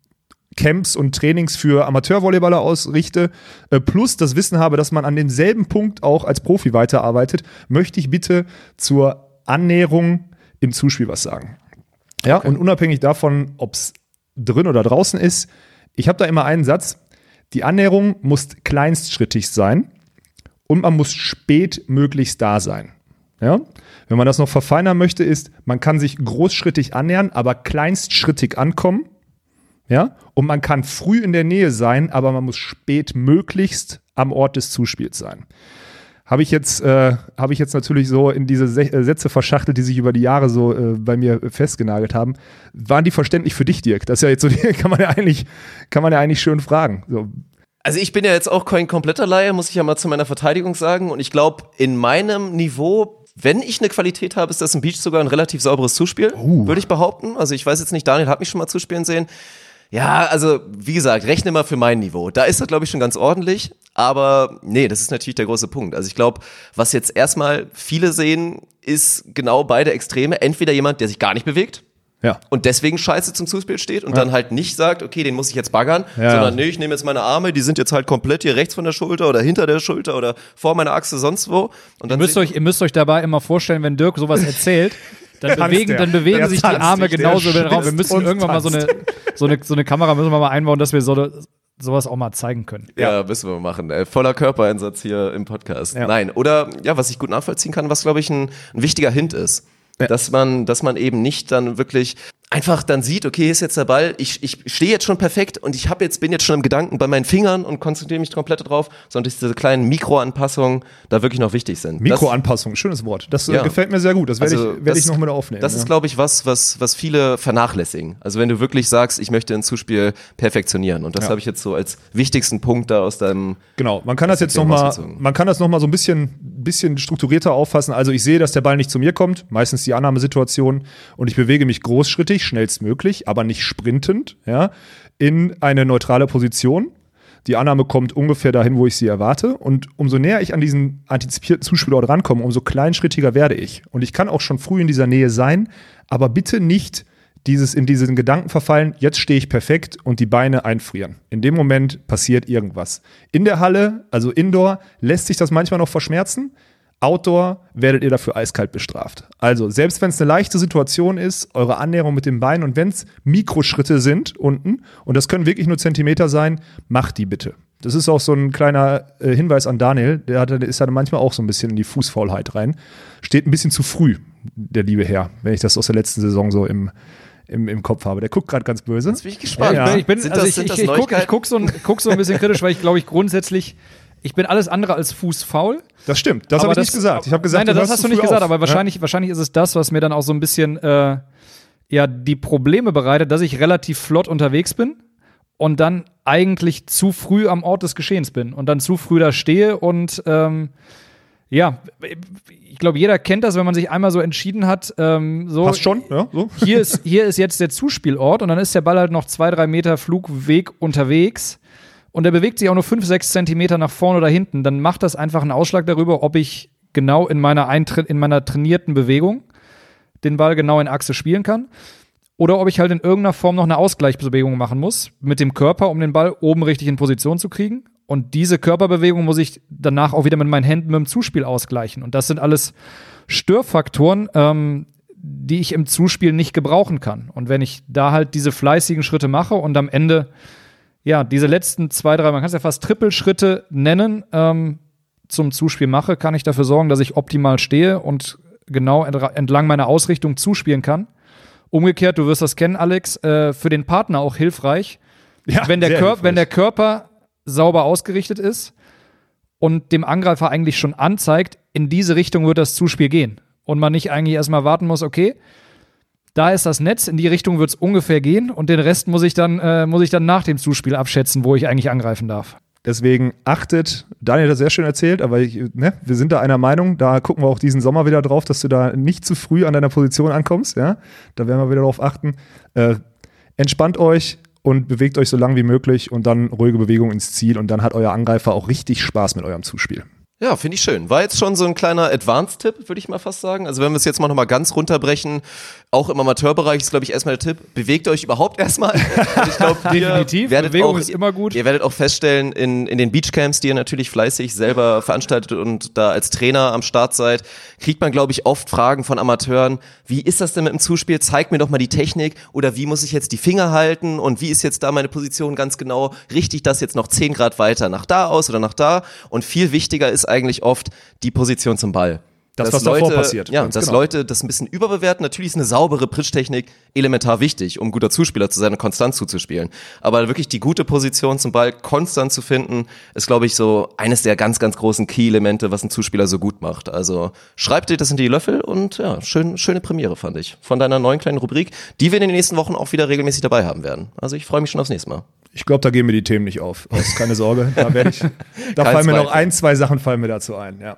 Camps und Trainings für Amateurvolleyballer ausrichte, äh, plus das Wissen habe, dass man an demselben Punkt auch als Profi weiterarbeitet, möchte ich bitte zur Annäherung im Zuspiel was sagen. Ja, okay. Und unabhängig davon, ob es drin oder draußen ist, ich habe da immer einen Satz, die Annäherung muss kleinstschrittig sein. Und man muss spät möglichst da sein. Ja? Wenn man das noch verfeinern möchte, ist, man kann sich großschrittig annähern, aber kleinstschrittig ankommen. Ja? Und man kann früh in der Nähe sein, aber man muss spät möglichst am Ort des Zuspiels sein. Habe ich jetzt, äh, habe ich jetzt natürlich so in diese Se- Sätze verschachtelt, die sich über die Jahre so äh, bei mir festgenagelt haben. Waren die verständlich für dich, Dirk? Das ist ja jetzt so, kann man ja eigentlich, kann man ja eigentlich schön fragen. So. Also ich bin ja jetzt auch kein kompletter Laie, muss ich ja mal zu meiner Verteidigung sagen. Und ich glaube, in meinem Niveau, wenn ich eine Qualität habe, ist das im Beach sogar ein relativ sauberes Zuspiel, uh. würde ich behaupten. Also ich weiß jetzt nicht, Daniel hat mich schon mal zuspielen sehen. Ja, also wie gesagt, rechne mal für mein Niveau. Da ist das, glaube ich, schon ganz ordentlich. Aber nee, das ist natürlich der große Punkt. Also ich glaube, was jetzt erstmal viele sehen, ist genau beide Extreme. Entweder jemand, der sich gar nicht bewegt. Ja. Und deswegen scheiße zum Zuspiel steht und ja. dann halt nicht sagt, okay, den muss ich jetzt baggern, ja. sondern nee, ich nehme jetzt meine Arme, die sind jetzt halt komplett hier rechts von der Schulter oder hinter der Schulter oder vor meiner Achse sonst wo. Und dann ihr, müsst euch, ihr müsst euch dabei immer vorstellen, wenn Dirk sowas erzählt, dann bewegen, dann bewegen der sich die Arme genauso über den Raum. Wir müssen irgendwann mal so eine, so, eine, so eine Kamera müssen wir mal einbauen, dass wir so sowas auch mal zeigen können. Ja, ja müssen wir machen. Äh, voller Körpereinsatz hier im Podcast. Ja. Nein, oder ja, was ich gut nachvollziehen kann, was glaube ich ein, ein wichtiger Hint ist. Ja. Dass man, dass man eben nicht dann wirklich einfach dann sieht, okay, hier ist jetzt der Ball, ich, ich stehe jetzt schon perfekt und ich hab jetzt, bin jetzt schon im Gedanken bei meinen Fingern und konzentriere mich komplett darauf, sondern dass diese kleinen Mikroanpassungen da wirklich noch wichtig sind. Mikroanpassungen, schönes Wort. Das ja. gefällt mir sehr gut. Das werde also, ich, werd ich noch mit aufnehmen. Das ja. ist, glaube ich, was, was, was viele vernachlässigen. Also wenn du wirklich sagst, ich möchte ein Zuspiel perfektionieren und das ja. habe ich jetzt so als wichtigsten Punkt da aus deinem Genau, man kann das jetzt nochmal, man kann das nochmal so ein bisschen bisschen strukturierter auffassen. Also ich sehe, dass der Ball nicht zu mir kommt, meistens die Annahmesituation, und ich bewege mich großschrittig, schnellstmöglich, aber nicht sprintend, ja, in eine neutrale Position. Die Annahme kommt ungefähr dahin, wo ich sie erwarte. Und umso näher ich an diesen antizipierten Zuspielort rankomme, umso kleinschrittiger werde ich. Und ich kann auch schon früh in dieser Nähe sein, aber bitte nicht dieses in diesen Gedanken verfallen, jetzt stehe ich perfekt und die Beine einfrieren. In dem Moment passiert irgendwas. In der Halle, also Indoor, lässt sich das manchmal noch verschmerzen. Outdoor werdet ihr dafür eiskalt bestraft. Also, selbst wenn es eine leichte Situation ist, eure Annäherung mit den Beinen, und wenn es Mikroschritte sind unten, und das können wirklich nur Zentimeter sein, macht die bitte. Das ist auch so ein kleiner äh, Hinweis an Daniel, der, hat, der ist ja manchmal auch so ein bisschen in die Fußfaulheit rein. Steht ein bisschen zu früh, der liebe Herr, wenn ich das aus der letzten Saison so im Im, im Kopf habe. Der guckt gerade ganz böse. Jetzt bin ich gespannt. Ja, ja. Ich, bin, sind also das, ich, sind ich, das ich gucke guck so, guck so ein bisschen kritisch, weil ich glaube, ich grundsätzlich, ich bin alles andere als fußfaul. Das stimmt, das habe ich das, nicht gesagt. Ich habe gesagt, nein, du das hast du nicht früh gesagt, auf. aber wahrscheinlich, ja? wahrscheinlich ist es das, was mir dann auch so ein bisschen äh, ja, die Probleme bereitet, dass ich relativ flott unterwegs bin und dann eigentlich zu früh am Ort des Geschehens bin und dann zu früh da stehe und ähm, ja, ich glaube, jeder kennt das, wenn man sich einmal so entschieden hat. Ähm, so, Passt schon, ja. So. Hier ist, hier ist jetzt der Zuspielort und dann ist der Ball halt noch zwei, drei Meter Flugweg unterwegs und der bewegt sich auch nur fünf, sechs Zentimeter nach vorne oder hinten. Dann macht das einfach einen Ausschlag darüber, ob ich genau in meiner, Eintritt, in meiner trainierten Bewegung den Ball genau in Achse spielen kann oder ob ich halt in irgendeiner Form noch eine Ausgleichsbewegung machen muss mit dem Körper, um den Ball oben richtig in Position zu kriegen. Und diese Körperbewegung muss ich danach auch wieder mit meinen Händen mit dem Zuspiel ausgleichen. Und das sind alles Störfaktoren, ähm, die ich im Zuspiel nicht gebrauchen kann. Und wenn ich da halt diese fleißigen Schritte mache und am Ende, ja, diese letzten zwei, drei, man kann es ja fast Trippelschritte nennen, ähm, zum Zuspiel mache, kann ich dafür sorgen, dass ich optimal stehe und genau entlang meiner Ausrichtung zuspielen kann. Umgekehrt, du wirst das kennen, Alex, äh, für den Partner auch hilfreich, ja, wenn, der sehr Kör- hilfreich. wenn der Körper sauber ausgerichtet ist und dem Angreifer eigentlich schon anzeigt, in diese Richtung wird das Zuspiel gehen. Und man nicht eigentlich erstmal warten muss, okay, da ist das Netz, in die Richtung wird es ungefähr gehen und den Rest muss ich dann, äh, muss ich dann nach dem Zuspiel abschätzen, wo ich eigentlich angreifen darf. Deswegen achtet, Daniel hat das sehr schön erzählt, aber ich, ne, wir sind da einer Meinung, da gucken wir auch diesen Sommer wieder drauf, dass du da nicht zu früh an deiner Position ankommst, ja, da werden wir wieder drauf achten. Äh, entspannt euch und bewegt euch so lang wie möglich und dann ruhige Bewegung ins Ziel und dann hat euer Angreifer auch richtig Spaß mit eurem Zuspiel. Ja, finde ich schön. War jetzt schon so ein kleiner Advanced-Tipp, würde ich mal fast sagen. Also wenn wir es jetzt mal nochmal ganz runterbrechen, auch im Amateurbereich ist, glaube ich, erstmal der Tipp, bewegt euch überhaupt erstmal. Und ich glaube, definitiv, Bewegung auch, ist immer gut. Ihr werdet auch feststellen, in, in den Beachcamps, die ihr natürlich fleißig selber veranstaltet und da als Trainer am Start seid, kriegt man, glaube ich, oft Fragen von Amateuren, wie ist das denn mit dem Zuspiel? Zeig mir doch mal die Technik oder wie muss ich jetzt die Finger halten und wie ist jetzt da meine Position ganz genau? Richte ich das jetzt noch zehn Grad weiter nach da aus oder nach da? Und viel wichtiger ist eigentlich oft die Position zum Ball. Das, dass was Leute, davor passiert. Ja, dass genau. Leute das ein bisschen überbewerten. Natürlich ist eine saubere Pritsch-Technik elementar wichtig, um guter Zuspieler zu sein und konstant zuzuspielen. Aber wirklich die gute Position zum Ball konstant zu finden, ist, glaube ich, so eines der ganz, ganz großen Key-Elemente, was ein Zuspieler so gut macht. Also schreib dir das in die Löffel und ja, schön, schöne Premiere, fand ich. Von deiner neuen kleinen Rubrik, die wir in den nächsten Wochen auch wieder regelmäßig dabei haben werden. Also ich freue mich schon aufs nächste Mal. Ich glaube, da gehen mir die Themen nicht auf. Aus, keine Sorge. Da werde ich, da fallen mir noch ein, zwei Sachen fallen mir dazu ein, ja.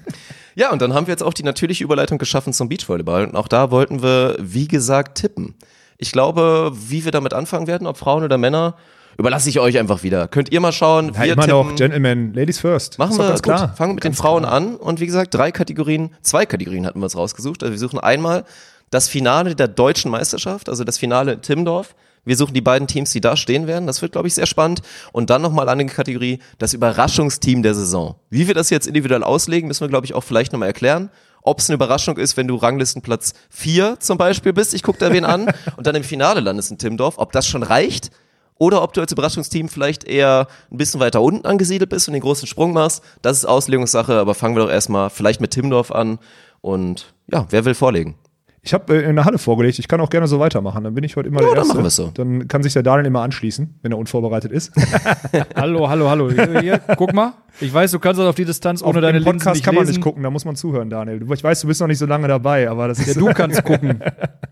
Ja, und dann haben wir jetzt auch die natürliche Überleitung geschaffen zum Beachvolleyball. Und auch da wollten wir, wie gesagt, tippen. Ich glaube, wie wir damit anfangen werden, ob Frauen oder Männer, überlasse ich euch einfach wieder. Könnt ihr mal schauen, ja, wir immer tippen. noch Gentlemen, Ladies first. Machen wir, ganz gut. Klar. Fangen wir mit ganz den Frauen klar. an. Und wie gesagt, drei Kategorien, zwei Kategorien hatten wir uns rausgesucht. Also wir suchen einmal das Finale der deutschen Meisterschaft, also das Finale in Timmendorf. Wir suchen die beiden Teams, die da stehen werden. Das wird, glaube ich, sehr spannend. Und dann nochmal eine Kategorie, das Überraschungsteam der Saison. Wie wir das jetzt individuell auslegen, müssen wir, glaube ich, auch vielleicht nochmal erklären. Ob es eine Überraschung ist, wenn du Ranglistenplatz vier zum Beispiel bist, ich gucke da wen an, und dann im Finale landest in Timmendorf, ob das schon reicht. Oder ob du als Überraschungsteam vielleicht eher ein bisschen weiter unten angesiedelt bist und den großen Sprung machst. Das ist Auslegungssache, aber fangen wir doch erstmal vielleicht mit Timmendorf an. Und ja, wer will vorlegen? Ich habe äh, in der Halle vorgelegt, ich kann auch gerne so weitermachen, dann bin ich heute immer Ja, der dann Erste. machen wir's so. Dann kann sich der Daniel immer anschließen, wenn er unvorbereitet ist. Hallo, hallo, hallo. Hier, hier, guck mal. Ich weiß, du kannst das auf die Distanz ohne auf deine dem Podcast Linsen nicht kann man lesen. nicht gucken, da muss man zuhören, Daniel. Ich weiß, du bist noch nicht so lange dabei, aber das ist... Ja, du kannst gucken.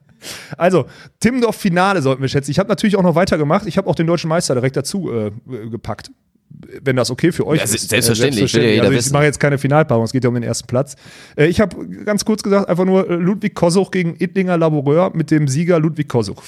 Also, Timmendorf-Finale sollten wir schätzen. Ich habe natürlich auch noch weitergemacht. Ich habe auch den deutschen Meister direkt dazu äh, gepackt. wenn das okay für euch ja, ist. Selbstverständlich. Äh, selbstverständlich. Also ich mache jetzt keine Finalpaarung, es geht ja um den ersten Platz. Äh, ich habe ganz kurz gesagt, einfach nur Ludwig Kosuch gegen Ittlinger Laboureur mit dem Sieger Ludwig Kosuch.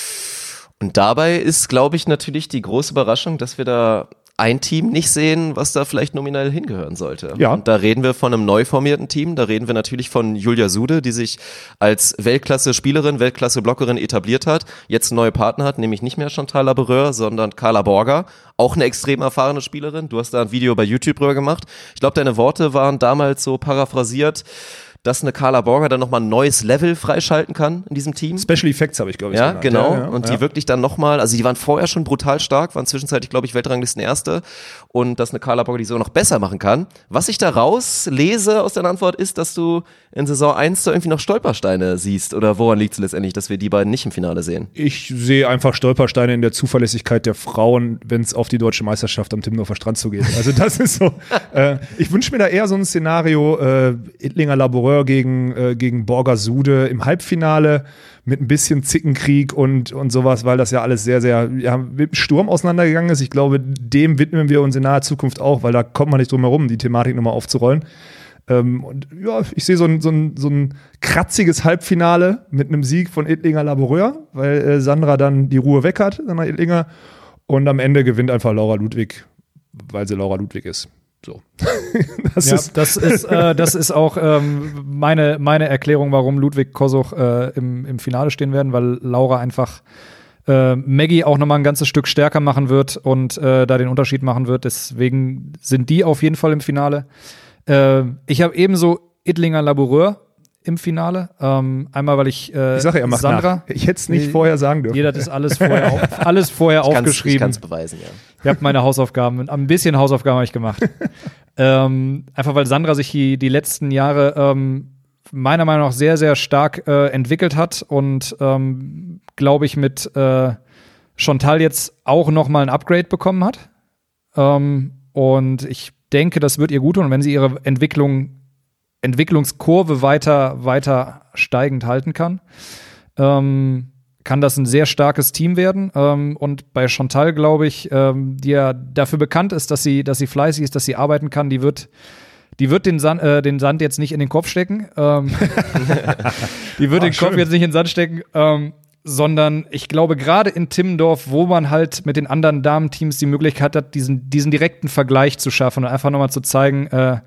Und dabei ist, glaube ich, natürlich die große Überraschung, dass wir da ein Team nicht sehen, was da vielleicht nominell hingehören sollte. Ja. Und da reden wir von einem neu formierten Team, da reden wir natürlich von Julia Sude, die sich als Weltklasse-Spielerin, Weltklasse-Blockerin etabliert hat, jetzt neue Partner hat, nämlich nicht mehr Chantal Laboureur, sondern Carla Borger, auch eine extrem erfahrene Spielerin. Du hast da ein Video bei YouTube drüber gemacht. Ich glaube, deine Worte waren damals so paraphrasiert, dass eine Carla Borger dann nochmal ein neues Level freischalten kann in diesem Team. Special Effects habe ich, glaube ich. Ja, genannt. genau. Ja, ja, und ja. die wirklich dann nochmal, also die waren vorher schon brutal stark, waren zwischenzeitlich, glaube ich, Weltranglisten Erste. Und dass eine Carla Borger die so noch besser machen kann. Was ich da rauslese aus deiner Antwort ist, dass du in Saison eins da irgendwie noch Stolpersteine siehst. Oder woran liegt es letztendlich, dass wir die beiden nicht im Finale sehen? Ich sehe einfach Stolpersteine in der Zuverlässigkeit der Frauen, wenn es auf die deutsche Meisterschaft am Timmendorfer Strand zugeht. Also das ist so. äh, ich wünsche mir da eher so ein Szenario, äh, Ittlinger Laboureur gegen, äh, gegen Borger Sude im Halbfinale mit ein bisschen Zickenkrieg und, und sowas, weil das ja alles sehr, sehr ja, mit dem Sturm auseinandergegangen ist. Ich glaube, dem widmen wir uns in naher Zukunft auch, weil da kommt man nicht drum herum, die Thematik nochmal aufzurollen. Ähm, und ja, ich sehe so ein, so, ein, so ein kratziges Halbfinale mit einem Sieg von Ittlinger Laboureur, weil äh, Sandra dann die Ruhe weg hat, Sandra Ittlinger. Und am Ende gewinnt einfach Laura Ludwig, weil sie Laura Ludwig ist. So. das, ja, ist das ist äh, das ist auch ähm, meine, meine Erklärung, warum Ludwig Kosuch äh, im, im Finale stehen werden, weil Laura einfach äh, Maggie auch nochmal ein ganzes Stück stärker machen wird und äh, da den Unterschied machen wird. Deswegen sind die auf jeden Fall im Finale. Äh, ich habe ebenso Ittlinger Laboureur im Finale. Ähm, einmal, weil ich, äh, ich sage, er macht Sandra. Nach. Ich hätte es nicht nee, vorher sagen dürfen. Jeder hat das alles vorher, auf, alles vorher ich aufgeschrieben. Ich kann es beweisen, ja. Ich habe meine Hausaufgaben, ein bisschen Hausaufgaben habe ich gemacht. ähm, einfach weil Sandra sich die, die letzten Jahre ähm, meiner Meinung nach sehr, sehr stark äh, entwickelt hat und ähm, glaube ich mit äh, Chantal jetzt auch noch mal ein Upgrade bekommen hat. Ähm, und ich denke, das wird ihr gut tun. Und wenn sie ihre Entwicklung Entwicklungskurve weiter, weiter steigend halten kann, ähm, kann das ein sehr starkes Team werden. Ähm, und bei Chantal, glaube ich, ähm, die ja dafür bekannt ist, dass sie, dass sie fleißig ist, dass sie arbeiten kann, die wird, die wird den Sand, äh, den Sand jetzt nicht in den Kopf stecken. Ähm, die wird oh, den schön. Kopf jetzt nicht in den Sand stecken, ähm, sondern ich glaube, gerade in Timmendorf, wo man halt mit den anderen Damenteams die Möglichkeit hat, diesen, diesen direkten Vergleich zu schaffen und einfach nochmal zu zeigen, äh,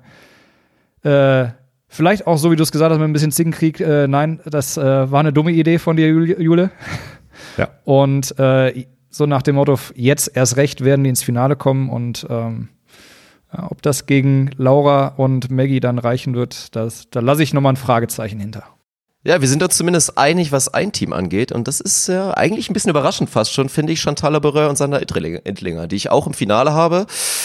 äh, vielleicht auch so, wie du es gesagt hast, mit ein bisschen Zickenkrieg. Äh, nein, das äh, war eine dumme Idee von dir, Jule. Ja. Und äh, so nach dem Motto, jetzt erst recht werden die ins Finale kommen. Und ähm, ja, ob das gegen Laura und Maggie dann reichen wird, das, da lasse ich nochmal ein Fragezeichen hinter. Ja, wir sind uns zumindest einig, was ein Team angeht. Und das ist ja eigentlich ein bisschen überraschend fast schon, finde ich, Chantal Laboureur und Sandra Ittlinger, die ich auch im Finale habe.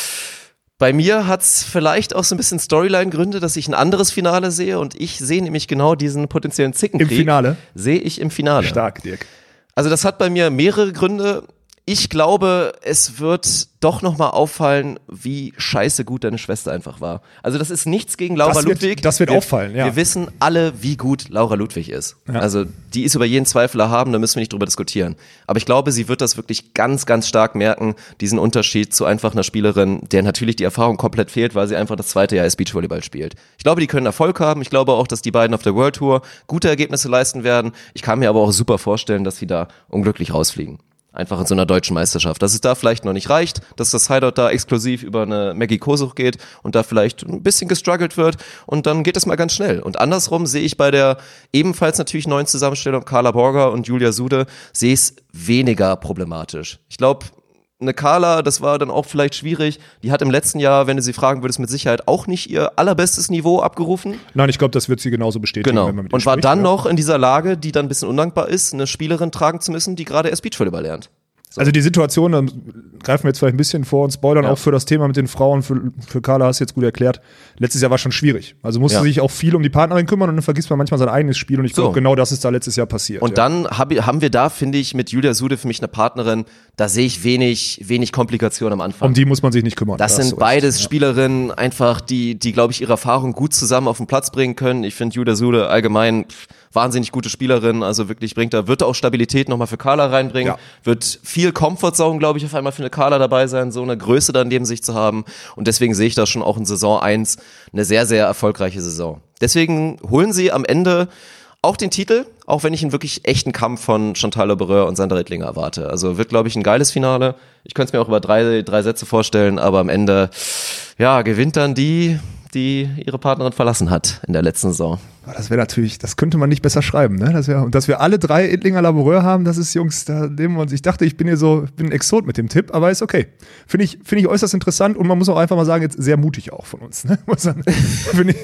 Bei mir hat's vielleicht auch so ein bisschen Storyline-Gründe, dass ich ein anderes Finale sehe und ich sehe nämlich genau diesen potenziellen Zickenkrieg. Im Finale? Sehe ich im Finale. Stark, Dirk. Also das hat bei mir mehrere Gründe. Ich glaube, es wird doch nochmal auffallen, wie scheiße gut deine Schwester einfach war. Also das ist nichts gegen Laura das wird, Ludwig. Das wird wir, auffallen, ja. Wir wissen alle, wie gut Laura Ludwig ist. Ja. Also die ist über jeden Zweifel erhaben, da müssen wir nicht drüber diskutieren. Aber ich glaube, sie wird das wirklich ganz, ganz stark merken, diesen Unterschied zu einfach einer Spielerin, der natürlich die Erfahrung komplett fehlt, weil sie einfach das zweite Jahr als Beachvolleyball spielt. Ich glaube, die können Erfolg haben. Ich glaube auch, dass die beiden auf der World Tour gute Ergebnisse leisten werden. Ich kann mir aber auch super vorstellen, dass sie da unglücklich rausfliegen. Einfach in so einer deutschen Meisterschaft. Dass es da vielleicht noch nicht reicht, dass das Hideout da exklusiv über eine Maggie Kosuch geht und da vielleicht ein bisschen gestruggelt wird und dann geht es mal ganz schnell. Und andersrum sehe ich bei der ebenfalls natürlich neuen Zusammenstellung Carla Borger und Julia Sude, sehe ich es weniger problematisch. Ich glaube, eine Carla, das war dann auch vielleicht schwierig, die hat im letzten Jahr, wenn du sie fragen würdest, mit Sicherheit auch nicht ihr allerbestes Niveau abgerufen. Nein, ich glaube, das wird sie genauso bestätigen. Genau. Wenn man mit ihr und war spricht, dann ja. noch in dieser Lage, die dann ein bisschen undankbar ist, eine Spielerin tragen zu müssen, die gerade erst Beachvolleyball lernt. So. Also die Situation, dann greifen wir jetzt vielleicht ein bisschen vor und spoilern ja. auch für das Thema mit den Frauen, für, für Carla hast du jetzt gut erklärt, letztes Jahr war schon schwierig. Also musste ja. sich auch viel um die Partnerin kümmern und dann vergisst man manchmal sein eigenes Spiel und ich so. glaube, genau das ist da letztes Jahr passiert. Und ja. dann hab, haben wir da, finde ich, mit Julia Sude für mich eine Partnerin, da sehe ich wenig, wenig Komplikationen am Anfang. Um die muss man sich nicht kümmern. Das da sind beides ja. Spielerinnen, einfach, die, die glaube ich, ihre Erfahrung gut zusammen auf den Platz bringen können. Ich finde Julia Sude allgemein pff, wahnsinnig gute Spielerin, also wirklich bringt da, wird auch Stabilität nochmal für Carla reinbringen, ja. Wird viel Comfortzone, glaube ich, auf einmal für eine Carla dabei sein, so eine Größe dann neben sich zu haben und deswegen sehe ich da schon auch in Saison eins eine sehr, sehr erfolgreiche Saison. Deswegen holen sie am Ende auch den Titel, auch wenn ich einen wirklich echten Kampf von Chantal Laubereur und Sandra Rittlinger erwarte. Also wird, glaube ich, ein geiles Finale. Ich könnte es mir auch über drei, drei Sätze vorstellen, aber am Ende, ja, gewinnt dann die, die ihre Partnerin verlassen hat in der letzten Saison. Das wäre natürlich, das könnte man nicht besser schreiben, ne? Das wär, und dass wir alle drei Rittlinger Laubereur haben, das ist, Jungs, da nehmen wir uns. Ich dachte, ich bin hier so, bin ein Exot mit dem Tipp, aber ist okay. Finde ich, finde ich äußerst interessant und man muss auch einfach mal sagen, jetzt sehr mutig auch von uns, ne? ich,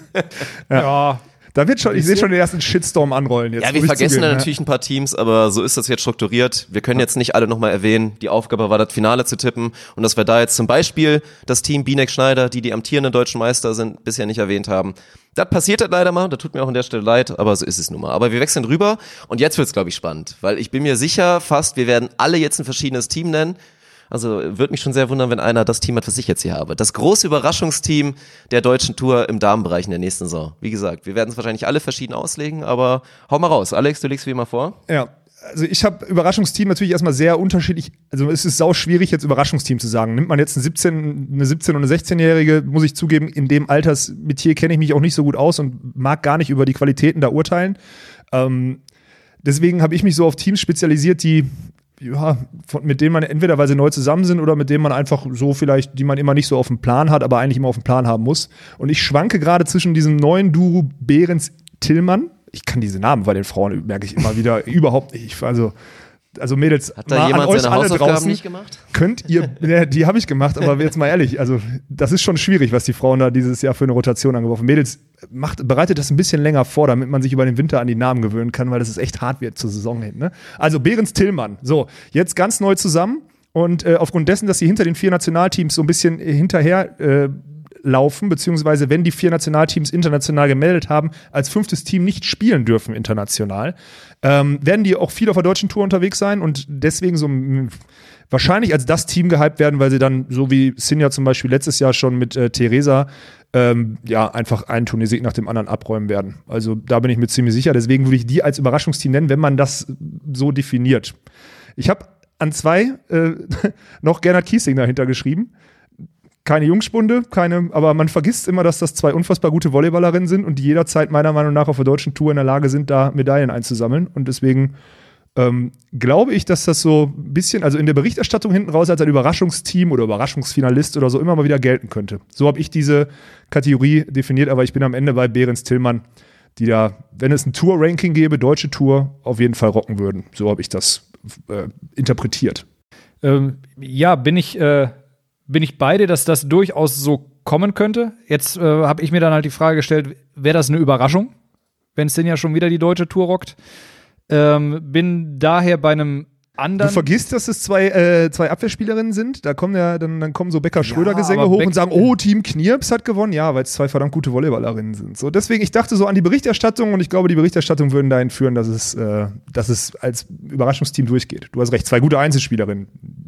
ja. ja. Da wird schon, ich sehe schon den ersten Shitstorm anrollen jetzt. Ja, wir vergessen da natürlich ein paar Teams, aber so ist das jetzt strukturiert. Wir können jetzt nicht alle nochmal erwähnen. Die Aufgabe war, das Finale zu tippen. Und dass wir da jetzt zum Beispiel das Team Bienek-Schneider, die die amtierenden deutschen Meister sind, bisher nicht erwähnt haben. Das passiert halt leider mal, das tut mir auch an der Stelle leid, aber so ist es nun mal. Aber wir wechseln rüber und jetzt wird's, glaube ich, spannend. Weil ich bin mir sicher fast, wir werden alle jetzt ein verschiedenes Team nennen. Also würde mich schon sehr wundern, wenn einer das Team hat, was ich jetzt hier habe. Das große Überraschungsteam der deutschen Tour im Damenbereich in der nächsten Saison. Wie gesagt, wir werden es wahrscheinlich alle verschieden auslegen, aber hau mal raus. Alex, du legst wie immer vor. Ja, also ich habe Überraschungsteam natürlich erstmal sehr unterschiedlich. Also es ist sau schwierig, jetzt Überraschungsteam zu sagen. Nimmt man jetzt eine siebzehn, eine siebzehn und eine sechzehnjährige, muss ich zugeben, in dem Altersmetier kenne ich mich auch nicht so gut aus und mag gar nicht über die Qualitäten da urteilen. Ähm, deswegen habe ich mich so auf Teams spezialisiert, die ja, von, mit denen man entweder, weil sie neu zusammen sind oder mit denen man einfach so vielleicht, die man immer nicht so auf dem Plan hat, aber eigentlich immer auf dem Plan haben muss. Und ich schwanke gerade zwischen diesem neuen Duo Behrens-Tillmann. Ich kann diese Namen bei den Frauen, merke ich immer wieder, überhaupt nicht. Also, also Mädels, hat da jemand seine Hausaufgaben draußen, nicht gemacht? Könnt ihr, ja, die habe ich gemacht, aber jetzt mal ehrlich, also das ist schon schwierig, was die Frauen da dieses Jahr für eine Rotation angeworfen. Mädels, macht, bereitet das ein bisschen länger vor, damit man sich über den Winter an die Namen gewöhnen kann, weil das ist echt hart wird zur Saison hin. Ne? Also Behrens-Tillmann, so, jetzt ganz neu zusammen und äh, aufgrund dessen, dass sie hinter den vier Nationalteams so ein bisschen hinterher äh, laufen, beziehungsweise wenn die vier Nationalteams international gemeldet haben, als fünftes Team nicht spielen dürfen international, ähm, werden die auch viel auf der deutschen Tour unterwegs sein und deswegen so mh, wahrscheinlich als das Team gehypt werden, weil sie dann, so wie Sinja zum Beispiel letztes Jahr schon mit äh, Theresa, ähm, ja, einfach einen Turniersieg nach dem anderen abräumen werden. Also da bin ich mir ziemlich sicher. Deswegen würde ich die als Überraschungsteam nennen, wenn man das so definiert. Ich habe an zwei äh, noch Gernot Kiesling dahinter geschrieben. Keine Jungspunde, keine, aber man vergisst immer, dass das zwei unfassbar gute Volleyballerinnen sind und die jederzeit meiner Meinung nach auf der deutschen Tour in der Lage sind, da Medaillen einzusammeln. Und deswegen ähm, glaube ich, dass das so ein bisschen, also in der Berichterstattung hinten raus als ein Überraschungsteam oder Überraschungsfinalist oder so immer mal wieder gelten könnte. So habe ich diese Kategorie definiert, aber ich bin am Ende bei Behrens-Tillmann, die da, wenn es ein Tour-Ranking gäbe, deutsche Tour, auf jeden Fall rocken würden. So habe ich das äh, interpretiert. Ähm, ja, bin ich äh Bin ich bei dir, dass das durchaus so kommen könnte? Jetzt äh, habe ich mir dann halt die Frage gestellt, wäre das eine Überraschung, wenn es denn ja schon wieder die deutsche Tour rockt? Ähm, bin daher bei einem anderen. Du vergisst, dass es zwei, äh, zwei Abwehrspielerinnen sind? Da kommen ja, dann, dann kommen so Becker-Schröder-Gesänge ja, hoch Beck- und sagen, oh, Team Knirps hat gewonnen. Ja, weil es zwei verdammt gute Volleyballerinnen sind. So, deswegen, ich dachte so an die Berichterstattung und ich glaube, die Berichterstattung würden dahin führen, dass es, äh, dass es als Überraschungsteam durchgeht. Du hast recht, zwei gute Einzelspielerinnen.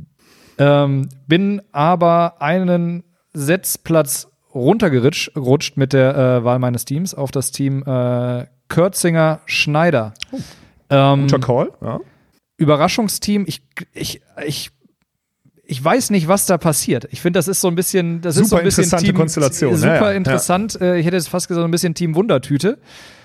Ähm, bin aber einen Setzplatz runtergerutscht mit der äh, Wahl meines Teams auf das Team äh, Kürzinger-Schneider. Oh. Ähm, Guter Call, ja. Überraschungsteam, ich, ich, ich, ich weiß nicht, was da passiert. Ich finde, das ist so ein bisschen, das super ist so ein bisschen interessante Team, Konstellation. Super ja, ja. interessant. Ja. Ich hätte jetzt fast gesagt, ein bisschen Team Wundertüte.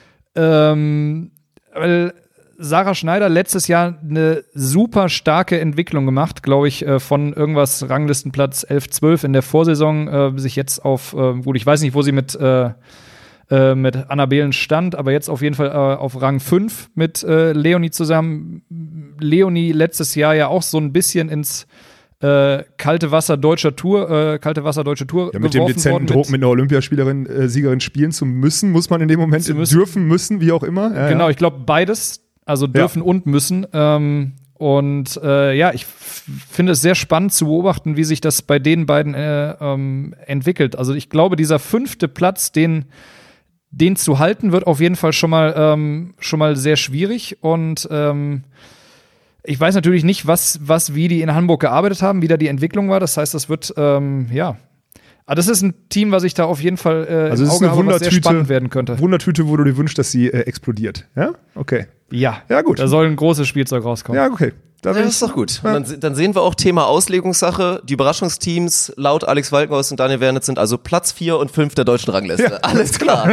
Ähm, weil Sarah Schneider letztes Jahr eine super starke Entwicklung gemacht, glaube ich, von irgendwas Ranglistenplatz elf, zwölf in der Vorsaison, äh, sich jetzt auf, äh, gut, ich weiß nicht, wo sie mit, äh, äh, mit Annabelen stand, aber jetzt auf jeden Fall äh, auf Rang fünf mit äh, Leonie zusammen. Leonie letztes Jahr ja auch so ein bisschen ins äh, kalte Wasser deutscher Tour, äh, kalte Wasser deutsche Tour ja, mit dem dezenten Druck, mit, mit einer Olympiaspielerin, äh, Siegerin spielen zu müssen, muss man in dem Moment müssen. dürfen, müssen, wie auch immer. Ja, genau, ja. Ich glaube beides. Also dürfen ja. und müssen. Ähm, und äh, ja, ich f- finde es sehr spannend zu beobachten, wie sich das bei den beiden äh, ähm, entwickelt. Also ich glaube, dieser fünfte Platz, den, den zu halten, wird auf jeden Fall schon mal, ähm, schon mal sehr schwierig. Und ähm, ich weiß natürlich nicht, was, was, wie die in Hamburg gearbeitet haben, wie da die Entwicklung war. Das heißt, das wird, ähm, ja, Aber das ist ein Team, was ich da auf jeden Fall äh, also im es ist Auge eine habe, was sehr Wundertüte, spannend werden könnte. Wundertüte, wo du dir wünschst, dass sie äh, explodiert. Ja? Okay. Ja. Ja, gut. Da soll ein großes Spielzeug rauskommen. Ja, okay. Da Ja, das ist doch gut. Und dann, dann sehen wir auch Thema Auslegungssache. Die Überraschungsteams laut Alex Walkenhorst und Daniel Wernitz sind also Platz vier und fünf der deutschen Rangliste. Ja, alles klar.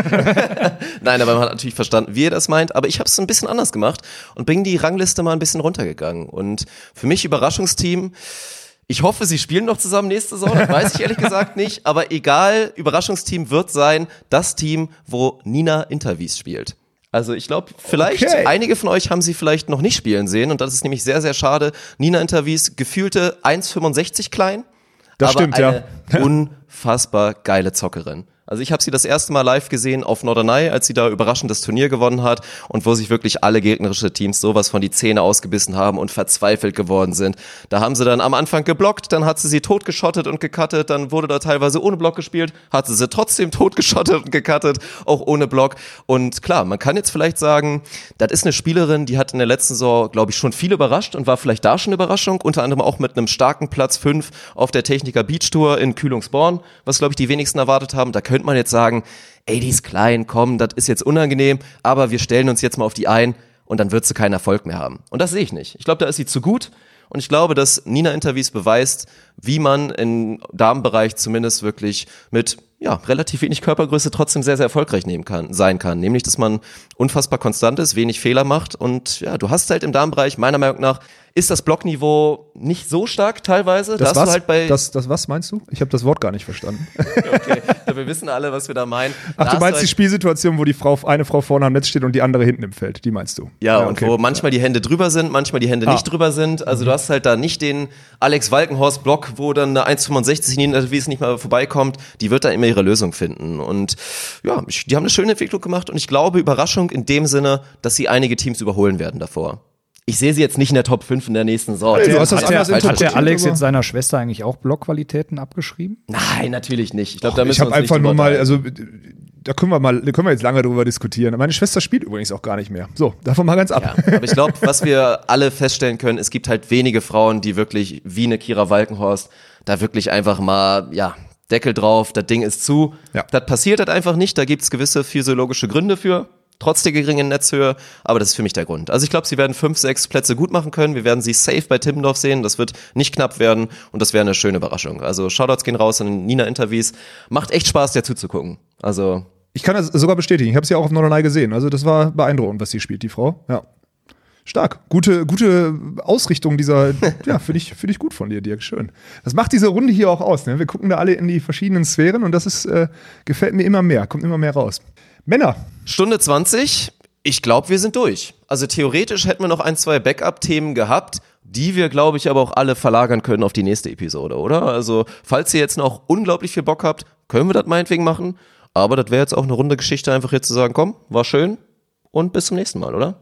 Nein, aber man hat natürlich verstanden, wie er das meint. Aber ich habe es ein bisschen anders gemacht und bin die Rangliste mal ein bisschen runtergegangen. Und für mich Überraschungsteam, ich hoffe, sie spielen noch zusammen nächste Saison, das weiß ich ehrlich gesagt nicht. Aber egal, Überraschungsteam wird sein das Team, wo Nina Intervis spielt. Also ich glaube, vielleicht, Okay. einige von euch haben sie vielleicht noch nicht spielen sehen und das ist nämlich sehr, sehr schade. Nina Intervis, gefühlte eins Komma fünfundsechzig klein, Das aber stimmt, eine ja. unfassbar geile Zockerin. Also ich habe sie das erste Mal live gesehen auf Norderney, als sie da überraschend das Turnier gewonnen hat und wo sich wirklich alle gegnerische Teams sowas von die Zähne ausgebissen haben und verzweifelt geworden sind. Da haben sie dann am Anfang geblockt, dann hat sie sie totgeschottet und gecuttet, dann wurde da teilweise ohne Block gespielt, hat sie sie trotzdem totgeschottet und gecuttet, auch ohne Block. Und klar, man kann jetzt vielleicht sagen, das ist eine Spielerin, die hat in der letzten Saison, glaube ich, schon viel überrascht und war vielleicht da schon eine Überraschung, unter anderem auch mit einem starken Platz fünf auf der Techniker Beach Tour in Kühlungsborn, was, glaube ich, die wenigsten erwartet haben. Da könnte man jetzt sagen, ey, die ist klein, komm, das ist jetzt unangenehm, aber wir stellen uns jetzt mal auf die ein und dann wird sie keinen Erfolg mehr haben. Und das sehe ich nicht. Ich glaube, da ist sie zu gut und ich glaube, dass Nina Intervis beweist, wie man im Damenbereich zumindest wirklich mit ja, relativ wenig Körpergröße trotzdem sehr, sehr erfolgreich nehmen kann, sein kann. Nämlich, dass man unfassbar konstant ist, wenig Fehler macht und ja, du hast halt im Damenbereich, meiner Meinung nach, ist das Blockniveau nicht so stark teilweise. Das, da hast was? du halt bei das, das was meinst du? Ich habe das Wort gar nicht verstanden. Okay, wir wissen alle, was wir da meinen. Ach, Da du hast meinst halt, die Spielsituation, wo die Frau, eine Frau vorne am Netz steht und die andere hinten im Feld. Die meinst du? Ja, ja und okay. wo manchmal die Hände drüber sind, manchmal die Hände Ah. nicht drüber sind. Also du hast halt da nicht den Alex Walkenhorst-Block, wo dann eine eins Komma fünfundsechzig in Interviews nicht mal vorbeikommt. Die wird da immer ihre Lösung finden. Und ja, ich, die haben eine schöne Entwicklung gemacht und ich glaube, Überraschung in dem Sinne, dass sie einige Teams überholen werden davor. Ich sehe sie jetzt nicht in der Top fünf in der nächsten Saison. Hey, du hast das Hat der, anders hat der Alex aber- jetzt seiner Schwester eigentlich auch Blockqualitäten abgeschrieben? Nein, natürlich nicht. Ich glaube, da Ich müssen wir habe uns nicht einfach nur drüber mal, unterhalten. also da können wir mal, da können wir jetzt lange drüber diskutieren. Meine Schwester spielt übrigens auch gar nicht mehr. So, davon mal ganz ab. Ja, aber ich glaube, was wir alle feststellen können, es gibt halt wenige Frauen, die wirklich wie eine Kira Walkenhorst da wirklich einfach mal, ja, Deckel drauf, das Ding ist zu. Ja. Das passiert halt einfach nicht, da gibt es gewisse physiologische Gründe für, trotz der geringen Netzhöhe, aber das ist für mich der Grund. Also ich glaube, sie werden fünf, sechs Plätze gut machen können, wir werden sie safe bei Timmendorf sehen, das wird nicht knapp werden und das wäre eine schöne Überraschung. Also Shoutouts gehen raus an Nina Intervis, macht echt Spaß, der zuzugucken. Also Ich kann das sogar bestätigen. Ich habe sie auch auf Norderney gesehen. Also das war beeindruckend, was sie spielt, die Frau. Ja. Stark. Gute, gute Ausrichtung dieser, ja, finde ich, finde ich gut von dir, Dirk. Schön. Das macht diese Runde hier auch aus. Ne? Wir gucken da alle in die verschiedenen Sphären und das ist, äh, gefällt mir immer mehr, kommt immer mehr raus. Männer. Stunde zwanzig, ich glaube, wir sind durch. Also theoretisch hätten wir noch ein, zwei Backup-Themen gehabt, die wir, glaube ich, aber auch alle verlagern können auf die nächste Episode, oder? Also falls ihr jetzt noch unglaublich viel Bock habt, können wir das meinetwegen machen. Aber das wäre jetzt auch eine runde Geschichte, einfach jetzt zu sagen, komm, war schön und bis zum nächsten Mal, oder?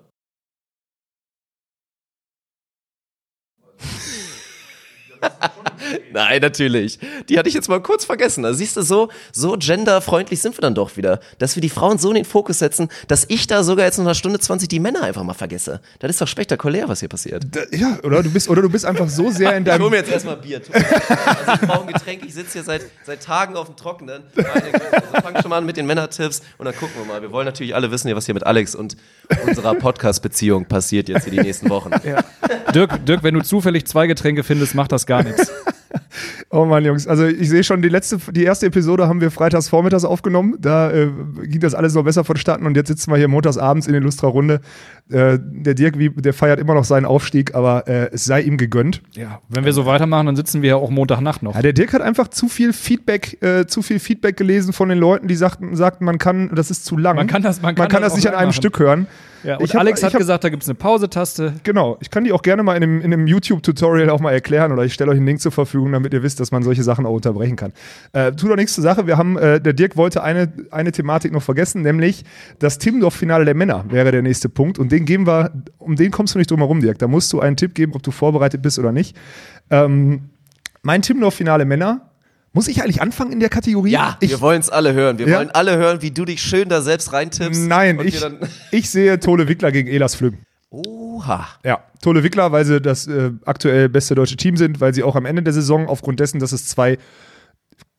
Nein, natürlich. Die hatte ich jetzt mal kurz vergessen. Also siehst du, so, so genderfreundlich sind wir dann doch wieder, dass wir die Frauen so in den Fokus setzen, dass ich da sogar jetzt in einer Stunde zwanzig die Männer einfach mal vergesse. Das ist doch spektakulär, was hier passiert. Da, ja, oder du bist, oder du bist einfach so sehr in Ich hol deinem. mir jetzt erstmal Bier. Also ich brauche ein Getränk, ich sitze hier seit, seit Tagen auf dem Trockenen. Meine Güte. Also fang schon mal an mit den Männertipps und dann gucken wir mal. Wir wollen natürlich alle wissen, was hier mit Alex und unserer Podcast-Beziehung passiert jetzt in die nächsten Wochen. Ja. Dirk, Dirk, wenn du zufällig zwei Getränke findest, macht das gar nichts. Oh Mann, Jungs, also ich sehe schon, die letzte, die erste Episode haben wir freitags vormittags aufgenommen. Da äh, ging das alles noch besser vonstatten und jetzt sitzen wir hier montags abends in der Lustra-Runde. Äh, der Dirk, wie, der feiert immer noch seinen Aufstieg, aber äh, es sei ihm gegönnt. Ja, wenn wir so weitermachen, dann sitzen wir ja auch Montagnacht noch. Ja, der Dirk hat einfach zu viel Feedback, äh, zu viel Feedback gelesen von den Leuten, die sagten, sagten, man kann, das ist zu lang. Man kann das, man kann man kann das, das nicht auch an einem machen. Stück hören. Ja, und Ich hab- Alex hat ich hab- gesagt, da gibt es eine Pause-Taste. Genau, ich kann die auch gerne mal in einem, in einem YouTube-Tutorial auch mal erklären oder ich stelle euch einen Link zur Verfügung, damit ihr wisst, dass man solche Sachen auch unterbrechen kann. Äh, tut doch nichts zur Sache, wir haben, äh, der Dirk wollte eine, eine Thematik noch vergessen, nämlich das Timmendorf-Finale der Männer wäre der nächste Punkt und den geben wir, um den kommst du nicht drum herum, Dirk. Da musst du einen Tipp geben, ob du vorbereitet bist oder nicht. Ähm, mein Timmendorf-Finale Männer, muss ich eigentlich anfangen in der Kategorie? Ja, ich, wir wollen es alle hören. Wir Ja. wollen alle hören, wie du dich schön da selbst reintippst. Nein, und ich, wir dann ich sehe Tole Wickler gegen Elas Flüggen. Oha. Ja, Tole Wickler, weil sie das äh, aktuell beste deutsche Team sind, weil sie auch am Ende der Saison aufgrund dessen, dass es zwei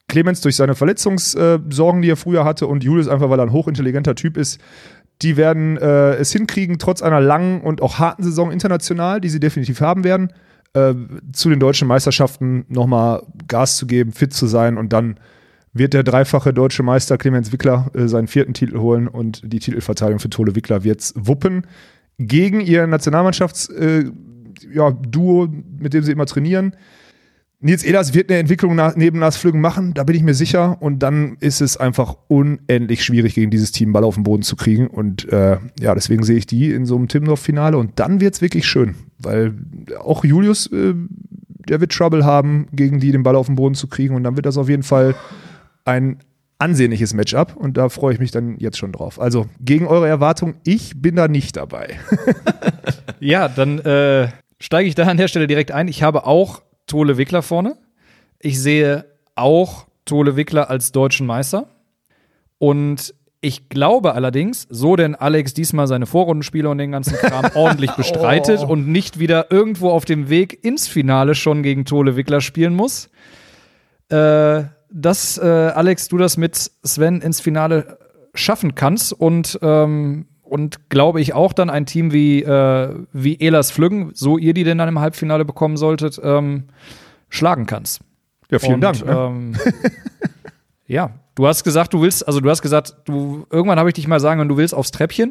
Clemens durch seine Verletzungssorgen, die er früher hatte, und Julius einfach, weil er ein hochintelligenter Typ ist, die werden äh, es hinkriegen, trotz einer langen und auch harten Saison international, die sie definitiv haben werden, äh, zu den deutschen Meisterschaften nochmal Gas zu geben, fit zu sein, und dann wird der dreifache deutsche Meister Clemens Wickler äh, seinen vierten Titel holen, und die Titelverteidigung für Tole Wickler wird's wuppen gegen ihr Nationalmannschafts-Duo, äh, ja, Duo, mit dem sie immer trainieren. Nils Ehlers wird eine Entwicklung nach, neben Lars Flüggen machen, da bin ich mir sicher. Und dann ist es einfach unendlich schwierig, gegen dieses Team Ball auf den Boden zu kriegen. Und äh, ja, deswegen sehe ich die in so einem Timmendorf-Finale. Und dann wird es wirklich schön, weil auch Julius, äh, der wird Trouble haben, gegen die den Ball auf den Boden zu kriegen. Und dann wird das auf jeden Fall ein ansehnliches Matchup. Und da freue ich mich dann jetzt schon drauf. Also gegen eure Erwartung, ich bin da nicht dabei. Ja, dann äh, steige ich da an der Stelle direkt ein. Ich habe auch Tole Wickler vorne. Ich sehe auch Tole Wickler als deutschen Meister. Und ich glaube allerdings, so denn Alex diesmal seine Vorrundenspiele und den ganzen Kram ordentlich bestreitet oh. und nicht wieder irgendwo auf dem Weg ins Finale schon gegen Tole Wickler spielen muss, äh, dass, äh, Alex, du das mit Sven ins Finale schaffen kannst und ähm, Und glaube ich auch dann ein Team wie, äh, wie Ehlers Flüggen, so ihr die denn dann im Halbfinale bekommen solltet, ähm, schlagen kannst. Ja, vielen Und, Dank. Ne? Ähm, ja, du hast gesagt, du willst, also du hast gesagt, du irgendwann habe ich dich mal sagen, und du willst aufs Treppchen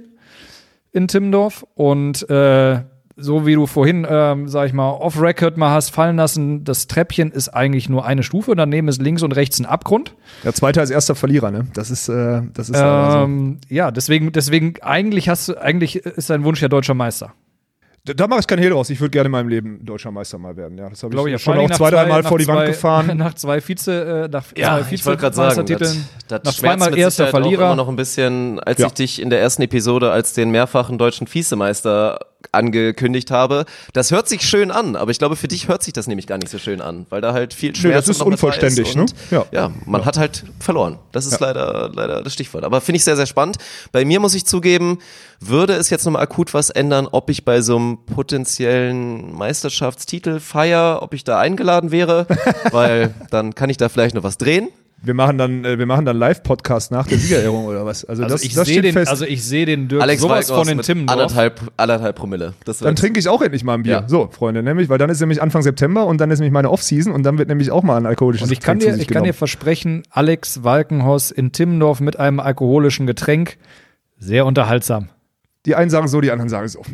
in Timmendorf. Und äh, so wie du vorhin, ähm, sag ich mal, off-Record mal hast fallen lassen, das Treppchen ist eigentlich nur eine Stufe, daneben ist links und rechts ein Abgrund. Der Zweite als erster Verlierer, ne? Das ist, äh, das ist ähm, so. Ja, deswegen, deswegen eigentlich hast du, eigentlich ist dein Wunsch ja deutscher Meister. Da, da mache ich kein Hehl draus. Ich würde gerne in meinem Leben deutscher Meister mal werden. Ja, das habe ich, ich ja, schon auch zwei, dreimal vor die zwei, Wand gefahren. Nach zwei Vize, äh, nach ja, zwei ich wollte gerade sagen, das, das nach zweimal erster Verlierer. Auch immer noch ein bisschen, als ja. ich dich in der ersten Episode als den mehrfachen deutschen Vizemeister angekündigt habe. Das hört sich schön an, aber ich glaube, für dich hört sich das nämlich gar nicht so schön an, weil da halt viel Schmerz nee, das ist unvollständig, ist und, ne? Ja, ja man ja. hat halt verloren. Das ist ja. leider, leider das Stichwort. Aber finde ich sehr, sehr spannend. Bei mir muss ich zugeben, würde es jetzt nochmal akut was ändern, ob ich bei so einem potenziellen Meisterschaftstitel feier, ob ich da eingeladen wäre, weil dann kann ich da vielleicht noch was drehen. Wir machen dann, äh, wir machen dann Live-Podcast nach der Siegerehrung oder was? Also, also das, ich das sehe steht den, fest. also ich sehe den Dirk Alex sowas Walkenhorst von den Timmendorf. Anderthalb, anderthalb Promille. Das dann trinke ich auch endlich mal ein Bier. Ja. So, Freunde, nämlich, weil dann ist nämlich Anfang September und dann ist nämlich meine Off-Season und dann wird nämlich auch mal ein alkoholisches und ich kann Getränk dir, zu sich ich kann dir versprechen, Alex Walkenhorst in Timmendorf mit einem alkoholischen Getränk, sehr unterhaltsam. Die einen sagen so, die anderen sagen so.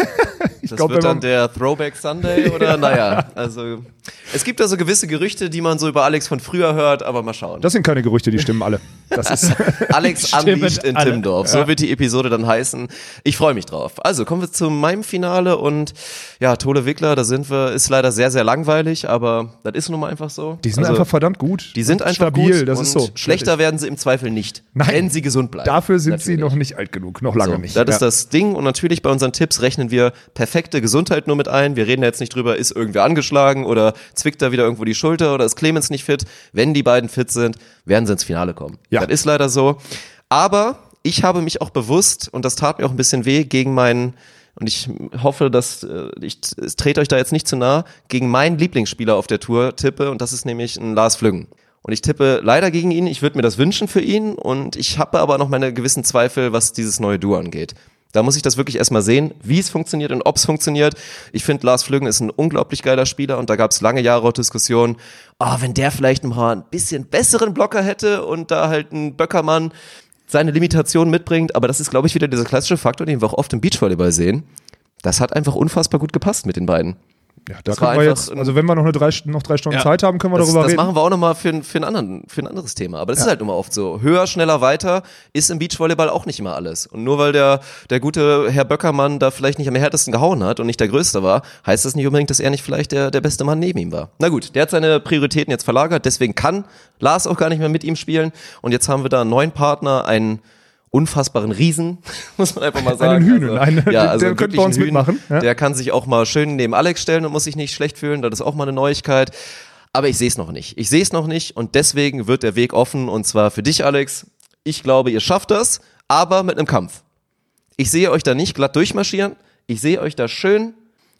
Ich das glaub, wird dann der Throwback Sunday oder ja. naja, also es gibt da so gewisse Gerüchte, die man so über Alex von früher hört, aber mal schauen. Das sind keine Gerüchte, die stimmen alle. Das ist Alex Unleashed in alle. Timmendorf, so ja. wird die Episode dann heißen. Ich freue mich drauf. Also kommen wir zu meinem Finale und ja, Tole Wickler, da sind wir, ist leider sehr, sehr langweilig, aber das ist nun mal einfach so. Die sind also, einfach verdammt gut. Die sind einfach stabil, gut das ist so. Schlechter werden sie im Zweifel nicht, Nein. wenn sie gesund bleiben. Dafür sind natürlich. sie noch nicht alt genug, noch lange so, nicht. Das ja. ist das Ding und natürlich bei unseren Tipps rechnen wir perfekte Gesundheit nur mit ein. Wir reden jetzt nicht drüber, ist irgendwer angeschlagen oder zwickt da wieder irgendwo die Schulter oder ist Clemens nicht fit. Wenn die beiden fit sind, werden sie ins Finale kommen. Ja. Das ist leider so. Aber ich habe mich auch bewusst, und das tat mir auch ein bisschen weh, gegen meinen, und ich hoffe, dass ich es trete euch da jetzt nicht zu nah, gegen meinen Lieblingsspieler auf der Tour tippe, und das ist nämlich ein Lars Flüggen. Und ich tippe leider gegen ihn, ich würde mir das wünschen für ihn, und ich habe aber noch meine gewissen Zweifel, was dieses neue Duo angeht. Da muss ich das wirklich erstmal sehen, wie es funktioniert und ob es funktioniert. Ich finde, Lars Flüggen ist ein unglaublich geiler Spieler und da gab es lange Jahre auch Diskussionen, oh, wenn der vielleicht mal ein bisschen besseren Blocker hätte und da halt ein Böckermann seine Limitationen mitbringt. Aber das ist, glaube ich, wieder dieser klassische Faktor, den wir auch oft im Beachvolleyball sehen. Das hat einfach unfassbar gut gepasst mit den beiden. Ja, da können wir jetzt, also wenn wir noch, eine drei, noch drei Stunden ja, Zeit haben, können wir das, darüber das reden. Das machen wir auch nochmal für, für, einen anderen, für ein anderes Thema. Aber das ja. ist halt immer oft so. Höher, schneller, weiter ist im Beachvolleyball auch nicht immer alles. Und nur weil der, der gute Herr Böckermann da vielleicht nicht am härtesten gehauen hat und nicht der Größte war, heißt das nicht unbedingt, dass er nicht vielleicht der, der beste Mann neben ihm war. Na gut, der hat seine Prioritäten jetzt verlagert, deswegen kann Lars auch gar nicht mehr mit ihm spielen. Und jetzt haben wir da einen neuen Partner, einen unfassbaren Riesen, muss man einfach mal sagen. Einen Hühnen, also, eine, ja, also der könnte bei uns Hühnen, mitmachen. Ja. Der kann sich auch mal schön neben Alex stellen und muss sich nicht schlecht fühlen, das ist auch mal eine Neuigkeit. Aber ich sehe es noch nicht. Ich sehe es noch nicht und deswegen wird der Weg offen und zwar für dich, Alex. Ich glaube, ihr schafft das, aber mit einem Kampf. Ich sehe euch da nicht glatt durchmarschieren. Ich sehe euch da schön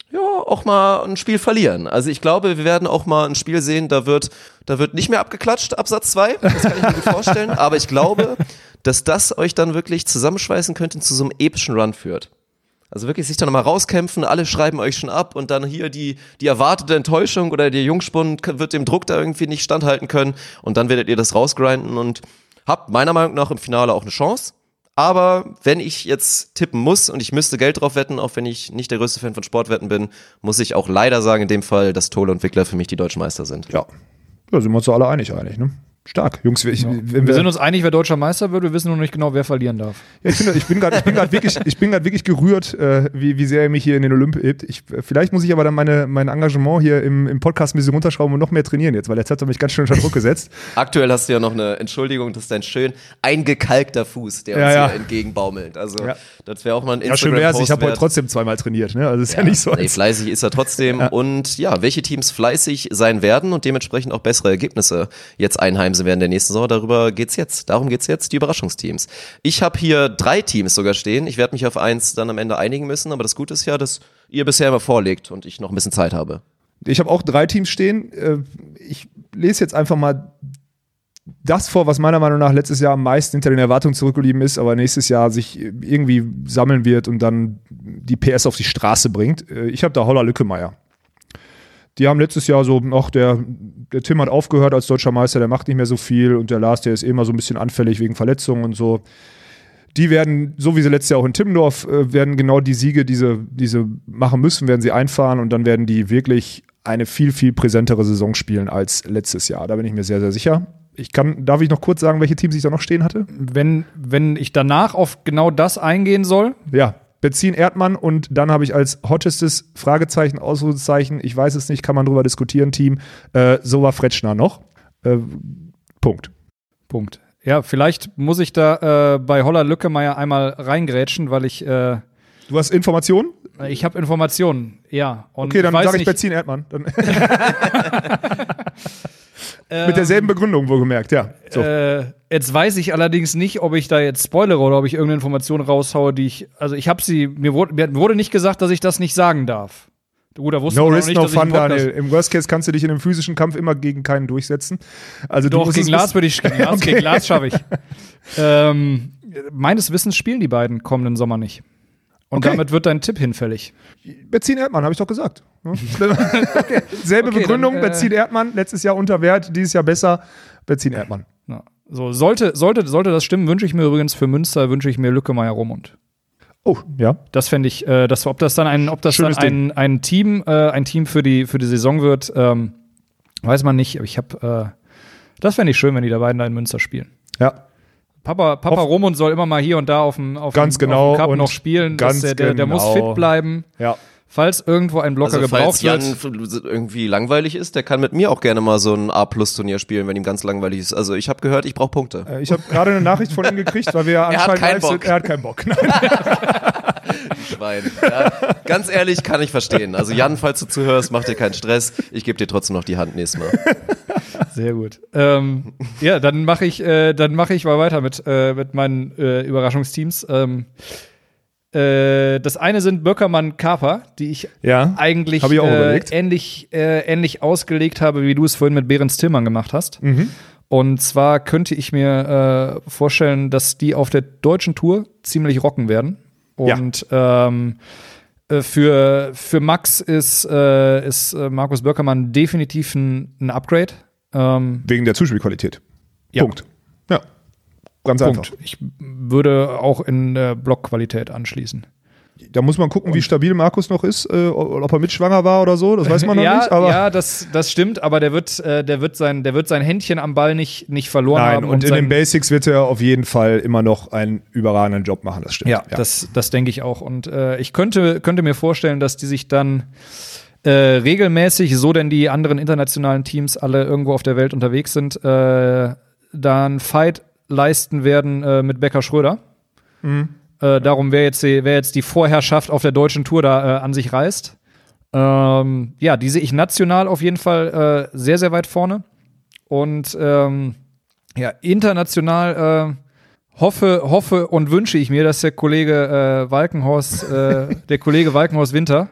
ja, auch mal ein Spiel verlieren. Also ich glaube, wir werden auch mal ein Spiel sehen, da wird, da wird nicht mehr abgeklatscht ab Satz zwei. Das kann ich mir gut vorstellen. Aber ich glaube, dass das euch dann wirklich zusammenschweißen könnte und zu so einem epischen Run führt. Also wirklich sich dann nochmal rauskämpfen, alle schreiben euch schon ab und dann hier die, die erwartete Enttäuschung oder der Jungspund wird dem Druck da irgendwie nicht standhalten können und dann werdet ihr das rausgrinden und habt meiner Meinung nach im Finale auch eine Chance. Aber wenn ich jetzt tippen muss und ich müsste Geld drauf wetten, auch wenn ich nicht der größte Fan von Sportwetten bin, muss ich auch leider sagen, in dem Fall, dass Tole und Wickler für mich die deutschen Meister sind. Ja, da sind wir uns doch alle einig eigentlich, ne? Stark, Jungs. Ich, ja. wenn wir, wir sind uns einig, wer deutscher Meister wird. Wir wissen nur nicht genau, wer verlieren darf. Ja, ich, find, ich bin gerade wirklich, ich bin gerade wirklich gerührt, äh, wie, wie sehr er mich hier in den Olymp hebt. Ich, vielleicht muss ich aber dann meine, mein Engagement hier im, im Podcast ein bisschen runterschrauben und noch mehr trainieren jetzt, weil jetzt hat er mich ganz schön unter Druck gesetzt. Aktuell hast du ja noch eine Entschuldigung, das ist dein schön eingekalkter Fuß, der ja, uns ja. hier entgegenbaumelt. Also ja. das wäre auch mal ein Instagram-Post. Ja, schön wär's. Ich habe heute wert. trotzdem zweimal trainiert. Ne? Also ist ja, ja nicht so. Nee, fleißig ist er trotzdem. Ja. Und ja, welche Teams fleißig sein werden und dementsprechend auch bessere Ergebnisse jetzt einheimsen werden der nächsten Saison, darüber geht's jetzt. Darum geht's jetzt, die Überraschungsteams. Ich habe hier drei Teams sogar stehen. Ich werde mich auf eins dann am Ende einigen müssen, aber das Gute ist ja, dass ihr bisher immer vorlegt und ich noch ein bisschen Zeit habe. Ich habe auch drei Teams stehen. Ich lese jetzt einfach mal das vor, was meiner Meinung nach letztes Jahr am meisten hinter den Erwartungen zurückgeblieben ist, aber nächstes Jahr sich irgendwie sammeln wird und dann die P S auf die Straße bringt. Ich habe da Holler Lückemeier. Die haben letztes Jahr so, ach, der, der Tim hat aufgehört als deutscher Meister, der macht nicht mehr so viel und der Lars, der ist eh immer so ein bisschen anfällig wegen Verletzungen und so. Die werden, so wie sie letztes Jahr auch in Timmendorf, äh, werden genau die Siege, die sie, die sie machen müssen, werden sie einfahren und dann werden die wirklich eine viel, viel präsentere Saison spielen als letztes Jahr. Da bin ich mir sehr, sehr sicher. Ich kann, darf ich noch kurz sagen, welche Teams ich da noch stehen hatte? Wenn, wenn ich danach auf genau das eingehen soll? Ja. Benzin Erdmann und dann habe ich als hottestes Fragezeichen, Ausrufezeichen, ich weiß es nicht, kann man drüber diskutieren, Team, äh, so war Fretschner noch. Äh, Punkt. Punkt. Ja, vielleicht muss ich da äh, bei Holler Lückemeier einmal reingrätschen, weil ich äh, Du hast Informationen? Ich habe Informationen, ja. Und okay, dann sage ich nicht, Benzin Erdmann. Dann mit derselben Begründung, wohlgemerkt, ja. So. Äh, jetzt weiß ich allerdings nicht, ob ich da jetzt spoilere oder ob ich irgendeine Information raushaue, die ich, also ich habe sie, mir wurde, mir wurde nicht gesagt, dass ich das nicht sagen darf. Gut, da wusste no man risk, nicht, no dass fun, ich Daniel. Im Worst Case kannst du dich in einem physischen Kampf immer gegen keinen durchsetzen. Also Doch, du gegen Lars würde ich, gegen Lars, okay. gegen Lars schaffe ich. ähm, meines Wissens spielen die beiden kommenden Sommer nicht. Und okay. damit wird dein Tipp hinfällig. Benzin Erdmann, habe ich doch gesagt. okay. Selbe okay, Begründung, dann, äh, Benzin Erdmann, letztes Jahr unter Wert, dieses Jahr besser, Benzin Erdmann. Ja. So, sollte, sollte, sollte das stimmen, wünsche ich mir übrigens für Münster, wünsche ich mir Lückemeier Romund. Oh, ja. Das fände ich, äh, das, ob das dann ein, ob das dann ein, ein Team, äh, ein Team für die, für die Saison wird, ähm, weiß man nicht. Aber ich habe, äh, das fände ich schön, wenn die da beiden da in Münster spielen. Ja. Papa, Papa Auf, Romund soll immer mal hier und da auf dem, auf ganz dem, genau auf dem Cup und noch spielen. Ganz der, der, der genau. muss fit bleiben. Ja. Falls irgendwo ein Blocker also, gebraucht falls wird. Jan irgendwie langweilig ist, der kann mit mir auch gerne mal so ein A-Plus-Turnier spielen, wenn ihm ganz langweilig ist. Also ich habe gehört, ich brauche Punkte. Äh, ich habe gerade eine Nachricht von ihm gekriegt, weil wir ja anscheinend live sind. Er hat keinen Bock. Schwein. Ja, ganz ehrlich, kann ich verstehen. Also Jan, falls du zuhörst, mach dir keinen Stress. Ich gebe dir trotzdem noch die Hand nächstes Mal. Sehr gut. Ähm, ja, dann mache ich, äh, dann mache ich mal weiter mit, äh, mit meinen äh, Überraschungsteams. Ähm, äh, das eine sind Böckermann Kaper, die ich ja, eigentlich hab ich auch äh, überlegt. ähnlich, äh, ähnlich ausgelegt habe, wie du es vorhin mit Behrens Tillmann gemacht hast. Mhm. Und zwar könnte ich mir äh, vorstellen, dass die auf der deutschen Tour ziemlich rocken werden. Und ja. ähm, für, für Max ist, äh, ist äh, Markus Böckermann definitiv ein, ein Upgrade. Ähm, Wegen der Zuspielqualität. Ja. Punkt. Ja. Ganz Punkt. einfach. Ich würde auch in der Blockqualität anschließen. Da muss man gucken, wie stabil Markus noch ist, äh, ob er mitschwanger war oder so, das weiß man noch ja, nicht. Aber ja, das, das stimmt, aber der wird, äh, der wird, sein, der wird sein Händchen am Ball nicht, nicht verloren Nein, haben. und, und in den Basics wird er auf jeden Fall immer noch einen überragenden Job machen, das stimmt. Ja, ja. das, das denke ich auch. Und äh, ich könnte, könnte mir vorstellen, dass die sich dann äh, regelmäßig, so denn die anderen internationalen Teams alle irgendwo auf der Welt unterwegs sind, äh, da einen Fight leisten werden äh, mit Becker Schröder. Mhm. Äh, darum, wer jetzt, die, wer jetzt die Vorherrschaft auf der deutschen Tour da äh, an sich reißt. Ähm, ja, die sehe ich national auf jeden Fall äh, sehr, sehr weit vorne. Und ähm, ja, international äh, hoffe, hoffe und wünsche ich mir, dass der Kollege äh, Walkenhorst, äh, der Kollege Walkenhorst Winter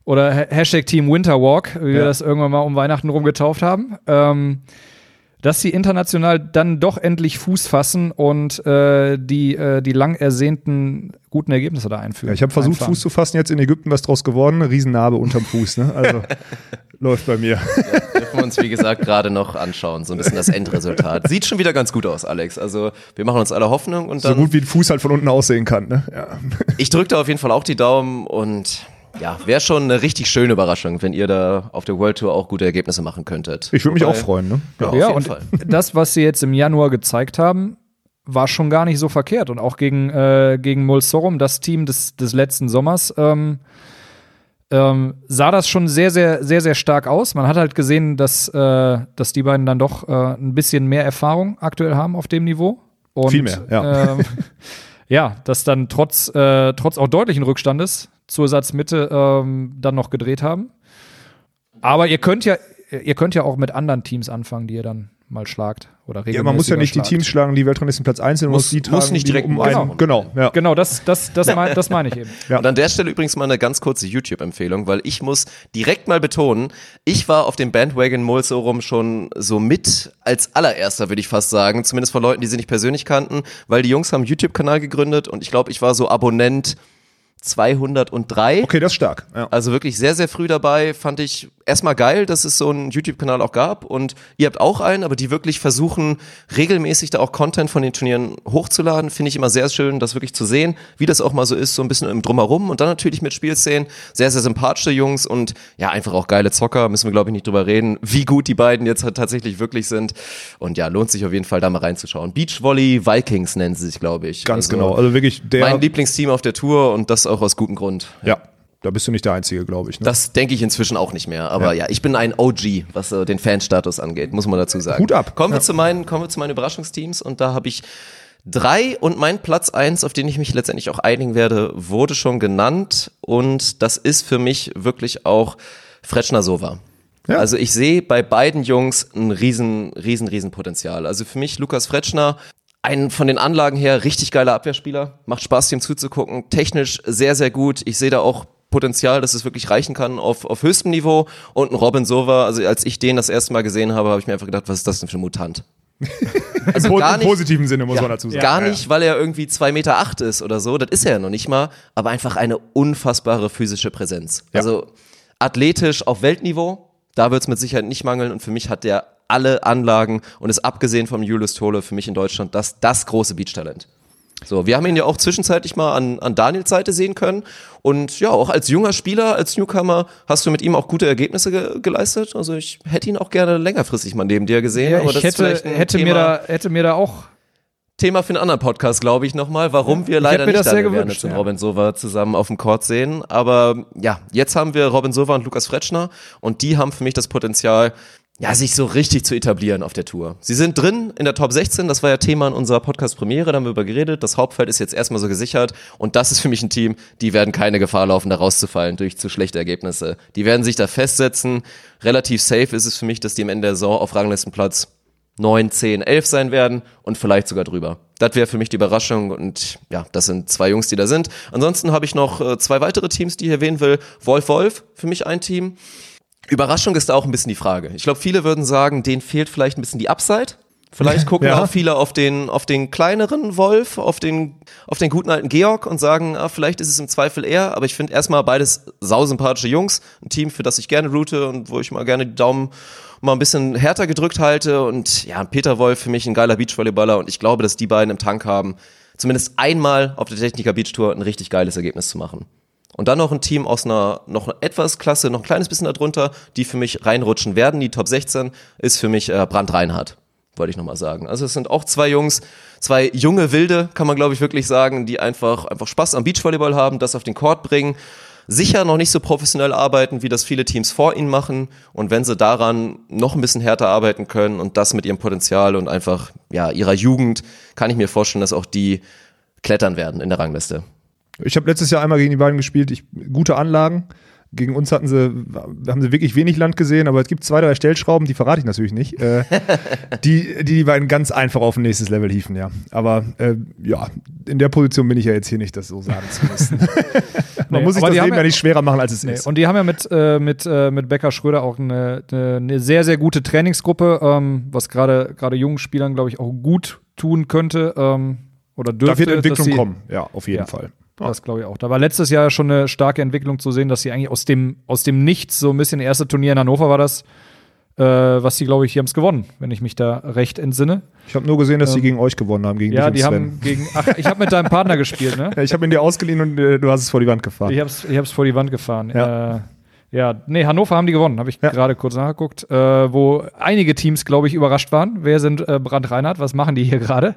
oder Hashtag Team Winterwalk, wie ja. wir das irgendwann mal um Weihnachten rum getauft haben, ähm, dass sie international dann doch endlich Fuß fassen und äh, die, äh, die lang ersehnten guten Ergebnisse da einführen. Ja, ich habe versucht, einfahren. Fuß zu fassen jetzt in Ägypten, was draus geworden, eine Riesennarbe unterm Fuß, ne? Also läuft bei mir. Ja, dürfen wir uns, wie gesagt, gerade noch anschauen, so ein bisschen das Endresultat. Sieht schon wieder ganz gut aus, Alex. Also wir machen uns alle Hoffnung. Und dann, so gut wie ein Fuß halt von unten aussehen kann, ne? Ja. Ich drücke da auf jeden Fall auch die Daumen und ja, wäre schon eine richtig schöne Überraschung, wenn ihr da auf der World Tour auch gute Ergebnisse machen könntet. Ich würde mich auch freuen, ne? Ja, ja und Fall. Das, was sie jetzt im Januar gezeigt haben, war schon gar nicht so verkehrt. Und auch gegen, äh, gegen Mulsorum, das Team des, des letzten Sommers, ähm, ähm, sah das schon sehr, sehr, sehr, sehr stark aus. Man hat halt gesehen, dass, äh, dass die beiden dann doch äh, ein bisschen mehr Erfahrung aktuell haben auf dem Niveau. Und, Viel mehr, ja. Ähm, ja, dass dann trotz, äh, trotz auch deutlichen Rückstandes zur Satzmitte ähm, dann noch gedreht haben. Aber ihr könnt ja, ihr könnt ja auch mit anderen Teams anfangen, die ihr dann mal schlagt oder regelmäßig. Ja, man muss ja nicht schlagt. die Teams schlagen, die Weltranglistenplatz eins sind, muss, muss die tragen, muss nicht direkt um einen, einen, genau, ja. Genau, das, das, das, ja. mein, das meine ich eben. Ja. Und an der Stelle übrigens mal eine ganz kurze YouTube-Empfehlung, weil ich muss direkt mal betonen, ich war auf dem Bandwagon Mulsorum schon so mit als allererster, würde ich fast sagen, zumindest von Leuten, die sie nicht persönlich kannten, weil die Jungs haben einen YouTube-Kanal gegründet und ich glaube, ich war so Abonnent zweihundertdrei. Okay, das ist stark. Ja. Also wirklich sehr, sehr früh dabei. Fand ich erstmal geil, dass es so einen YouTube-Kanal auch gab. Und ihr habt auch einen, aber die wirklich versuchen, regelmäßig da auch Content von den Turnieren hochzuladen. Finde ich immer sehr schön, das wirklich zu sehen, wie das auch mal so ist, so ein bisschen im Drumherum. Und dann natürlich mit Spielszenen. Sehr, sehr sympathische Jungs und ja, einfach auch geile Zocker. Müssen wir, glaube ich, nicht drüber reden, wie gut die beiden jetzt halt tatsächlich wirklich sind. Und ja, lohnt sich auf jeden Fall, da mal reinzuschauen. Beachvolley Vikings nennen sie sich, glaube ich. Ganz also genau. Also wirklich der. Mein Lieblingsteam auf der Tour und das auch aus gutem Grund. Ja, da bist du nicht der Einzige, glaube ich. Ne? Das denke ich inzwischen auch nicht mehr. Aber ja, ja ich bin ein O G, was äh, den Fanstatus angeht, muss man dazu sagen. Hut ab. Kommen wir, ja. zu meinen, kommen wir zu meinen Überraschungsteams und da habe ich drei und mein Platz eins, auf den ich mich letztendlich auch einigen werde, wurde schon genannt und das ist für mich wirklich auch Frečna Sova. Ja. Also ich sehe bei beiden Jungs ein riesen, riesen, riesen Potenzial. Also für mich Lukas Frečna, ein von den Anlagen her richtig geiler Abwehrspieler, macht Spaß, dem zuzugucken, technisch sehr, sehr gut. Ich sehe da auch Potenzial, dass es wirklich reichen kann auf, auf höchstem Niveau. Und ein Robin Sova, also als ich den das erste Mal gesehen habe, habe ich mir einfach gedacht, was ist das denn für ein Mutant? Also Im, gar nicht, im positiven Sinne muss ja, man dazu sagen. Gar ja, nicht, weil er irgendwie zwei Meter acht ist oder so, das ist er ja noch nicht mal, aber einfach eine unfassbare physische Präsenz. Ja. Also athletisch auf Weltniveau, da wird es mit Sicherheit nicht mangeln und für mich hat der alle Anlagen und ist abgesehen vom Julius Tole für mich in Deutschland das, das große Beachtalent. So, wir haben ihn ja auch zwischenzeitlich mal an, an Daniels Seite sehen können und ja, auch als junger Spieler, als Newcomer hast du mit ihm auch gute Ergebnisse ge- geleistet. Also ich hätte ihn auch gerne längerfristig mal neben dir gesehen. Ja, aber ich das hätte, ist ein hätte, Thema, mir da, hätte mir da auch Thema für einen anderen Podcast, glaube ich, nochmal, warum ja, wir leider nicht Daniel Wernitz und ja. Robin Sova zusammen auf dem Court sehen. Aber ja, jetzt haben wir Robin Sova und Lukas Frečna und die haben für mich das Potenzial, ja, sich so richtig zu etablieren auf der Tour. Sie sind drin in der Top sechzehn, das war ja Thema in unserer Podcast-Premiere, da haben wir über geredet. Das Hauptfeld ist jetzt erstmal so gesichert und das ist für mich ein Team, die werden keine Gefahr laufen, da rauszufallen durch zu schlechte Ergebnisse. Die werden sich da festsetzen. Relativ safe ist es für mich, dass die am Ende der Saison auf Ranglistenplatz neun, zehn, elf sein werden und vielleicht sogar drüber. Das wäre für mich die Überraschung und ja, das sind zwei Jungs, die da sind. Ansonsten habe ich noch äh, zwei weitere Teams, die ich erwähnen will. Wolf Wolf, für mich ein Team. Überraschung ist da auch ein bisschen die Frage. Ich glaube, viele würden sagen, denen fehlt vielleicht ein bisschen die Upside. Vielleicht gucken ja. auch viele auf den, auf den kleineren Wolf, auf den, auf den guten alten Georg und sagen, ah, vielleicht ist es im Zweifel er. Aber ich finde erstmal beides sausympathische Jungs. Ein Team, für das ich gerne route und wo ich mal gerne die Daumen mal ein bisschen härter gedrückt halte. Und ja, Peter Wolf für mich ein geiler Beachvolleyballer. Und ich glaube, dass die beiden im Tank haben, zumindest einmal auf der Techniker Beach Tour ein richtig geiles Ergebnis zu machen. Und dann noch ein Team aus einer noch etwas Klasse, noch ein kleines bisschen darunter, die für mich reinrutschen werden. Die Top sechzehn ist für mich äh, Brandt Reinhardt, wollte ich nochmal sagen. Also es sind auch zwei Jungs, zwei junge Wilde, kann man glaube ich wirklich sagen, die einfach einfach Spaß am Beachvolleyball haben, das auf den Court bringen. Sicher noch nicht so professionell arbeiten, wie das viele Teams vor ihnen machen. Und wenn sie daran noch ein bisschen härter arbeiten können und das mit ihrem Potenzial und einfach ja ihrer Jugend, kann ich mir vorstellen, dass auch die klettern werden in der Rangliste. Ich habe letztes Jahr einmal gegen die beiden gespielt. Ich, gute Anlagen. gegen uns hatten sie, haben sie wirklich wenig Land gesehen, aber es gibt zwei, drei Stellschrauben, die verrate ich natürlich nicht, äh, die, die die beiden ganz einfach auf ein nächstes Level hieven, ja. Aber äh, ja, in der Position bin ich ja jetzt hier nicht, das so sagen zu müssen. Man nee, muss sich das Leben ja, ja nicht schwerer machen, als es nee, ist. Und die haben ja mit, äh, mit, äh, mit Becker Schröder auch eine, eine sehr, sehr gute Trainingsgruppe, ähm, was gerade gerade jungen Spielern, glaube ich, auch gut tun könnte ähm, oder dürfte. Da wird Entwicklung sie, kommen, ja, auf jeden ja, Fall. Ja. Das glaube ich auch. Da war letztes Jahr schon eine starke Entwicklung zu sehen, dass sie eigentlich aus dem, aus dem Nichts, so ein bisschen erste Turnier in Hannover war das, äh, was sie, glaube ich, die haben es gewonnen, wenn ich mich da recht entsinne. Ich habe nur gesehen, dass ähm, sie gegen euch gewonnen haben, gegen ja, dich und die Sven. haben gegen, ach, ich habe mit deinem Partner gespielt, ne? Ja, ich habe ihn dir ausgeliehen und äh, du hast es vor die Wand gefahren. Ich habe es ich hab's vor die Wand gefahren. Ja. Äh, ja, nee, Hannover haben die gewonnen, habe ich ja. gerade kurz nachgeguckt, äh, wo einige Teams, glaube ich, überrascht waren. Wer sind äh, Brandt Reinhardt? Was machen die hier gerade?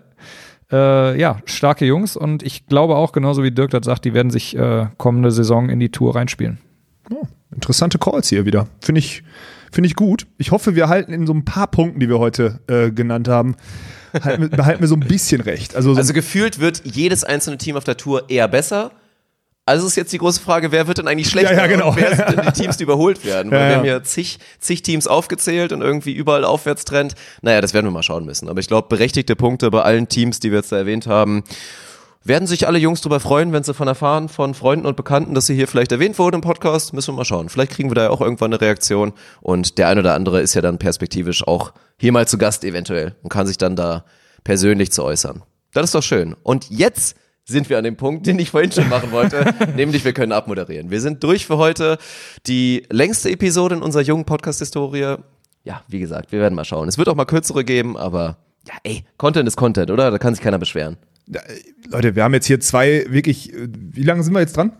Äh, ja, starke Jungs und ich glaube auch, genauso wie Dirk das sagt, die werden sich äh, kommende Saison in die Tour reinspielen. Oh, interessante Calls hier wieder. Finde ich, finde ich gut. Ich hoffe, wir halten in so ein paar Punkten, die wir heute äh, genannt haben, halten, behalten wir so ein bisschen recht. Also, so also gefühlt wird jedes einzelne Team auf der Tour eher besser. Also ist jetzt die große Frage, wer wird denn eigentlich schlechter? Ja, ja, genau. Und wer sind denn die Teams, die überholt werden? Weil ja, wir ja. haben ja zig, zig Teams aufgezählt und irgendwie überall Aufwärtstrend. Naja, das werden wir mal schauen müssen. Aber ich glaube, berechtigte Punkte bei allen Teams, die wir jetzt da erwähnt haben, werden sich alle Jungs drüber freuen, wenn sie davon erfahren, von Freunden und Bekannten, dass sie hier vielleicht erwähnt wurde im Podcast. Müssen wir mal schauen. Vielleicht kriegen wir da ja auch irgendwann eine Reaktion. Und der ein oder andere ist ja dann perspektivisch auch hier mal zu Gast eventuell und kann sich dann da persönlich zu äußern. Das ist doch schön. Und jetzt sind wir an dem Punkt, den ich vorhin schon machen wollte, nämlich wir können abmoderieren. Wir sind durch für heute. Die längste Episode in unserer jungen Podcast-Historie. Ja, wie gesagt, wir werden mal schauen. Es wird auch mal kürzere geben, aber ja, ey, Content ist Content, oder? Da kann sich keiner beschweren. Ja, Leute, wir haben jetzt hier zwei wirklich, wie lange sind wir jetzt dran?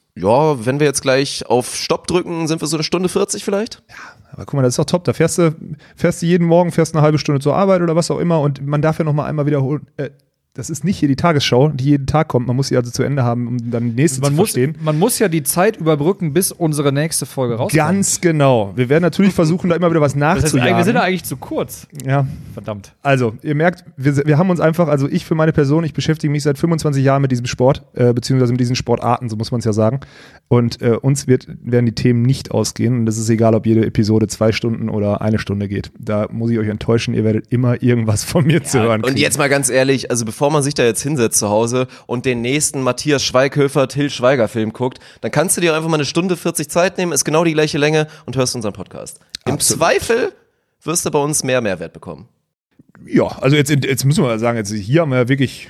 Ja, wenn wir jetzt gleich auf Stopp drücken, sind wir so eine Stunde vierzig vielleicht? Ja, aber guck mal, das ist doch top. Da fährst du, fährst du jeden Morgen, fährst eine halbe Stunde zur Arbeit oder was auch immer und man darf ja noch mal einmal wiederholen, äh, das ist nicht hier die Tagesschau, die jeden Tag kommt. Man muss sie also zu Ende haben, um dann die nächste man zu muss, verstehen. Man muss ja die Zeit überbrücken, bis unsere nächste Folge rauskommt. Ganz genau. Wir werden natürlich versuchen, da immer wieder was nachzujagen. Das heißt, wir sind da eigentlich zu kurz. Ja. Verdammt. Also, ihr merkt, wir, wir haben uns einfach, also ich für meine Person, ich beschäftige mich seit fünfundzwanzig Jahren mit diesem Sport, äh, beziehungsweise mit diesen Sportarten, so muss man es ja sagen. Und äh, uns wird, werden die Themen nicht ausgehen. Und das ist egal, ob jede Episode zwei Stunden oder eine Stunde geht. Da muss ich euch enttäuschen, ihr werdet immer irgendwas von mir Ja, zu hören kriegen. Und jetzt mal ganz ehrlich, also bevor man sich da jetzt hinsetzt zu Hause und den nächsten Matthias Schweighöfer, Till Schweiger Film guckt, dann kannst du dir einfach mal eine Stunde vierzig Zeit nehmen, ist genau die gleiche Länge und hörst unseren Podcast. Im Absolut. Zweifel wirst du bei uns mehr Mehrwert bekommen. Ja, also jetzt, jetzt müssen wir mal sagen, jetzt hier haben wir ja wirklich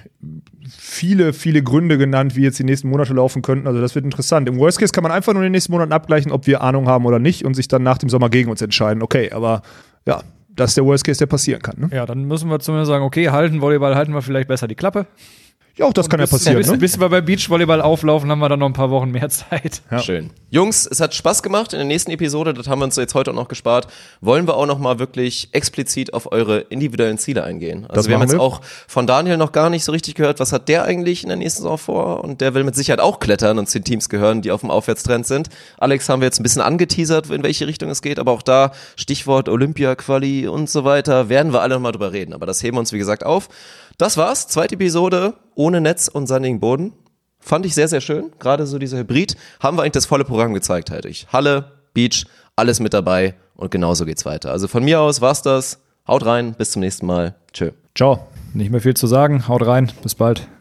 viele, viele Gründe genannt, wie jetzt die nächsten Monate laufen könnten. Also das wird interessant. Im Worst Case kann man einfach nur in den nächsten Monaten abgleichen, ob wir Ahnung haben oder nicht und sich dann nach dem Sommer gegen uns entscheiden. Okay, aber ja, das ist der Worst Case, der passieren kann. Ne? Ja, dann müssen wir zumindest sagen, okay, halten Volleyball, halten wir vielleicht besser die Klappe. Ja, auch das Und kann bis, ja passieren. Bis, ne? bis wir bei Beachvolleyball auflaufen, haben wir dann noch ein paar Wochen mehr Zeit. Ja. Schön. Jungs, es hat Spaß gemacht in der nächsten Episode, das haben wir uns jetzt heute auch noch gespart, wollen wir auch noch mal wirklich explizit auf eure individuellen Ziele eingehen. Also Das wir haben machen jetzt wir. auch von Daniel noch gar nicht so richtig gehört, was hat der eigentlich in der nächsten Saison vor, und der will mit Sicherheit auch klettern und zu den Teams gehören, die auf dem Aufwärtstrend sind. Alex haben wir jetzt ein bisschen angeteasert, in welche Richtung es geht, aber auch da Stichwort Olympia-Quali und so weiter, werden wir alle noch mal drüber reden, aber das heben wir uns wie gesagt auf. Das war's, zweite Episode ohne Netz und sandigen Boden. Fand ich sehr, sehr schön. Gerade so dieser Hybrid. Haben wir eigentlich das volle Programm gezeigt, halte ich. Halle, Beach, alles mit dabei und genauso geht's weiter. Also von mir aus war's das. Haut rein, bis zum nächsten Mal. Tschö. Ciao. Nicht mehr viel zu sagen. Haut rein. Bis bald.